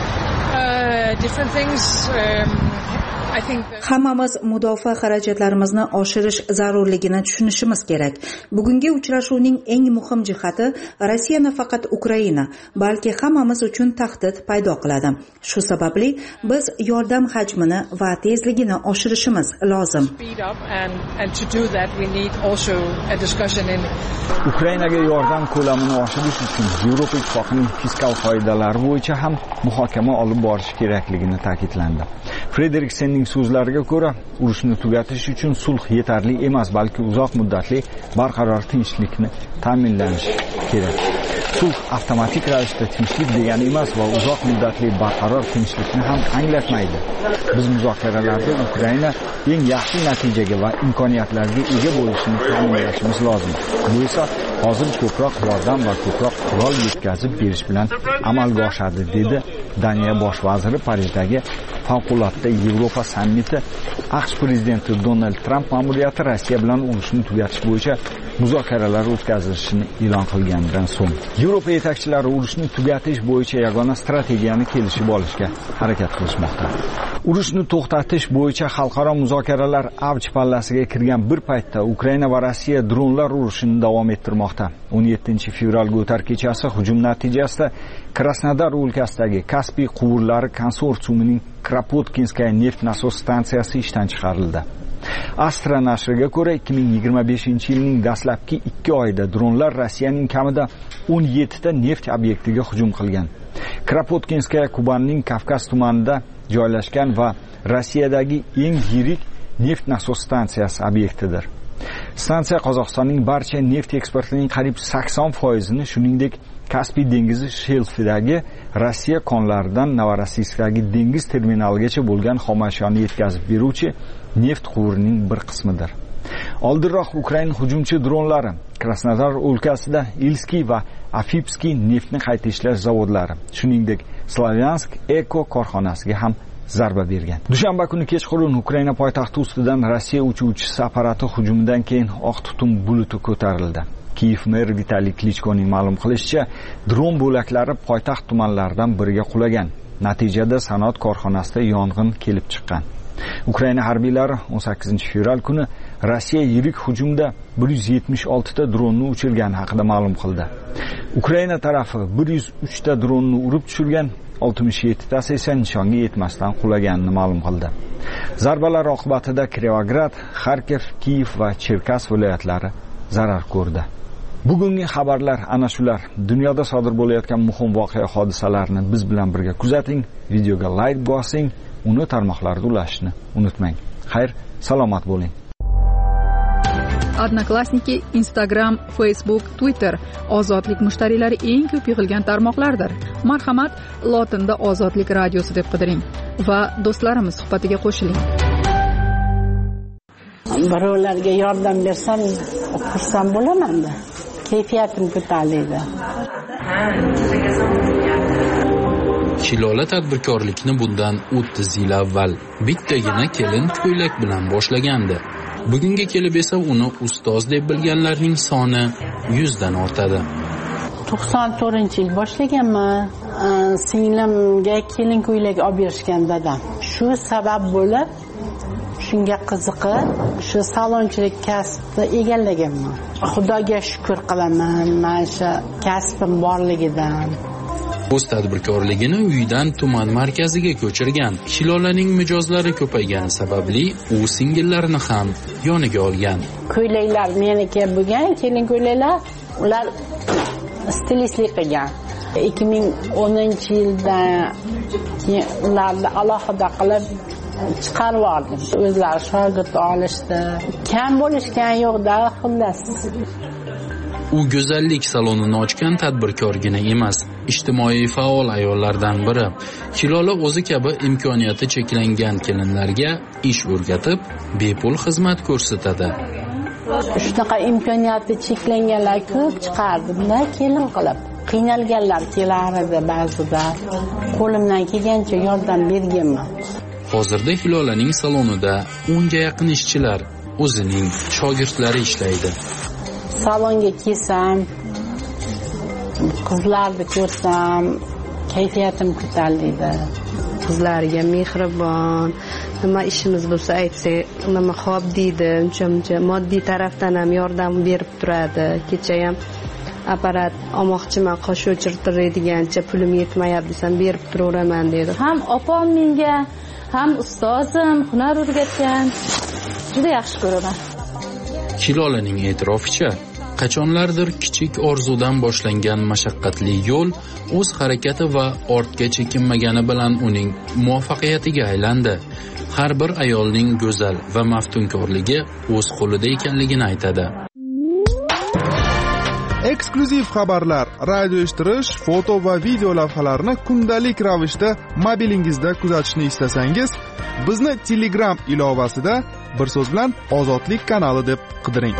Hammamiz mudofaa xarajatlarimizni oshirish zarurligini tushunishimiz kerak. Bugungi uchrashuvning eng muhim jihati Rossiya nafaqat Ukraina, balki hammamiz uchun tahdid paydo qiladi. Shu sababli biz yordam hajmini va tezligini oshirishimiz lozim. Ukrainaga yordam ko'lamini oshirish uchun Yevropa Ittifoqining fiskal qoidalari bo'yicha ham muhokama olib borish kerakligini ta'kidlandi. Frederiksenning so'zlariga ko'ra, urushni tugatish uchun sulh yetarli emas, balki uzoq muddatli barqaror tinchlikni ta'minlanishi kerak. Sulh avtomatik ravishda tinchlik degani emas va uzoq muddatli barqaror tinchlikni ham anglatmaydi. Biz muzokaralarda Ukraina eng yaxshi natijaga va imkoniyatlarga ega bo'lishini ta'minlashimiz lozim. Bu esa hozir ko'proq yordam va ko'proq qurol yetkazib berish bilan amalga oshadi, dedi Daniya bosh vaziri Parijdagi favqulodda Yevropa sammiti. AQSh prezidenti Donald Tramp ma'muriyati Rossiya bilan urushni tugatish bo'yicha muzokaralar o'tkazilishini e'lon qilganidan so'ng Yevropa yetakchilari urushni tugatish bo'yicha yagona strategiyani kelishib olishga harakat qilishmoqda. Urushni to'xtatish bo'yicha xalqaro muzokaralar avj pallasiga kirgan bir paytda Ukraina va Rossiya dronlar urushini davom ettirmoqda. o'n yettinchi fevralga o'tar kechasi hujum natijasida Krasnodar o'lkasidagi Kaspiy quvurlari konsorsiumining Kropotkinskaya neft nasos stansiyasi ishdan chiqarildi. Astra nashriga ko'ra, ikki ming yigirma beshinchi yilning dastlabki ikki oyida dronlar Rossiyaning kamida o'n yettita neft obyektiga hujum qilgan. Kropotkinskaya Kubanning Kavkaz tumanida joylashgan va Rossiyadagi eng yirik neft nasos stansiyasi obyektidir. Stansiya Qozog'istonning barcha neft eksportining qariyb sakson foizini, shuningdek Kaspiy dengizi shelfidagi Rossiya konlaridan Novorossiyskdagi dengiz terminaligacha bo'lgan xomashiyoni yetkazib beruvchi neft quvurining bir qismidir. Oldinroq Ukraina hujumchi dronlari Krasnodar o'lkasida Ilskiy va Afipskiy neftni qayta ishlash zavodlari, shuningdek Slavyansk Eko korxonasiga ham zarba bergan. Dushanba kuni kechqurun Ukraina poytaxti ustidan Rossiya uchuvchisi apparati hujumidan keyin oq tutun buluti ko'tarildi. Kiyev meri Vitaliy Klichkoning ma'lum qilishicha, dron bo'laklari poytaxt tumanlaridan biriga qulagan. Natijada sanoat korxonasida yong'in kelib chiqqan. Ukraina harbiylari o'n sakkizinchi fevral kuni Rossiya yirik hujumda bir yuz yetmish olti ta dronni uchirgani haqida ma'lum qildi. Ukraina tarafi bir yuz uch ta dronni urib tushirgan, oltmish yetti tasi esa nishonga yetmasdan qulaganini ma'lum qildi. Zarbalar oqibatida Kirovograd, Xarkov, Kiyev va Cherkas viloyatlari zarar ko'rdi. Bugungi xabarlar ana shular. Dunyoda sodir bo'layotgan muhim voqea hodisalarni biz bilan birga kuzating, videoga like bosing, uni tarmoqlarda ulashishni unutmang. Xayr, salomat bo'ling. Odnoklassniki, Instagram, Facebook, Twitter ozodlik mushtariylari eng ko'p yig'ilgan tarmoqlardir. Marhamat, lotinda Ozodlik radiosi deb qidiring va do'stlarimiz suhbatiga qo'shiling. Birovlarga yordam bersam, xursand bo'laman-da. Kayfiyatim ko'tariladi. Hilola tadbirkorlikni bundan o'ttiz yil avval bittagina kelin ko'ylak bilan boshlagandi. Bugunga kelib esa uni ustoz deb bilganlarning soni yuzdan ortadi. to'qson to'rtinchi yil boshlaganman. Singlimga kelin ko'ylak olib berishgan dadam. Shu sabab bo'lib shunga qiziqib, shu salonchilik kasbni egallaganman. Xudoga shukr qilaman mana shu kasbim borligidan. O'z tadbirkorligini uyidan tuman markaziga ko'chirgan. Hilolaning mijozlari ko'paygani sababli u singillarini ham yoniga olgan. Ko'ylaklar meniki bo'lgan, kelin ko'ylaklar, ular stilistlik qilgan. ikki ming o'ninchi yilda ularni alohida qilib chiqarib yubordim. O'zlari shogird olishdi. Kam bo'lishgan yo'q-da, xullas. U go'zallik salonini ochgan tadbirkorgina emas, ijtimoiy faol ayollardan biri. Hilola o'zi kabi imkoniyati cheklangan kelinlarga ish o'rgatib, bepul xizmat ko'rsatadi. Shunaqa imkoniyati cheklanganlar ko'p chiqardim-da, kelin qilib. Qiynalganlar kelar edi ba'zida. Qo'limdan kelgancha yordam berganman. Hozirda Hilolaning salonida o'nga yaqin ishchilar, o'zining shogirdlari ishlaydi. Salonga kelsam, qizlarni ko'rsam, kayfiyatim ko'tariladi. Qizlarga mehribon, nima ishimiz bo'lsa aytsak, nima xo'p deydi, uncha-muncha moddiy tarafdan ham yordam berib turadi. Kecha ham apparat olmoqchiman, qosh o'chirtiradigancha pulim yetmayapti desam, berib turaveraman dedi. Ham opam menga, ham ustozim hunar o'rgatgan. Juda yaxshi ko'raman. Hilolaning e'tiroficha, qachonlardir kichik orzudan boshlangan mashaqqatli yo'l o'z harakati va ortga chekinmagani bilan uning muvaffaqiyatiga aylandi. Har bir ayolning go'zal va maftunkorligi o'z qo'lida ekanligini aytadi. Eksklyuziv xabarlar, radio eshittirish, foto va video lavhalarni kundalik ravishda mobilingizda kuzatishni istasangiz, bizni Telegram ilovasida bir so'z bilan Ozodlik kanali deb qidiring.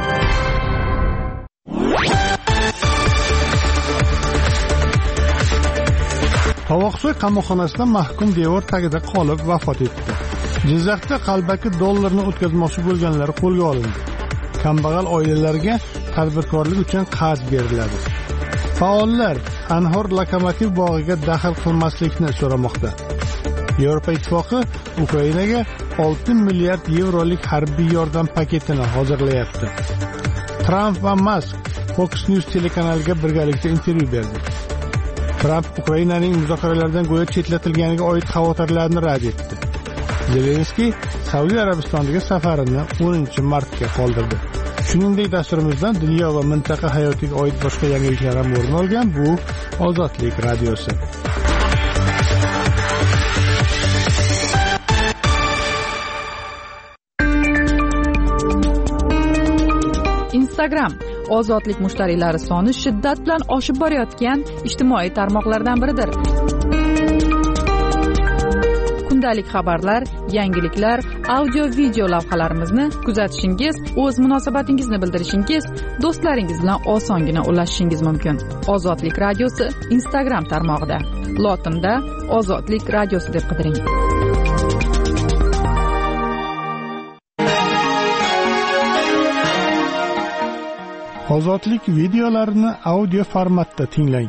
Tovoqsoy qamoqxonasida mahkum devor tagida qolib vafot etdi. Jizzaxda qalbaki dollarni o'tkazmoqchi bo'lganlar qo'lga olindi. Kambag'al oilalarga tadbirkorlik uchun qarz beriladi. Faollar Anhor lokomotiv bog'iga daxl qilmaslikni so'ramoqda. Yevropa Ittifoqi Ukrainaga olti milliard yevrolik harbiy yordam paketini hozirlayapti. Tramp va Musk Fox News telekanaliga birgalikda intervyu berdi. Tramp Ukrainaning muzokaralardan go'yo chetlatilganiga oid xavotirlarni rad etdi. Zelenskiy Saudiya Arabistoniga safarini o'ninchi martga qoldirdi. Shuningdek, dasturimizdan dunyo va mintaqa hayotiga oid boshqa yangiliklar ham o'rin olgan. Bu Ozodlik radiosi. Instagram ozodlik mushtariylari soni shiddat bilan oshib borayotgan ijtimoiy tarmoqlardan biridir. Kundalik xabarlar, yangiliklar, audio video lavhalarimizni kuzatishingiz, o'z munosabatingizni bildirishingiz, do'stlaringiz bilan osongina ulashishingiz mumkin. Ozodlik radiosi Instagram tarmog'ida, lotinda Ozodlik radiosi deb qidiring. Ozodlik videolarini audio formatda tinglang.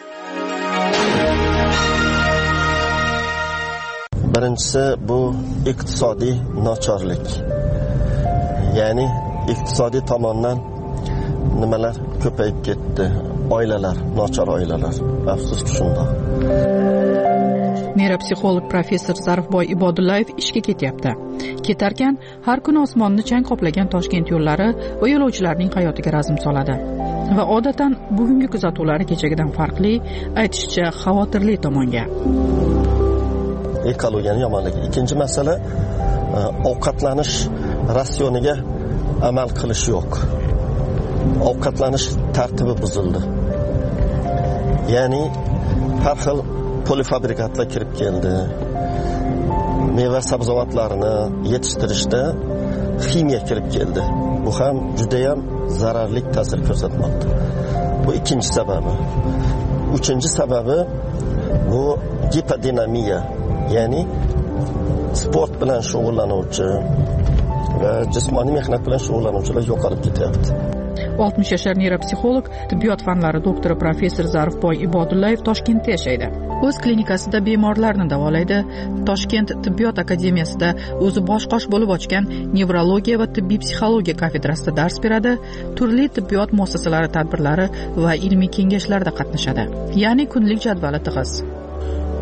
Birinchisi bu iqtisodiy nochorlik. Ya'ni iqtisodiy tomondan nimalar ko'payib ketdi. Oilalar, nochor oilalar. Afsuski shundoq. Neyropsixolog professor Zarifboy Ibodullayev ishga ketyapti. Ketarkan har kuni osmonni chang qoplagan Toshkent yo'llari va yo'lovchilarning hayotiga razm soladi. Va odatan bugungi kuzatuvlari kechagidan farqli, aytishcha xavotirli tomonga. Ekologiyaning yomonligi. Ikkinchi masala ovqatlanish ratsioniga amal qilish yo'q. Ovqatlanish tartibi buzildi. Ya'ni har xil polifabrikatlar kirib keldi. Meva sabzavotlarini yetishtirishda ximiya kirib keldi. Bu ham juda ham zararli ta'sir ko'rsatmoqda. Bu ikkinchi sababi. Uchinchi sababi bu gipodinamiya, ya'ni sport bilan shug'ullanuvchi va jismoniy mehnat bilan shug'ullanuvchilar yo'qolib ketyapti. oltmish yashar neyropsixolog, tibbiyot fanlari doktori professor Zarifboy Ibodullayev Toshkentda yashaydi. O'z klinikasida bemorlarni davolaydi. Toshkent tibbiyot akademiyasida o'zi bosh-qosh bo'lib ochgan nevrologiya va tibbiy psixologiya kafedrasida dars beradi. Turli tibbiyot muassasalari tadbirlari va ilmiy kengashlarda qatnashadi. Ya'ni kunlik jadvali tig'iz.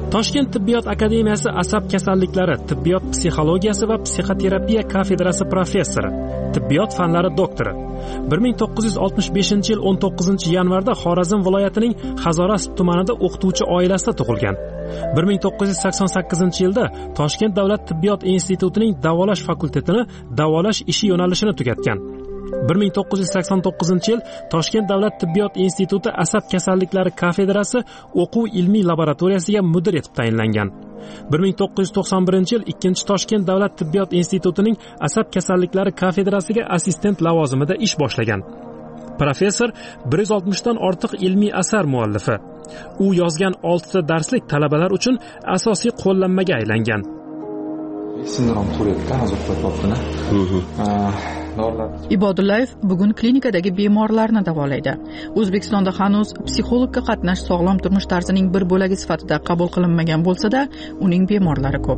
Toshkent tibbiyot akademiyasi asab kasalliklari tibbiyot psixologiyasi va psixoterapiya kafedrasi professori, tibbiyot fanlari doktori. bir ming to'qqiz yuz oltmish beshinchi yil o'n to'qqizinchi yanvarda Xorazm viloyatining Hazoras tumanida o'qituvchi oilasida tug'ilgan. bir ming to'qqiz yuz sakson sakkizinchi yilda Toshkent davlat tibbiyot institutining davolash fakultetini davolash ishi yo'nalishini tugatgan. bir ming to'qqiz yuz sakson to'qqizinchi yil Toshkent davlat tibbiyot instituti asab kasalliklari kafedrasi o'quv ilmiy laboratoriyasiga mudir etib tayinlangan. bir ming to'qqiz yuz to'qson birinchi yil ikkinchi Toshkent davlat tibbiyot institutining asab kasalliklari kafedrasiga assistent lavozimida ish boshlagan. Professor bir yuz oltmishdan ortiq ilmiy asar muallifi. U yozgan oltita darslik talabalar uchun asosiy qo'llanmaga aylangan. Sindrom Turetda hozir topibdina. Ibodullayev bugun klinikadagi bemorlarni davolaydi. O'zbekistonda hanuz psixologga qatnash sog'lom turmush tarzining bir bo'lagi sifatida qabul qilinmagan bo'lsa-da, uning bemorlari ko'p.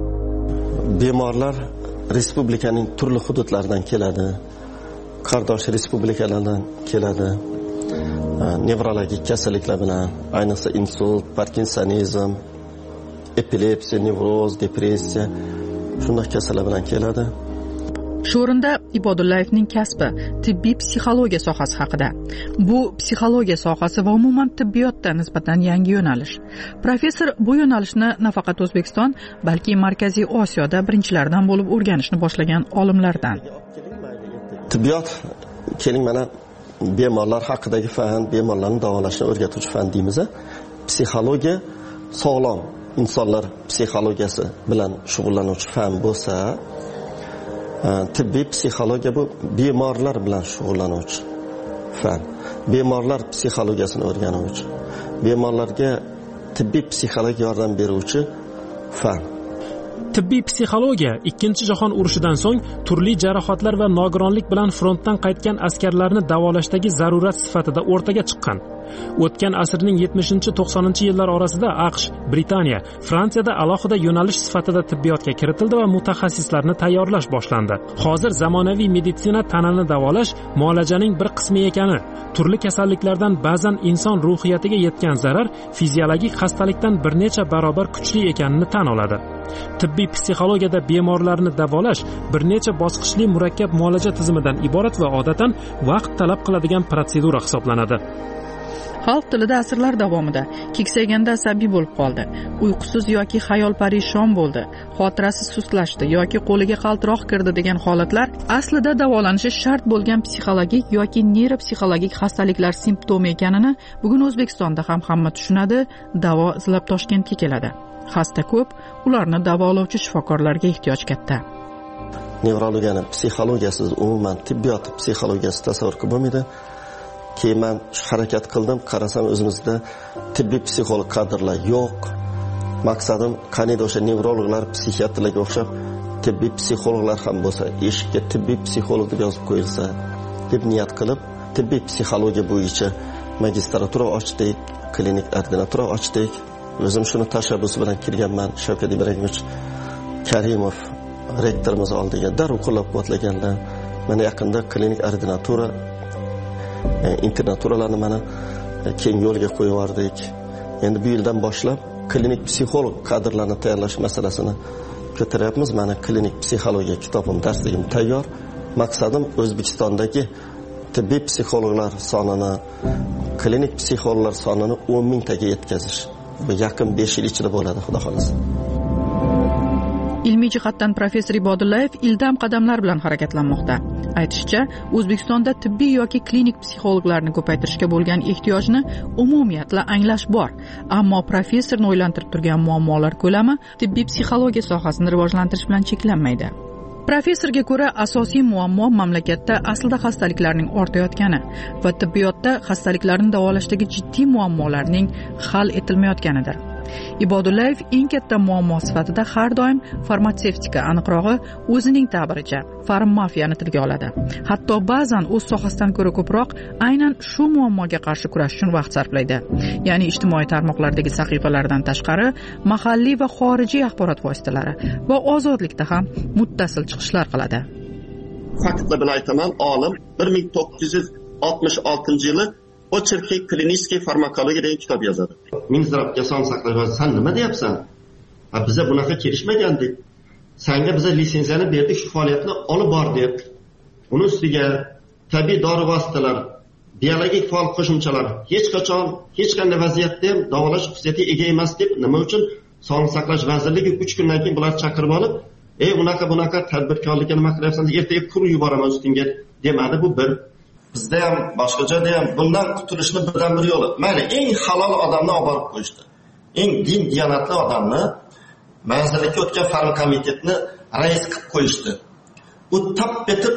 Bemorlar respublikaning turli hududlaridan keladi. Qardosh respublikalardan keladi. Nevrologik kasalliklar bilan, ayniqsa insult, parkinsonizm, epilepsiya, nevroz, depressiya shunday kasallar bilan keladi. Shu o'rinda Ibodullayevning kasbi tibbiy psixologiya sohasi haqida. Bu psixologiya sohasi va umuman tibbiyotda nisbatan yangi yo'nalish. Professor bu yo'nalishni nafaqat O'zbekiston, balki Markaziy Osiyoda birinchilardan bo'lib o'rganishni boshlagan olimlardan. Tibbiyot keling mana bemorlar haqidagi fan, bemorlarni davolashni o'rgatuvchi fan deymiz. Psixologiya sog'lom insonlar psixologiyasi bilan shug'ullanuvchi fan bo'lsa, tibbiy psixologiya bu bemorlar bilan shug'ullanuvchi fan. Bemorlar psixologiyasini o'rganuvchi, bemorlarga tibbiy psixologik yordam beruvchi fan. Tibbiy psixologiya ikkinchi jahon urushidan so'ng turli jarohatlar va nogironlik bilan frontdan qaytgan askarlarni davolashdagi zarurat sifatida o'rtaga chiqqan. O'tgan asrning yetmishinchi to'qsoninchi yillar orasida AQSh, Britaniya, Fransiyada alohida yo'nalish sifatida tibbiyotga kiritildi va mutaxassislarni tayyorlash boshlandi. Hozir zamonaviy meditsina tanani davolash muolajaning bir qismi ekani, turli kasalliklardan ba'zan inson ruhiyatiga yetgan zarar fiziologik xastalikdan bir necha barobar kuchli ekanini tan oladi. Tibbiy psixologiyada bemorlarni davolash bir necha bosqichli murakkab muolaja tizimidan iborat va odatan vaqt talab qiladigan protsedura hisoblanadi. Xalq tilida asrlar davomida keksayganda asabiy bo'lib qoldi, uyqusiz yoki xayol parishon bo'ldi, xotirasi sustlashdi yoki qo'liga qaltiroq kirdi degan holatlar aslida davolanishi shart bo'lgan psixologik yoki neyropsixologik xastaliklar simptomi ekanini bugun O'zbekistonda ham hamma tushunadi, davo izlab Toshkentga keladi. Xasta ko'p, ularni davolovchi shifokorlarga ehtiyoj katta. Nevrologiyani psixologiyasiz umuman tibbiyot psixologiyasi tasavvur qilib bo'lmaydi. Keyin men harakat qildim, qarasam o'zimizda tibbiy psixolog kadrlar yo'q. Maqsadim qanday o'sha nevrologlar, psixiatrlarga o'xshab tibbiy psixologlar ham bo'lsa, eshikka tibbiy psixolog deb yozib qo'yilsa, deb niyat qilib, tibbiy psixologiya bo'yicha magistratura ochdik, klinik ordinatura ochdik. O'zim shuni tashabbusi bilan kirganman. Shavkat Ibragimovich Karimov rektorimiz oldiga darrov qo'llab-quvvatlaganlar. Mana yaqinda klinik ordinatura internaturalarni mana keng yo'lga qo'yib yubordik. Endi bu yildan boshlab klinik psixolog kadrlarni tayyorlash masalasini ko'taryapmiz. Mana klinik psixologiya kitobim, darsligim tayyor. Maqsadim O'zbekistondagi tibbiy psixologlar sonini, klinik psixologlar sonini o'n mingtaga yetkazish. Bu yaqin besh yil ichida bo'ladi, xudo xolasa. Ilmiy jihatdan professor Ibodullayev ildam qadamlar bilan harakatlanmoqda. Aytishicha, O'zbekistonda tibbiy yoki klinik psixologlarni ko'paytirishga bo'lgan ehtiyojni umumiyatla anglash bor, ammo professorni o'ylantirib turgan muammolar ko'lami tibbiy psixologiya sohasini rivojlantirish bilan cheklanmaydi. Professorga ko'ra, asosiy muammo mamlakatda aslida xastaliklarning ortayotgani va tibbiyotda xastaliklarni davolashdagi jiddiy muammolarning hal etilmayotganidir. Ibodullayev eng katta muammo sifatida har doim farmatsevtika, aniqrog'i o'zining ta'biricha farmafiyani tilga oladi. Hatto ba'zan o'z sohasidan ko'ra ko'proq aynan shu muammoga qarshi kurash uchun vaqt sarflaydi. Ya'ni ijtimoiy tarmoqlardagi sahifalardan tashqari, mahalliy va xorijiy axborot vositalari va ozodlikda ham muttasil chiqishlar qiladi. Faktlar bilan aytaman, olim bir ming to'qqiz yuz oltmish oltinchi yili Ocherki kliniskiy farmakologiya degan kitob yozadi. Minzirabga sog'liqni saqlash vaziri san nima deyapsan? Ha biza bunaqa kelishmagandik. Senga biza litsenziyani berdik, shu faoliyatni olib bor deb. Uni ustiga tabiiy dori vositalar, biologik faol qo'shimchalar hech qachon hech qanday vaziyatda ham davolash xususiyatiga ega emas deb nima uchun Sog'liqni saqlash vazirligi uch kundan keyin bular chaqirib olib, "Ey, unaqa bunaqa tadbirkorlikka nima qilyapsangiz? Ertaga kur yuboraman ustingga" demadi. Bu bir. Bizda ham boshqa joyda ham bundan qutulishning birdan bir yo'li. Mayli, eng halol odamni olib borib qo'yishdi. Eng din diyonatli odamni manzillikka o'tgan farm komitetni rais qilib qo'yishdi. U tap etib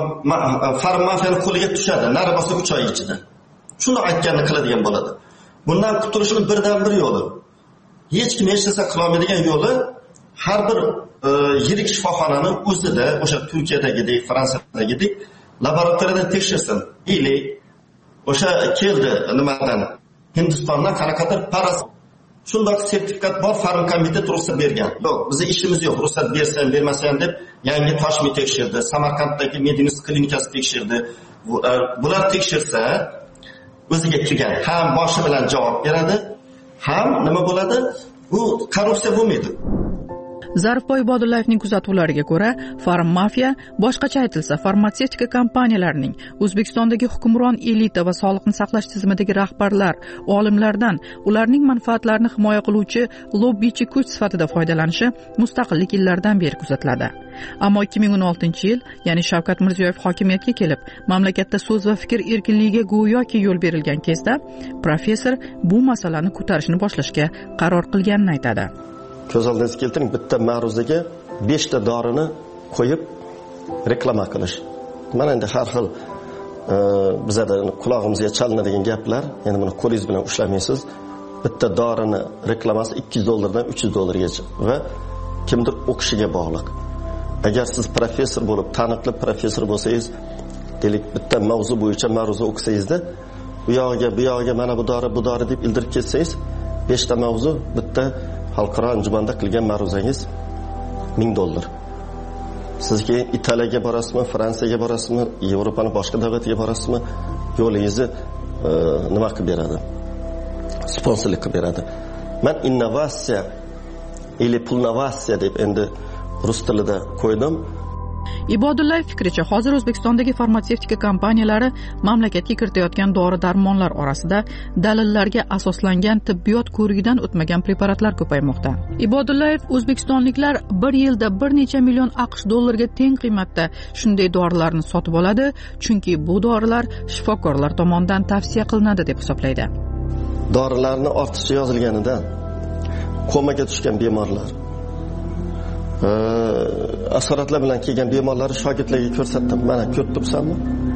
farm mafiyani qo'liga tushadi, nari bo'lsa uch oy ichida. Shuni aytganini qiladigan bo'ladi. Bundan qutulishning birdan bir yo'li. Hech kim hech narsa qila olmaydigan yo'li har bir e, yirik shifoxonani o'zida, o'sha Turkiyadagidek, Fransiyadagidek laboratoriyada tekshirsin. Ili o'sha keldi nimadan? Hindistondan qanaqadir paras shundoq sertifikat bor, farm komitet ruxsat bergan. Yo'q, bizning ishimiz yo'q, ruxsat bersan, bermasan deb yangi Toshmi tekshirdi, Samarqanddagi Medinus klinikasi tekshirdi. Bular tekshirsa o'ziga kelgan ham boshi bilan javob beradi, ham nima bo'ladi? Bu korrupsiya bo'lmaydi. Zarifboy Ibodullayevning kuzatuvlariga ko'ra, farm mafiya, boshqacha aytilsa, farmatsevtika kompaniyalarining O'zbekistondagi hukmron elita va sog'liqni saqlash tizimidagi rahbarlar, olimlardan ularning manfaatlarini himoya qiluvchi lobbichi kuch sifatida foydalanishi mustaqillik yillaridan beri kuzatiladi. Ammo ikki ming o'n oltinchi yil, ya'ni Shavkat Mirziyoyev hokimiyatga kelib, mamlakatda so'z va fikr erkinligiga go'yoki yo'l berilgan kezda, professor bu masalani ko'tarishni boshlashga qaror qilganini aytadi. Ko'z oldingizga keltiring, bitta ma'ruzaga beshta dorini qo'yib reklama qilish. Mana endi har xil bizada qulog'imizga chalinadigan gaplar, endi buni qo'lingiz bilan ushlamaysiz. Bitta dorini reklamasi ikki yuz dollardan uch yuz dollargacha va kimdir o'qishiga bog'liq. Agar siz professor bo'lib, taniqli professor bo'lsangiz, deylik bitta mavzu bo'yicha ma'ruza o'qisangizda, bu yog'iga, bu yog'iga mana bu dori, bu dori deb ildirib ketsangiz, beshta mavzu bitta xalqaro anjumanda qilgan ma'ruzangiz ming dollar. Siz keyin Italiyaga borasizmi, Fransiyaga borasizmi, Yevropaning boshqa davlatiga borasizmi, yo'lingizni e, nima qilib beradi? Sponsorlik qilib beradi. Men innovatsiya или pulnovatsiya deb endi rus tilida qo'ydim. Ibodullayev fikricha, hozir O'zbekistondagi farmatsevtika kompaniyalari mamlakatga kiritayotgan dori-darmonlar orasida dalillarga asoslangan tibbiyot ko'rigidan o'tmagan preparatlar ko'paymoqda. Ibodullayev O'zbekistonliklar bir yilda bir necha million AQSh dollariga teng qiymatda shunday dorilarni sotib oladi, chunki bu dorilar shifokorlar tomonidan tavsiya qilinadi deb hisoblaydi. Dorilarni ortiqcha yozilganidan komaga tushgan bemorlar, asoratlar bilan kelgan bemorlarni shogirdlarga ko'rsatdim. Mana ko'rib turibsanmi?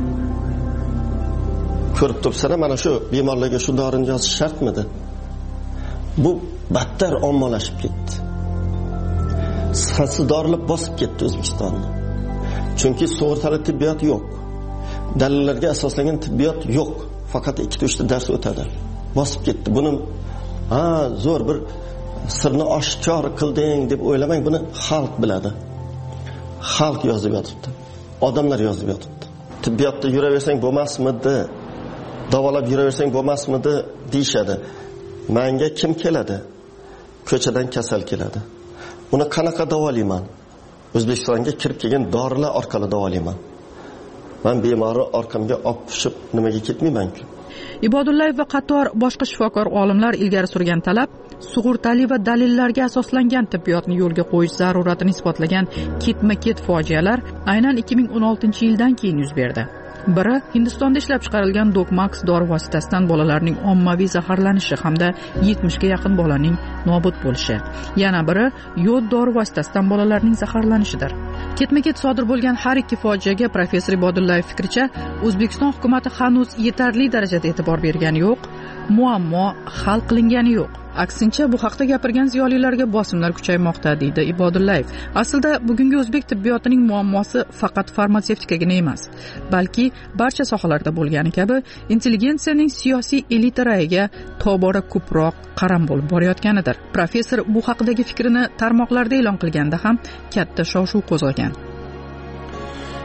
Ko'rib turibsan, mana shu bemorlarga shu dorini yozish shartmidi? Bu battar ommalashib ketdi. Sifatsiz dorilar bosib ketdi O'zbekistonni. Chunki sug'urtali tibbiyot yo'q. Dalillarga asoslangan tibbiyot yo'q. Faqat ikkita uchta dars o'tadi. Bosib ketdi. Buni ha zo'r bir sirni oshkor qilding deb o'ylamang, buni xalq biladi. Xalq yozib yotibdi. Odamlar yozib yotibdi. Tibbiyotda yuraversang bo'lmasmidi? Davolab yuraversang bo'lmasmidi deyshadi. Menga kim keladi? Ko'chadan kasal keladi. Uni qanaqa davolayman? O'zbekistonga kirib kelgan dorilar orqali davolayman. Men bemorni orqamga olib tushib nimaga ketmayman-ku? Ibodullayev va qator boshqa shifokor olimlar ilgari surgan talab sug'urtali va dalillarga asoslangan tibbiyotni yo'lga qo'yish zaruratini isbotlagan ketma-ket fojialar aynan ikki ming o'n oltinchi yildan keyin yuz berdi. Biri Hindistonda ishlab chiqarilgan Dokmax dori vositasidan bolalarning ommaviy zaharlanishi hamda yetmishga yaqin bolaning nobud bo'lishi. Yana biri yod dori vositasidan bolalarning zaharlanishidir. Ketma-ket sodir bo'lgan har ikki fojiaga professor Ibodullayev fikricha, O'zbekiston hukumati hanuz yetarli darajada e'tibor bergani yo'q, muammo hal qilingani yo'q. Aksincha, bu haqda gapirgan ziyolilarga bosimlar kuchaymoqda, deydi Ibodullayev. Aslida bugungi o'zbek tibbiyotining muammosi faqat farmatsevtikagina emas, balki barcha sohalarda bo'lgani kabi intelligensiyaning siyosiy elita rayiga tobora ko'proq qaram bo'lib borayotganidir. Professor bu haqidagi fikrini tarmoqlarda e'lon qilganda ham katta shov-shuv qo'zg'agan.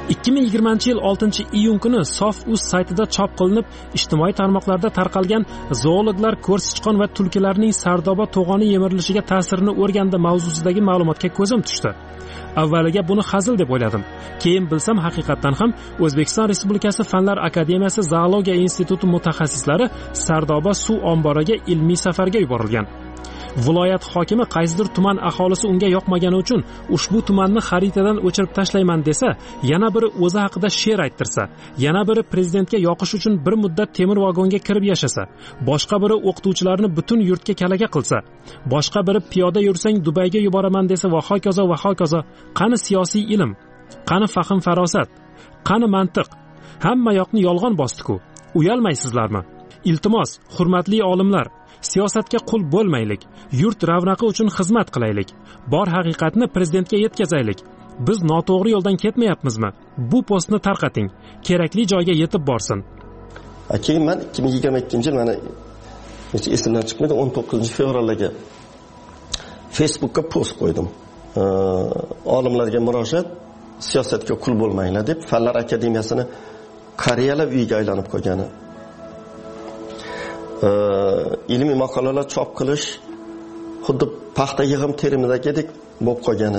ikki ming yigirmanchi yil oltinchi iyun kuni Sof.uz saytida chop qilinib, ijtimoiy tarmoqlarda tarqalgan zoologlar ko'r sichqon va tulkilarning Sardoba to'g'oni yemirilishiga ta'sirini o'rgandi mavzusidagi ma'lumotga ko'zim tushdi. Avvaliga buni hazil deb o'yladim. Keyin bilsam haqiqatan ham O'zbekiston Respublikasi Fanlar akademiyasi zoologiya instituti mutaxassislari Sardoba suv omboriga ilmiy safarga yuborilgan. Viloyat hokimi qaysidir tuman aholisi unga yoqmagani uchun ushbu tumanni xaritadan o'chirib tashlayman desa, yana biri o'zi haqida she'r ayttirsa, yana biri prezidentga yoqish uchun bir muddat temir vagonga kirib yashasa, boshqa biri o'qituvchilarni butun yurtga kalaka qilsa, boshqa biri piyoda yursang Dubayga yuboraman desa va hokazo va hokazo. Qani siyosiy ilm, qani fahm farosat, qani mantiq? Hamma yoqni yolg'on bosdi-ku. Uyalmaysizlarmi? Iltimos, hurmatli olimlar, siyosatga qul bo'lmaylik, yurt ravnaqi uchun xizmat qilaylik, bor haqiqatni prezidentga yetkazaylik. Biz noto'g'ri yo'ldan ketmayapmizmi? Bu postni tarqating, kerakli joyga yetib borsin. Keyin men ikki ming yigirma ikkinchi yil mana hech esimdan chiqmaydi, o'n to'qqizinchi fevralga Facebookka post qo'ydim. Olimlarga murojaat, siyosatga qul bo'lmanglar deb Fanlar akademiyasini Koreyalar uyiga aylanib qo'ygani. Ilmiy maqolalar chop qilish xuddi paxta yig'im terimidagidek bo'lib qolgani.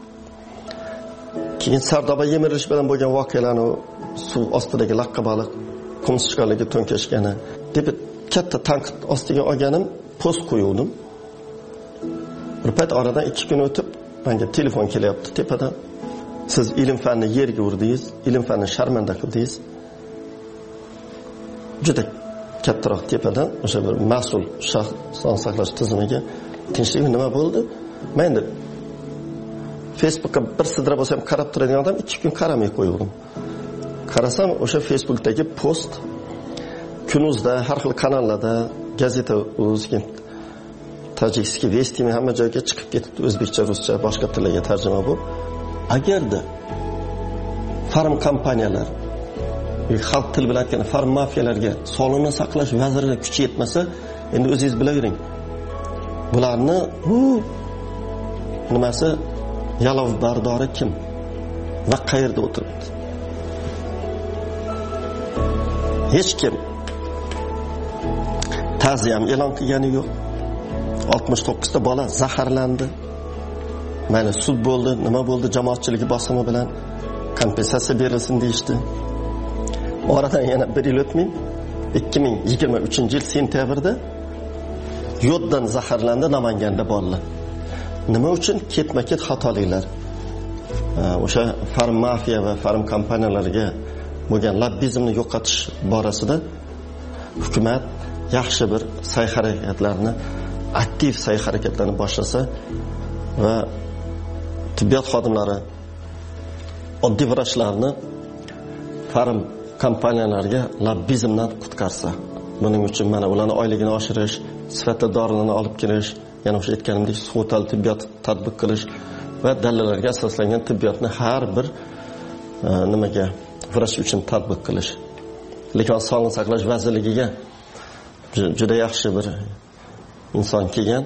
Keyin Sardoba yemirilish bilan bo'lgan voqealarni suv ostidagi laqqa baliq qum sichqonligi to'nkashgani deb katta tanqid ostiga olganim, post qo'yuvdim. Bir payt oradan ikki kun o'tib menga telefon kelyapti tepadan. Siz ilm fanni yerga urdingiz, ilm fanni sharmanda qildingiz. Juda kattaroq tepadan o'sha bir mas'ul shaxs sog'liqni saqlash tizimiga tinchlik nima bo'ldi? Men endi Facebookka bir sidra bo'lsam qarab turadigan odam ikki kun qaramay qo'ydim. Qarasam o'sha Facebookdagi post Kunuzda, har xil kanallarda, gazeta o'zga Tojikskiy Vestimi hamma joyga chiqib ketibdi, o'zbekcha, ruscha, boshqa tillarga tarjima bo'lib. Agarda farm kompaniyalar xalq tili bilan aytganda farm mafiyalarga sog'liqni saqlash vazirligi kuchi yetmasa, endi o'zingiz bilavering. Bularni bu nimasi yalov bardori kim va qayerda o'tiribdi? Hech kim ta'ziyam e'lon qilgani yo'q. oltmish to'qqiz ta bola zaharlandi. Mayli sud bo'ldi, nima bo'ldi, jamoatchiligi bosimi bilan kompensatsiya berilsin deyishdi. Oradan yana bir yil o'tmay ikki ming yigirma uchinchi yil sentyabrda yoddan zaharlandi Namanganda bolalar. Nima uchun? Ketma-ket xatoliklar. O'sha farm mafiya va farm kompaniyalariga bo'lgan lobbizmni yo'qotish borasida hukumat yaxshi bir sa'y-harakatlarni, aktiv sa'y-harakatlarni boshlasa va tibbiyot xodimlari oddiy vrachlarni farm kompaniyalarga lobbizmdan qutqarsa, buning uchun mana ularni oyligini oshirish, sifatli dorilarni olib kelish, yana o'sha aytganimdek sug'urtali tibbiyot tatbiq qilish va dalillarga asoslangan tibbiyotni har bir e, nimaga vrach uchun tatbiq qilish. Lekin sog'liqni saqlash vazirligiga juda yaxshi bir inson kelgan.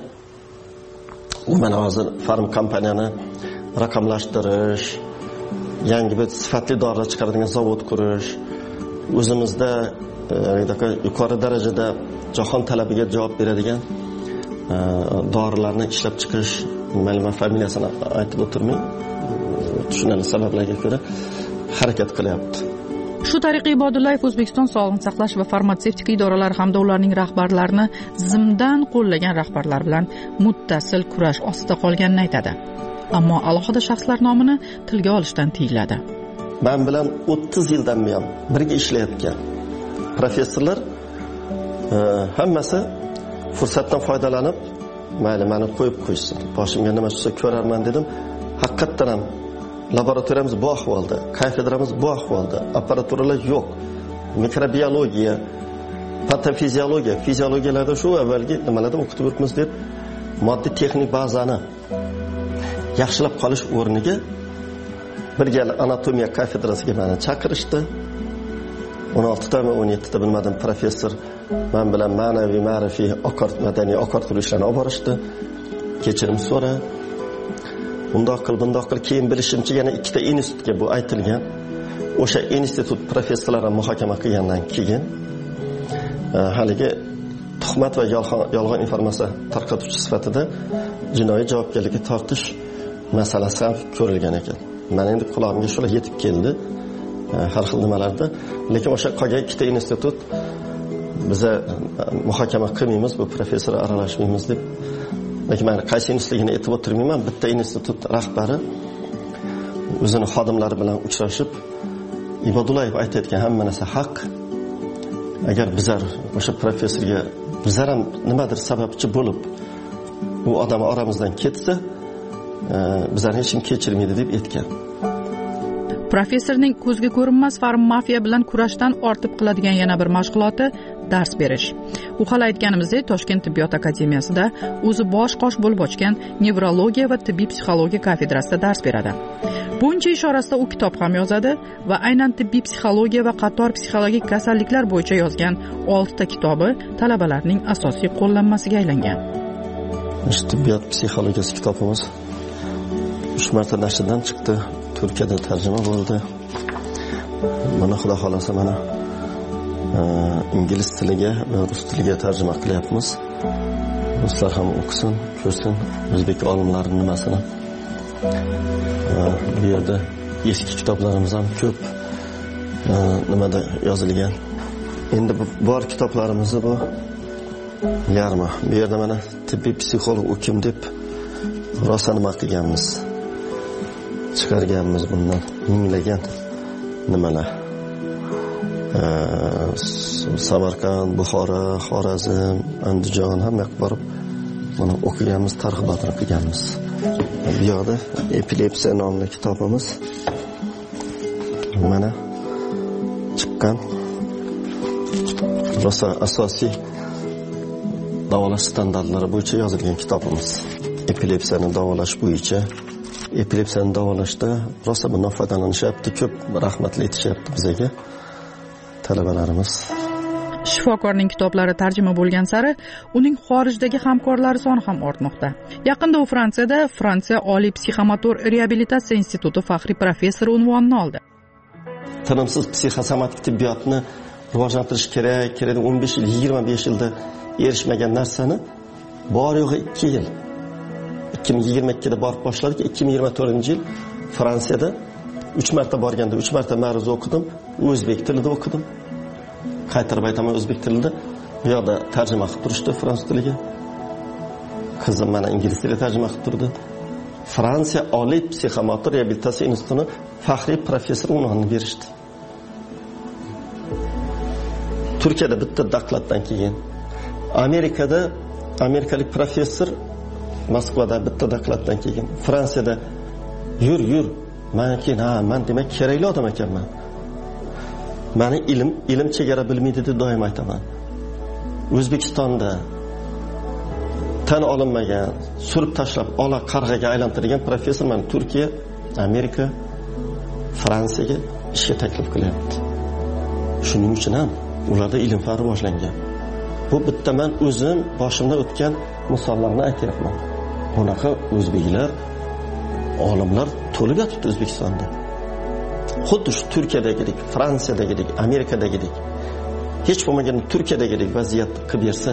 U mana hozir farm kompaniyani raqamlashtirish, yangi bir sifatli dorilar chiqaradigan zavod qurish, o'zimizda e, yuqori darajada jahon talabiga javob beradigan e, dorilarni ishlab chiqish, ma'lum familiyasini aytib o'tirmay, tushunarli sabablarga ko'ra harakat qilyapti. Shu tariqa Ibodullayev O'zbekiston sog'liqni saqlash va farmatsevtika idoralari hamda ularning rahbarlarini zimdan qo'llagan rahbarlar bilan muttasil kurash ostida qolganini aytadi. Ammo alohida shaxslar nomini tilga olishdan tiyiladi. Men bilan o'ttiz yildan buyon birga ishlayotgan professorlar e, hammasi fursatdan foydalanib, mayli meni qo'yib qo'ysin. Boshimga nima tushsa ko'rarman dedim. Haqiqatan ham laboratoriyamiz bu ahvolda, kafedramiz bu ahvolda, apparaturalar yo'q. Mikrobiologiya, patofiziologiya, fiziologiyalarda shu avvalgi nimalardan o'qitib o'tmiz deb moddiy texnik bazani yaxshilab qolish o'rniga bir gal anatomiya kafedrasiga meni chaqirishdi. o'n olti ta o'n yetti ta bilmadim professor men bilan ma'naviy, ma'rifiy, oqart madaniy oqartirish ishlarini olib borishdi. Kechirim so'ra. Bundoq qil, bundoq qil. Keyin bilishimcha yana ikkita institutga bu aytilgan. o'sha institut professorlari muhokama qilgandan keyin haligi tuhmat va yolg'on informatsiya tarqatuvchi sifatida jinoiy javobgarlikka tortish masalasi ham ko'rilgan ekan. Men endi qulog'imga shular yetib keldi har xil nimalarda, lekin o'sha qolgan ikkita institut biza muhokama qilmaymiz, bu professor aralashmaymiz deb. Lekin men qaysi institutligini aytib o'tirmayman. Bitta institut rahbari o'zining xodimlari bilan uchrashib, Ibodullayev aytayotgan hamma narsa haq. Agar bizlar o'sha professorga bizlar ham nimadir sababchi bo'lib bu odam oramizdan ketsa, bizlarni hech kim kechirmaydi deb aytgan. Professorning ko'zga ko'rinmas farmafiya bilan kurashdan ortib qiladigan yana bir mashg'uloti dars berish. U hali aytganimizdek, Toshkent tibbiyot akademiyasida o'zi bosh qosh bo'lib ochgan nevrologiya va tibbiy psixologiya kafedrasida dars beradi. Buncha ish orasida u kitob ham yozadi va aynan tibbiy psixologiya va qator psixologik kasalliklar bo'yicha yozgan oltita kitobi talabalarning asosiy qo'llanmasiga aylangan. Tibbiyot psixologiyasi kitobimiz uch marta nashrdan chiqdi. Turkiyada tarjima bo'ldi. Mana xudo xolasa mana ingliz tiliga va rus tiliga tarjima qilyapmiz. Ruslar ham o'qisin, ko'rsin o'zbek olimlarining nimasini. Bu yerda eski kitoblarimiz ham ko'p nimada yozilgan. Endi bu bor kitoblarimizni bu yarmi. Bu yerda mana tibbiy psixolog u kim deb rosa nima qilganmiz. Chiqarganmiz bundan minglagan nimalar. Samarqand, Buxoro, Xorazm, Andijon hamma yoqqa borib mana o'qiganmiz, targ'ibotini qilganmiz. Bu yoqda epilepsiya nomli kitobimiz mana chiqqan. Rosa asosiy davolash standartlari bo'yicha yozilgan kitobimiz. Epilepsiyani davolash bo'yicha epilepsiyani davolashda rosa bundan foydalanishyapti, ko'p rahmatli aytishyapti bizga talabalarimiz. Shifokorning kitoblari tarjima bo'lgan sari uning xorijdagi hamkorlari soni ham ortmoqda. Yaqinda u Fransiyada Fransiya Oliy psixomotor reabilitatsiya instituti faxriy professori unvonini oldi. Tinimsiz psixosomatik tibbiyotni rivojlantirish kerak, kerak o'n besh yil, yigirma besh yilda erishmagan narsani bor yo'g'i ikki yil ikki ming yigirma ikkida borib boshladik. ikki ming yigirma to'rtinchi yil Fransiyada uch marta borganda uch marta ma'ruza o'qidim, o'zbek tilida o'qidim. Qaytarib aytaman, o'zbek tilida. Bu yoqda tarjima qilib turishdi fransuz tiliga. Qizim mana ingliz tiliga tarjima qilib turdi. Fransiya Oliy psixomotor reabilitatsiya institutining faxriy professor unvonini berishdi. Turkiyada bitta dokladdan keyin, Amerikada amerikalik professor Moskvada bitta dokladdan keyin, Fransiyada yur yur, men keyin ha, men demak kerakli odam ekanman. Meni ilm, ilm chegara bilmaydi deb doim aytaman. O'zbekistonda tan olinmagan, surib tashlab, ola qarg'aga aylantirgan professor meni Turkiya, Amerika, Fransiyaga ishga taklif qilyapti. Shuning uchun ham ularda ilm fan rivojlangan. Bu bitta men o'zim boshimdan o'tgan misollarni aytyapman. Bunaqa o'zbeklar, olimlar to'lib yotibdi O'zbekistonda. Xuddi shu Turkiyadagidek, Fransiyadagidek, Amerikadagidek, hech bo'lmaganda Turkiyadagidek vaziyat qilib bersa,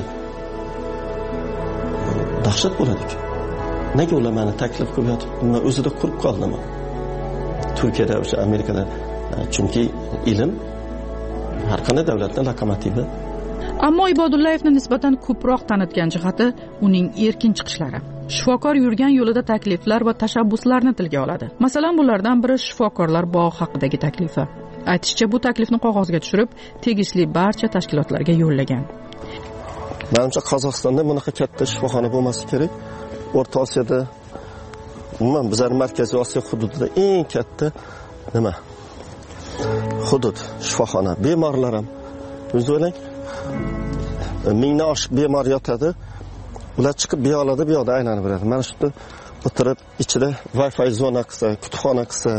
dahshat bo'ladi-ku. Nega ular meni taklif qilib yotib, men o'zida qurib qoldim. Turkiyada, o'sha Amerikada, chunki ilm har qanday davlatning lokomotivi. Ammo Ibodullayevni nisbatan ko'proq tanitgan jihati uning erkin chiqishlari. Shifokor yurgan yo'lida takliflar va tashabbuslarni tilga oladi. Masalan, bulardan biri shifokorlar bog'i haqidagi taklifi. Aytishicha, bu taklifni qog'ozga tushirib, tegishli barcha tashkilotlarga yo'llagan. Menimcha Qozog'istonda bunaqa katta shifoxona bo'lmasi kerak. O'rta Osiyoda, umuman bizning Markaziy Osiyo hududida eng katta nima? Hudud shifoxona. Bemorlar ham o'zi o'ylang, mingdan oshiq bemor yotadi. Ular chiqib bu yoqlarda, bu yoqda aylanib beradi. Mana shunda o'tirib, ichida Wi-Fi zona qilsa, kutubxona qilsa,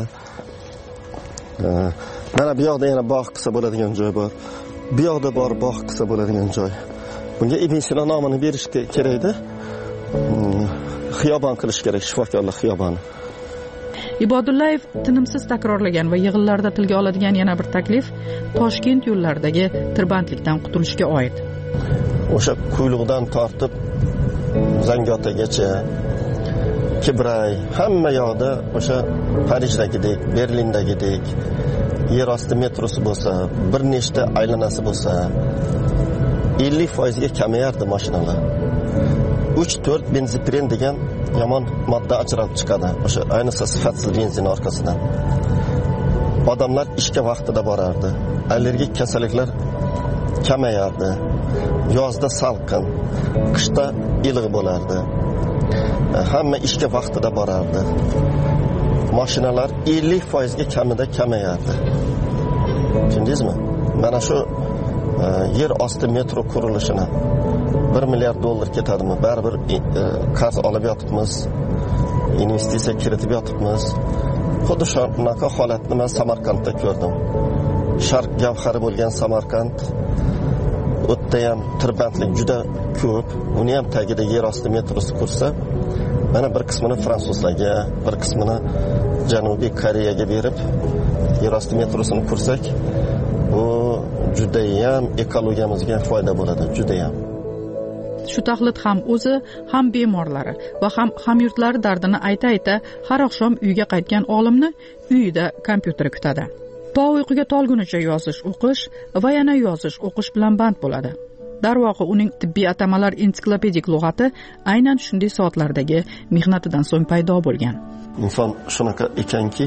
mana bu yoqda yana bog' qilsa bo'ladigan joy bor. Bu yoqda bor bog' qilsa bo'ladigan joy. Bunga Ibn Sino nomini berish kerak-da. Xiyobon qilish kerak, shifokorlar xiyoboni. Ibodullayev tinimsiz takrorlagan va yig'inlarda tilga oladigan yana bir taklif Toshkent yo'llaridagi tirbandlikdan qutulishga oid. O'sha Quyliqdan tortib Zangiotagacha, Kibray, hamma yoqda o'sha Parijdagidek, Berlindagidek yer osti metrosi bo'lsa, bir nechta aylanasi bo'lsa, ellik foiz ga kamayardi mashinalar. uch to'rt benzopren degan yomon modda ajralib chiqadi. O'sha ayniqsa sifatsiz benzin orqasidan. Odamlar ishga vaqtida borardi. Allergik kasalliklar kamayardi. Yozda salqin, qishda iliq bo'lardi. Hamma ishga vaqtida borardi. Mashinalar ellik foiz ga kamida kamayardi. Tushundingizmi? Mana shu yer osti metro qurilishini bir milliard dollar ketadimi? Baribir qarz olib yotibmiz, investitsiya kiritib yotibmiz. Xuddi shunaqa holatni men Samarqandda ko'rdim. Sharq gavhari bo'lgan Samarqand, o'tda ham tirbandlik juda ko'p. Uni ham tagida yer osti metrosi qursa, mana bir qismini fransuzlarga, bir qismini Janubiy Koreyaga berib, yer osti metrosini qursak, bu juda ham ekologiyamizga foyda bo'ladi, juda ham. Shu taxlit ham o'zi, ham bemorlari va ham hamyurtlari dardini ayta-ayta har oqshom uyga qaytgan olimni uyida kompyuter kutadi. To uyquga tolgunicha yozish, o'qish va yana yozish, o'qish bilan band bo'ladi. Darvoqe uning tibbiy atamalar ensiklopedik lug'ati aynan shunday soatlardagi mehnatidan so'ng paydo bo'lgan. Inson shunaqa ekanki,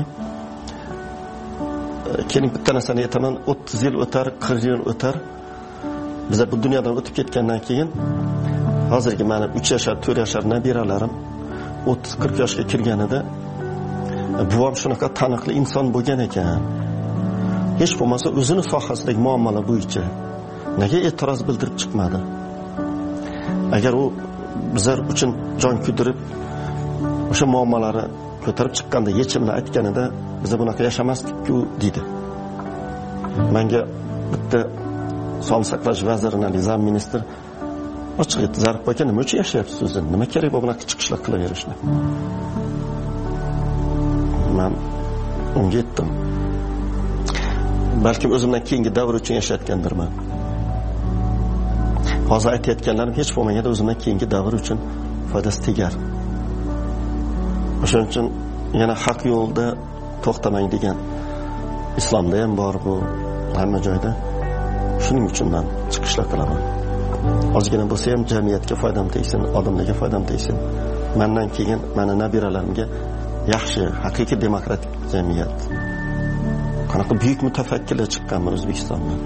keling bitta narsani aytaman, o'ttiz yil o'tar, qirq yil o'tar. Biz bu dunyodan o'tib ketgandan keyin hozirgi meni uch yashar, to'rt yashar nabiralarim o'ttiz qirq yoshga kirganida buvam shunaqa taniqli inson bo'lgan ekan. Hech bo'lmasa o'zini sohasidagi muammolar bo'yicha nega e'tiroz bildirib chiqmadi? Agar u bizlar uchun jon kuydirib o'sha muammolari ko'tarib chiqqanda, yechimini aytganida biz bunaqa yashamasdik-ku deydi. Menga bitta Sog'liqni saqlash vazirining nizam ministri ochiq aytdi, Zarif aka, nima uchun yashayapsiz o'zi? Nima kerak bu bunaqa chiqishlar qilaverishni? Men unga aytdim, balkim o'zimdan keyingi davr uchun yashayotgandirman. Hozir aytayotganlarim hech bo'lmaganda o'zimdan keyingi davr uchun foydasi tegar. O'shaning uchun yana haq yo'lda to'xtamang degan islomda ham bor bu, hamma joyda. Shuning uchun men chiqishlar qilaman. Ozgina bo'lsa ham jamiyatga foydam tegsin, odamlarga foydam tegsin. Mendan keyin meni nabiralarimga yaxshi, haqiqiy demokratik jamiyat. Qanaqa buyuk mutafakkirlar chiqqanmi O'zbekistondan.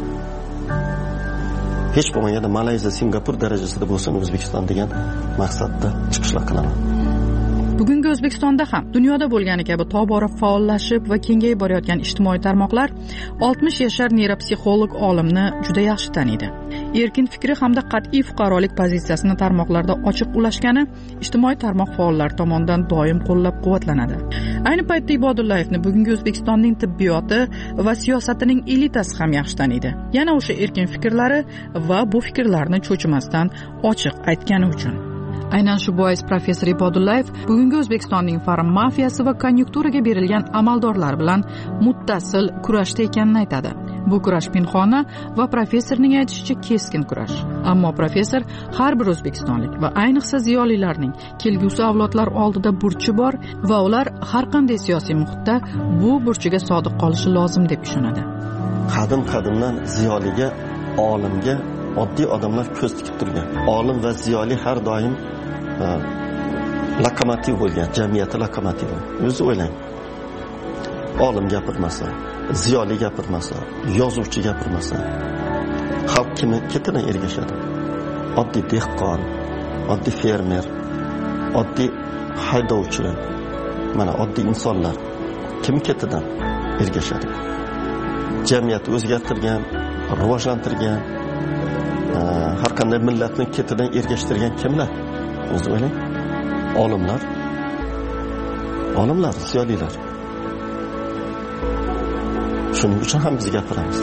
Hech bo'lmaganda Malayziya, Singapur darajasida bo'lsin O'zbekiston degan maqsadda chiqishlar qilaman. Bugungi O'zbekistonda ham dunyoda bo'lgani kabi tobora faollashib va kengayib borayotgan ijtimoiy tarmoqlar oltmish yashar neyropsixolog olimni juda yaxshi taniydi. Erkin fikri hamda qat'iy fuqarolik pozitsiyasini tarmoqlarda ochiq ulashgani ijtimoiy tarmoq faollari tomonidan doim qo'llab-quvvatlanadi. Ayni paytda Ibodullayevni bugungi O'zbekistonning tibbiyoti va siyosatining elitasi ham yaxshi taniydi. Yana o'sha erkin fikrlari va bu fikrlarni cho'chimasdan ochiq aytgani uchun. Aynan shu bois professor Ibodullayev bugungi O'zbekistonning farmafiyasi va konjunkturaga berilgan amaldorlar bilan muttasil kurashda ekanini aytadi. Bu kurash pinhona va professorning aytishicha keskin kurash. Ammo professor har bir o'zbekistonlik va ayniqsa ziyolilarning kelgusi avlodlar oldida burchi bor va ular har qanday siyosiy muhitda bu burchiga sodiq qolishi lozim deb ishonadi. Qadim-qadimdan ziyoliga, olimga oddiy odamlar ko'z tikib turgan. Olim va ziyoli har doim lokomotiv bo'lgan, jamiyati lokomotivi. O'zi o'ylang. Olim gapirmasa, ziyoli gapirmasa, yozuvchi gapirmasa, xalq kimi ketidan ergashadi? Oddiy dehqon, oddiy fermer, oddiy haydovchi, mana oddiy insonlar kim ketidan ergashadi? Jamiyatni o'zgartirgan, rivojlantirgan, har qanday millatni ketidan ergashtirgan kimlar? O'zi o'ylang. Olimlar, olimlar, ziyolilar. Shuning uchun ham biz gapiramiz.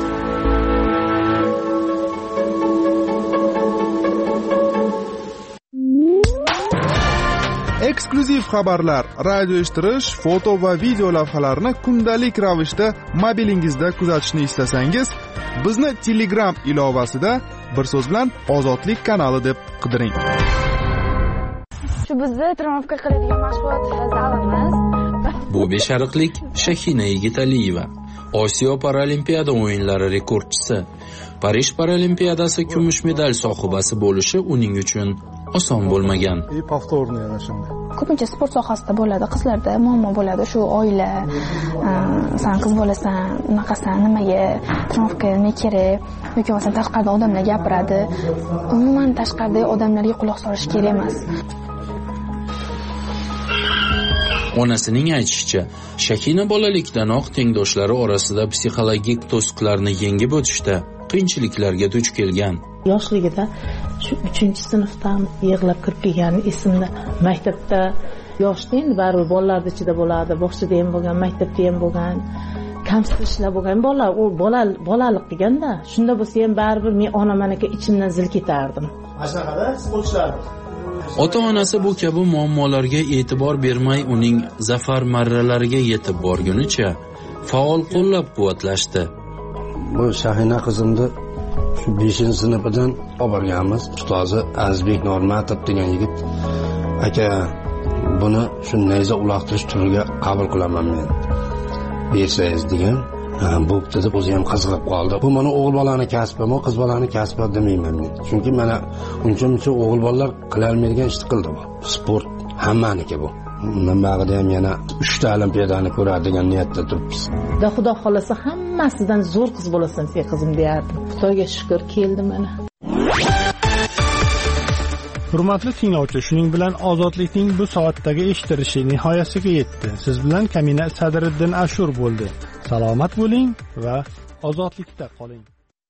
Eksklyuziv eksklyuziv xabarlar, radio eshittirish, foto va video lavhalarni kundalik ravishda mobilingizda kuzatishni istasangiz, bizni Telegram ilovasida bir so'z bilan Ozodlik kanali deb qidiring. Shu bizni trenirovka qiladigan mashg'ulot zalimiz. Bu beshariqlik Shahina Yigitaliyeva, Osiyo Paralimpiyada o'yinlari rekordchisi. Parij Paralimpiyadasi kumush medal sohibasi bo'lishi uning uchun oson bo'lmagan. Ko'pincha sport sohasida bo'ladi, qizlarda muammo bo'ladi, shu oila, sen qiz bo'lasan, unaqasan, nimaga trenirovka ne kerak, yoki bo'lmasa tashqarida odamlar gapiradi. Umuman tashqarida odamlarga quloq solish kerak emas. Onasining aytishicha, Shakina bolalikdanoq tengdoshlari orasida psixologik to'siqlarni yengib o'tishda qiyinchiliklarga duch kelgan. Yoshligida shu uchinchi sinfdan yig'lab kirib kelgani esimda. Maktabda yoshda endi baribir bolalar ichida bo'ladi, bog'chada ham bo'lgan, maktabda ham bo'lgan, kamsitishlar bo'lgan bolalar, u bolalik qilganda, shunda bo'lsa ham baribir men onamanaka ichimdan zil ketardim. Ashaqada siz bo'lishardi. Ota-onasi bu kabi muammolarga e'tibor bermay uning zafar marralariga yetib borgunicha faol qo'llab-quvvatlashdi. Bu Shahina qizimni shu beshinchi sinfidan olib borganmiz. Ustozi Azizbek Normatov degan yigit, aka buni shu nayza uloqtirish turiga qabul qilaman men. Bersangiz degan. Bo'pti deb o'zi ham qiziqib qoldi. Bu mana o'g'il bolani kasbi, mo qiz bolani kasbi demayman men. Chunki mana uncha-muncha o'g'il bolalar qila olmaydigan ishni qildi bu. Sport hammaniki bu. Undan bag'ida ham yana uchta olimpiadani ko'radi degan niyatda turibmiz. Xudo xudo xolasa hammasidan zo'r qiz bo'lasan sen qizim deyardim. Xudoga shukr keldi mana. Hurmatli tinglovchi, shuning bilan Ozodlikning bu soatdagi eshitilishi nihoyasiga yetdi. Siz bilan Kamina Sadriddin Ashur bo'ldi. Salomat bo'ling va ozodlikda qoling.